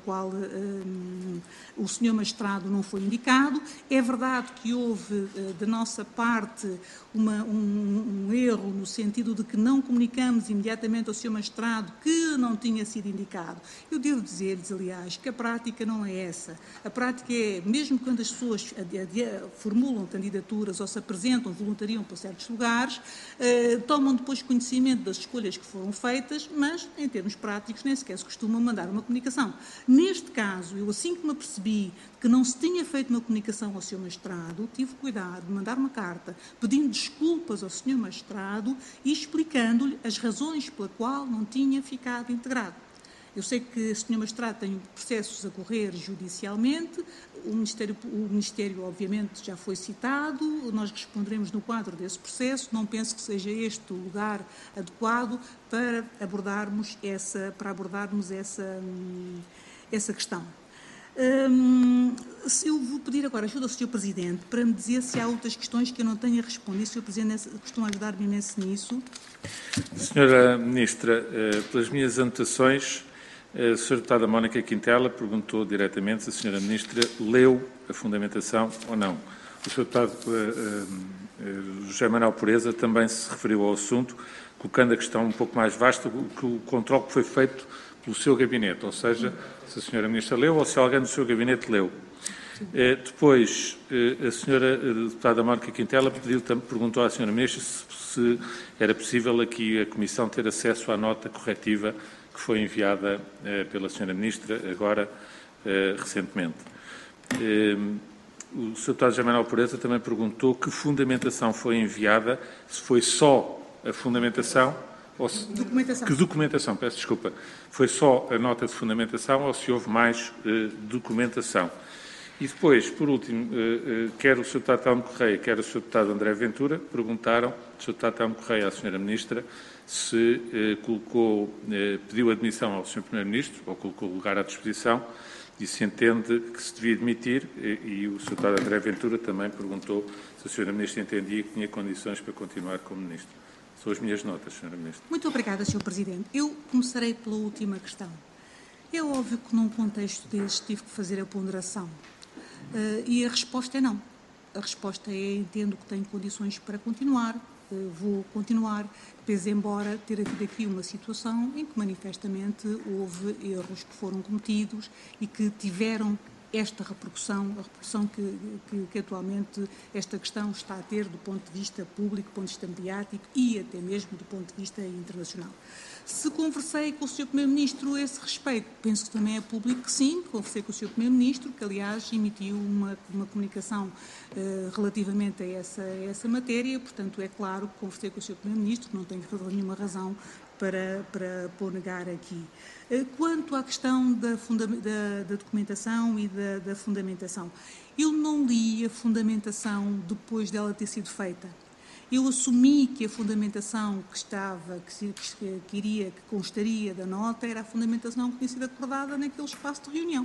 o senhor magistrado não foi indicado. É verdade que houve, da nossa parte, um erro no sentido de que não comunicamos imediatamente ao senhor magistrado que não tinha sido indicado. Eu devo dizer-lhes, aliás, que a prática não é essa. A prática é, mesmo quando as pessoas formulam candidaturas ou se apresentam, voluntariam para certos lugares, tomam depois conhecimento das escolhas que foram feitas, mas, em termos práticos, nem sequer se costuma mandar uma comunicação. Neste caso, eu, assim que me apercebi que não se tinha feito uma comunicação ao Sr. Magistrado, tive cuidado de mandar uma carta pedindo desculpas ao Sr. Magistrado e explicando-lhe as razões pela qual não tinha ficado integrado. Eu sei que o Sr. Magistrado tem processos a correr judicialmente, o Ministério, obviamente, já foi citado, nós responderemos no quadro desse processo, não penso que seja este o lugar adequado para abordarmos essa questão. Eu vou pedir agora ajuda ao Sr. Presidente para me dizer se há outras questões que eu não tenha respondido. Sr. Presidente, costuma ajudar-me imenso nisso. Senhora Ministra, pelas minhas anotações, a Sra. Deputada Mónica Quintela perguntou diretamente se a Sra. Ministra leu a fundamentação ou não. O Sr. Deputado José Manuel Pureza também se referiu ao assunto, colocando a questão um pouco mais vasta, que o controle que foi feito pelo seu gabinete, ou seja, se a Sra. Ministra leu ou se alguém do seu gabinete leu. Depois, a Sra. Deputada Mónica Quintela perguntou à Sra. Ministra se era possível aqui a Comissão ter acesso à nota corretiva que foi enviada pela Sra. Ministra agora, recentemente. O Sr. Deputado José Manuel Pureza também perguntou que fundamentação foi enviada, se foi só a fundamentação, Documentação. Que documentação, peço desculpa, foi só a nota de fundamentação ou se houve mais documentação. E depois, por último, quer o Sr. Deputado Telmo Correia, quer o Sr. Deputado André Ventura, perguntaram, o Sr. Deputado Telmo Correia à Sra. Ministra, se pediu admissão ao Sr. Primeiro-Ministro, ou colocou o lugar à disposição, e se entende que se devia admitir, e o Sr. Deputado André Ventura também perguntou se a Sra. Ministra entendia que tinha condições para continuar como Ministro. São as minhas notas, Sra. Ministra. Muito obrigada, Sr. Presidente. Eu começarei pela última questão. É óbvio que num contexto desses tive que fazer a ponderação. E a resposta é não. A resposta é: entendo que tenho condições para continuar, vou continuar, pese embora ter havido aqui uma situação em que manifestamente houve erros que foram cometidos e que tiveram esta repercussão, a repercussão que atualmente esta questão está a ter do ponto de vista público, do ponto de vista mediático e até mesmo do ponto de vista internacional. Se conversei com o Sr. Primeiro-Ministro a esse respeito, penso que também é público que sim, conversei com o Sr. Primeiro-Ministro, que aliás emitiu uma comunicação relativamente a essa matéria, portanto é claro que conversei com o Sr. Primeiro-Ministro, não tenho nenhuma razão para pôr negar aqui. Quanto à questão da documentação e da fundamentação, eu não li a fundamentação depois dela ter sido feita. Eu assumi que a fundamentação que constaria da nota era a fundamentação que tinha sido acordada naquele espaço de reunião.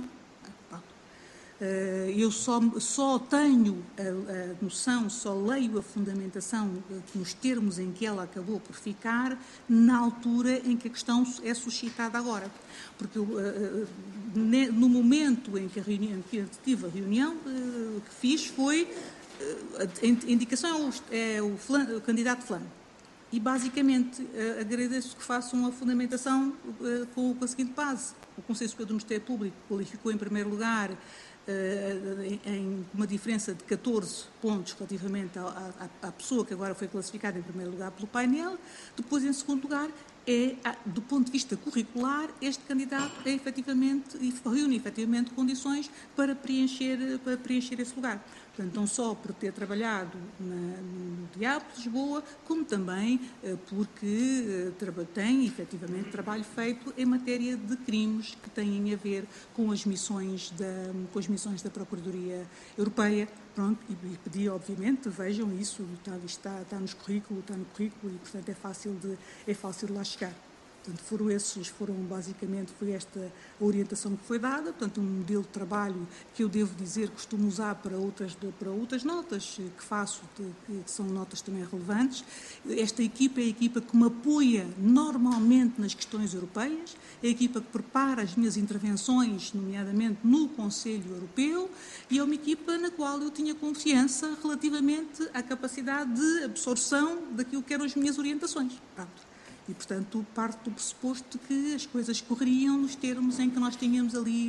Eu só tenho a noção, só leio a fundamentação nos termos em que ela acabou por ficar na altura em que a questão é suscitada agora. Porque no momento em que tive a reunião, o que fiz foi a indicação é o candidato fulano. E, basicamente, agradeço que façam a fundamentação com a seguinte base. O Conselho Superior do Ministério Público qualificou, em primeiro lugar, em uma diferença de 14 pontos relativamente à pessoa que agora foi classificada em primeiro lugar pelo painel. Depois, em segundo lugar, do ponto de vista curricular, este candidato reúne efetivamente condições para preencher esse lugar. Portanto, não só por ter trabalhado no Diabo de Lisboa, como também porque tem efetivamente trabalho feito em matéria de crimes que têm a ver com as missões da Procuradoria Europeia. Pronto, e pedi, obviamente, vejam isso, está no currículo e, portanto, é fácil de lá chegar. Portanto, basicamente, foi esta a orientação que foi dada, portanto, um modelo de trabalho que eu devo dizer costumo usar para outras notas que faço, que são notas também relevantes. Esta equipa é a equipa que me apoia normalmente nas questões europeias, é a equipa que prepara as minhas intervenções, nomeadamente no Conselho Europeu, e é uma equipa na qual eu tinha confiança relativamente à capacidade de absorção daquilo que eram as minhas orientações. Pronto. E, portanto, parte do pressuposto de que as coisas corriam nos termos em que nós tínhamos ali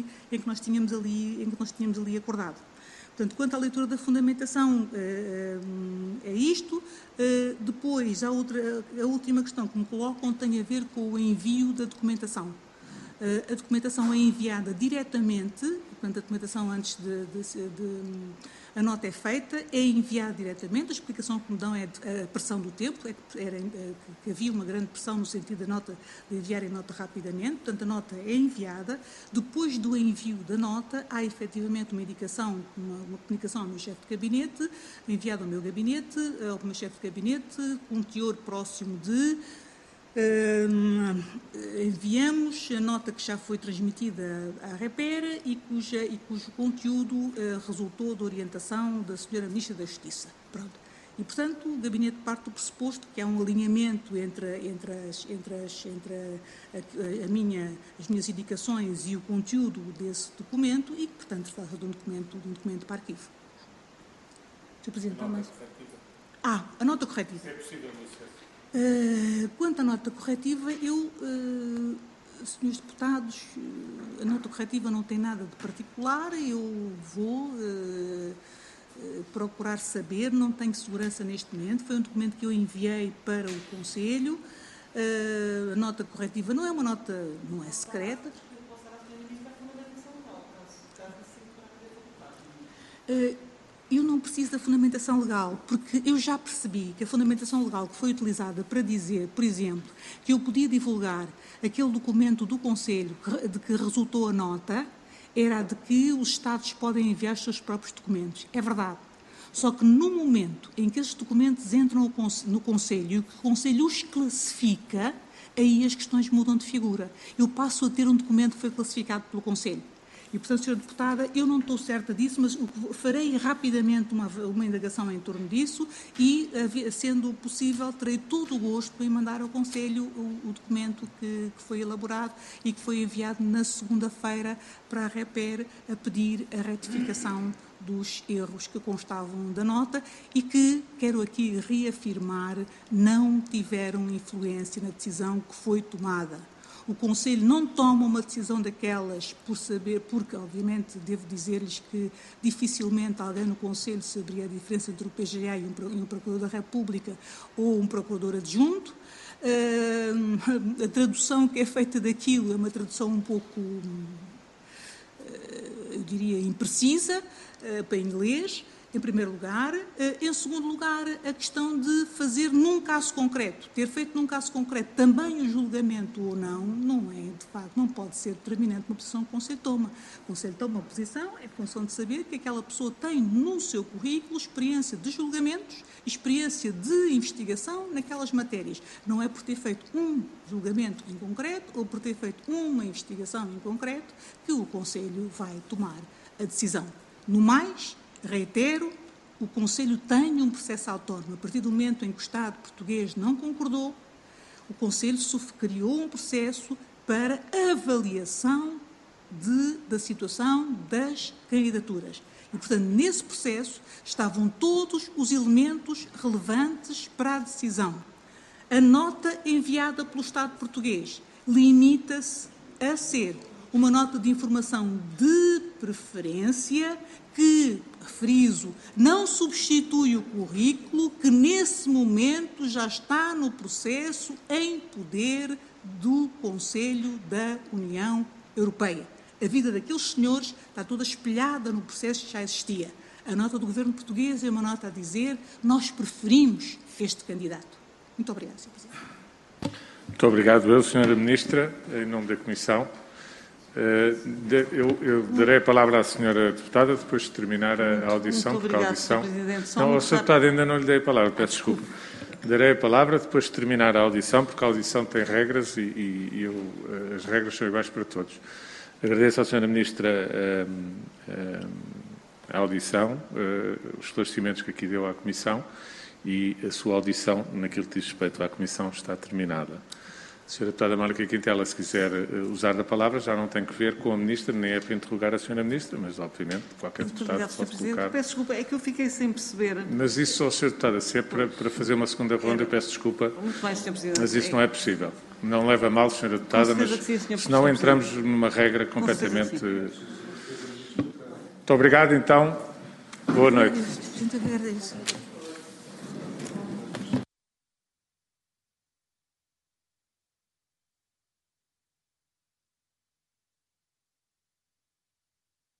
acordado. Portanto, quanto à leitura da fundamentação, é isto. Depois, a última questão que me colocam tem a ver com o envio da documentação. A documentação é enviada diretamente, portanto, a documentação antes a nota é feita, é enviada diretamente. A explicação que me dão é a pressão do tempo, que havia uma grande pressão no sentido de enviarem a nota rapidamente. Portanto, a nota é enviada. Depois do envio da nota, há efetivamente uma indicação, uma comunicação ao meu chefe de gabinete, enviada ao meu gabinete, ao meu chefe de gabinete, com um teor próximo de... enviamos a nota que já foi transmitida à Repera e cujo conteúdo resultou da orientação da Sra. Ministra da Justiça. Pronto. E, portanto, o Gabinete parte do pressuposto que há um alinhamento entre as minhas indicações e o conteúdo desse documento e que, portanto, se trata de um documento para arquivo. Sr. Presidente, há mais? A nota corretiva. Se é possível, quanto à nota corretiva, senhores deputados, a nota corretiva não tem nada de particular, eu vou procurar saber, não tenho segurança neste momento, foi um documento que eu enviei para o Conselho, a nota corretiva não é uma nota, não é secreta. Eu não preciso da fundamentação legal, porque eu já percebi que a fundamentação legal que foi utilizada para dizer, por exemplo, que eu podia divulgar aquele documento do Conselho de que resultou a nota, era a de que os Estados podem enviar os seus próprios documentos. É verdade. Só que no momento em que esses documentos entram no Conselho e o Conselho os classifica, aí as questões mudam de figura. Eu passo a ter um documento que foi classificado pelo Conselho. E, portanto, Sra. Deputada, eu não estou certa disso, mas farei rapidamente uma indagação em torno disso e, sendo possível, terei todo o gosto em mandar ao Conselho o documento que foi elaborado e que foi enviado na segunda-feira para a REPER a pedir a retificação dos erros que constavam da nota e que, quero aqui reafirmar, não tiveram influência na decisão que foi tomada. O Conselho não toma uma decisão daquelas por saber, porque, obviamente, devo dizer-lhes que dificilmente alguém no Conselho saberia a diferença entre o PGA e um Procurador da República ou um Procurador adjunto. A tradução que é feita daquilo é uma tradução um pouco, eu diria, imprecisa, para inglês, em primeiro lugar. Em segundo lugar, a questão de fazer num caso concreto, ter feito num caso concreto também o julgamento ou não é, de facto, não pode ser determinante uma posição que o Conselho toma. O Conselho toma uma posição em função de saber que aquela pessoa tem no seu currículo experiência de julgamentos, experiência de investigação naquelas matérias. Não é por ter feito um julgamento em concreto ou por ter feito uma investigação em concreto que o Conselho vai tomar a decisão. No mais, reitero, o Conselho tem um processo autónomo. A partir do momento em que o Estado português não concordou, o Conselho criou um processo para avaliação da situação das candidaturas. E, portanto, nesse processo estavam todos os elementos relevantes para a decisão. A nota enviada pelo Estado português limita-se a ser uma nota de informação de preferência que, friso, não substitui o currículo que nesse momento já está no processo em poder do Conselho da União Europeia. A vida daqueles senhores está toda espelhada no processo que já existia. A nota do Governo português é uma nota a dizer: nós preferimos este candidato. Muito obrigada, Sr. Presidente. Muito obrigado, Sra. Ministra, em nome da Comissão. Eu darei a palavra à Sra. Deputada depois de terminar a audição. Muito obrigada, Sr. Presidente. Não, a Sra. Deputada ainda não lhe dei a palavra, peço desculpa. Darei a palavra depois de terminar a audição, porque a audição tem regras e as regras são iguais para todos. Agradeço à Sra. Ministra a audição, os esclarecimentos que aqui deu à Comissão e a sua audição, naquilo que diz respeito à Comissão, está terminada. Sra. Deputada Mónica Quintela, se quiser usar da palavra, já não tem que ver com a Ministra, nem é para interrogar a Sra. Ministra, mas, obviamente, qualquer deputado pode colocar. Peço desculpa, é que eu fiquei sem perceber. Mas isso, Sra. Deputada, se é para fazer uma segunda ronda, eu peço desculpa. Muito bem, Sr. Presidente. Mas isso não é possível. Não leva a mal, Sra. Deputada, mas senão entramos numa regra completamente... Muito obrigado, então. Boa noite.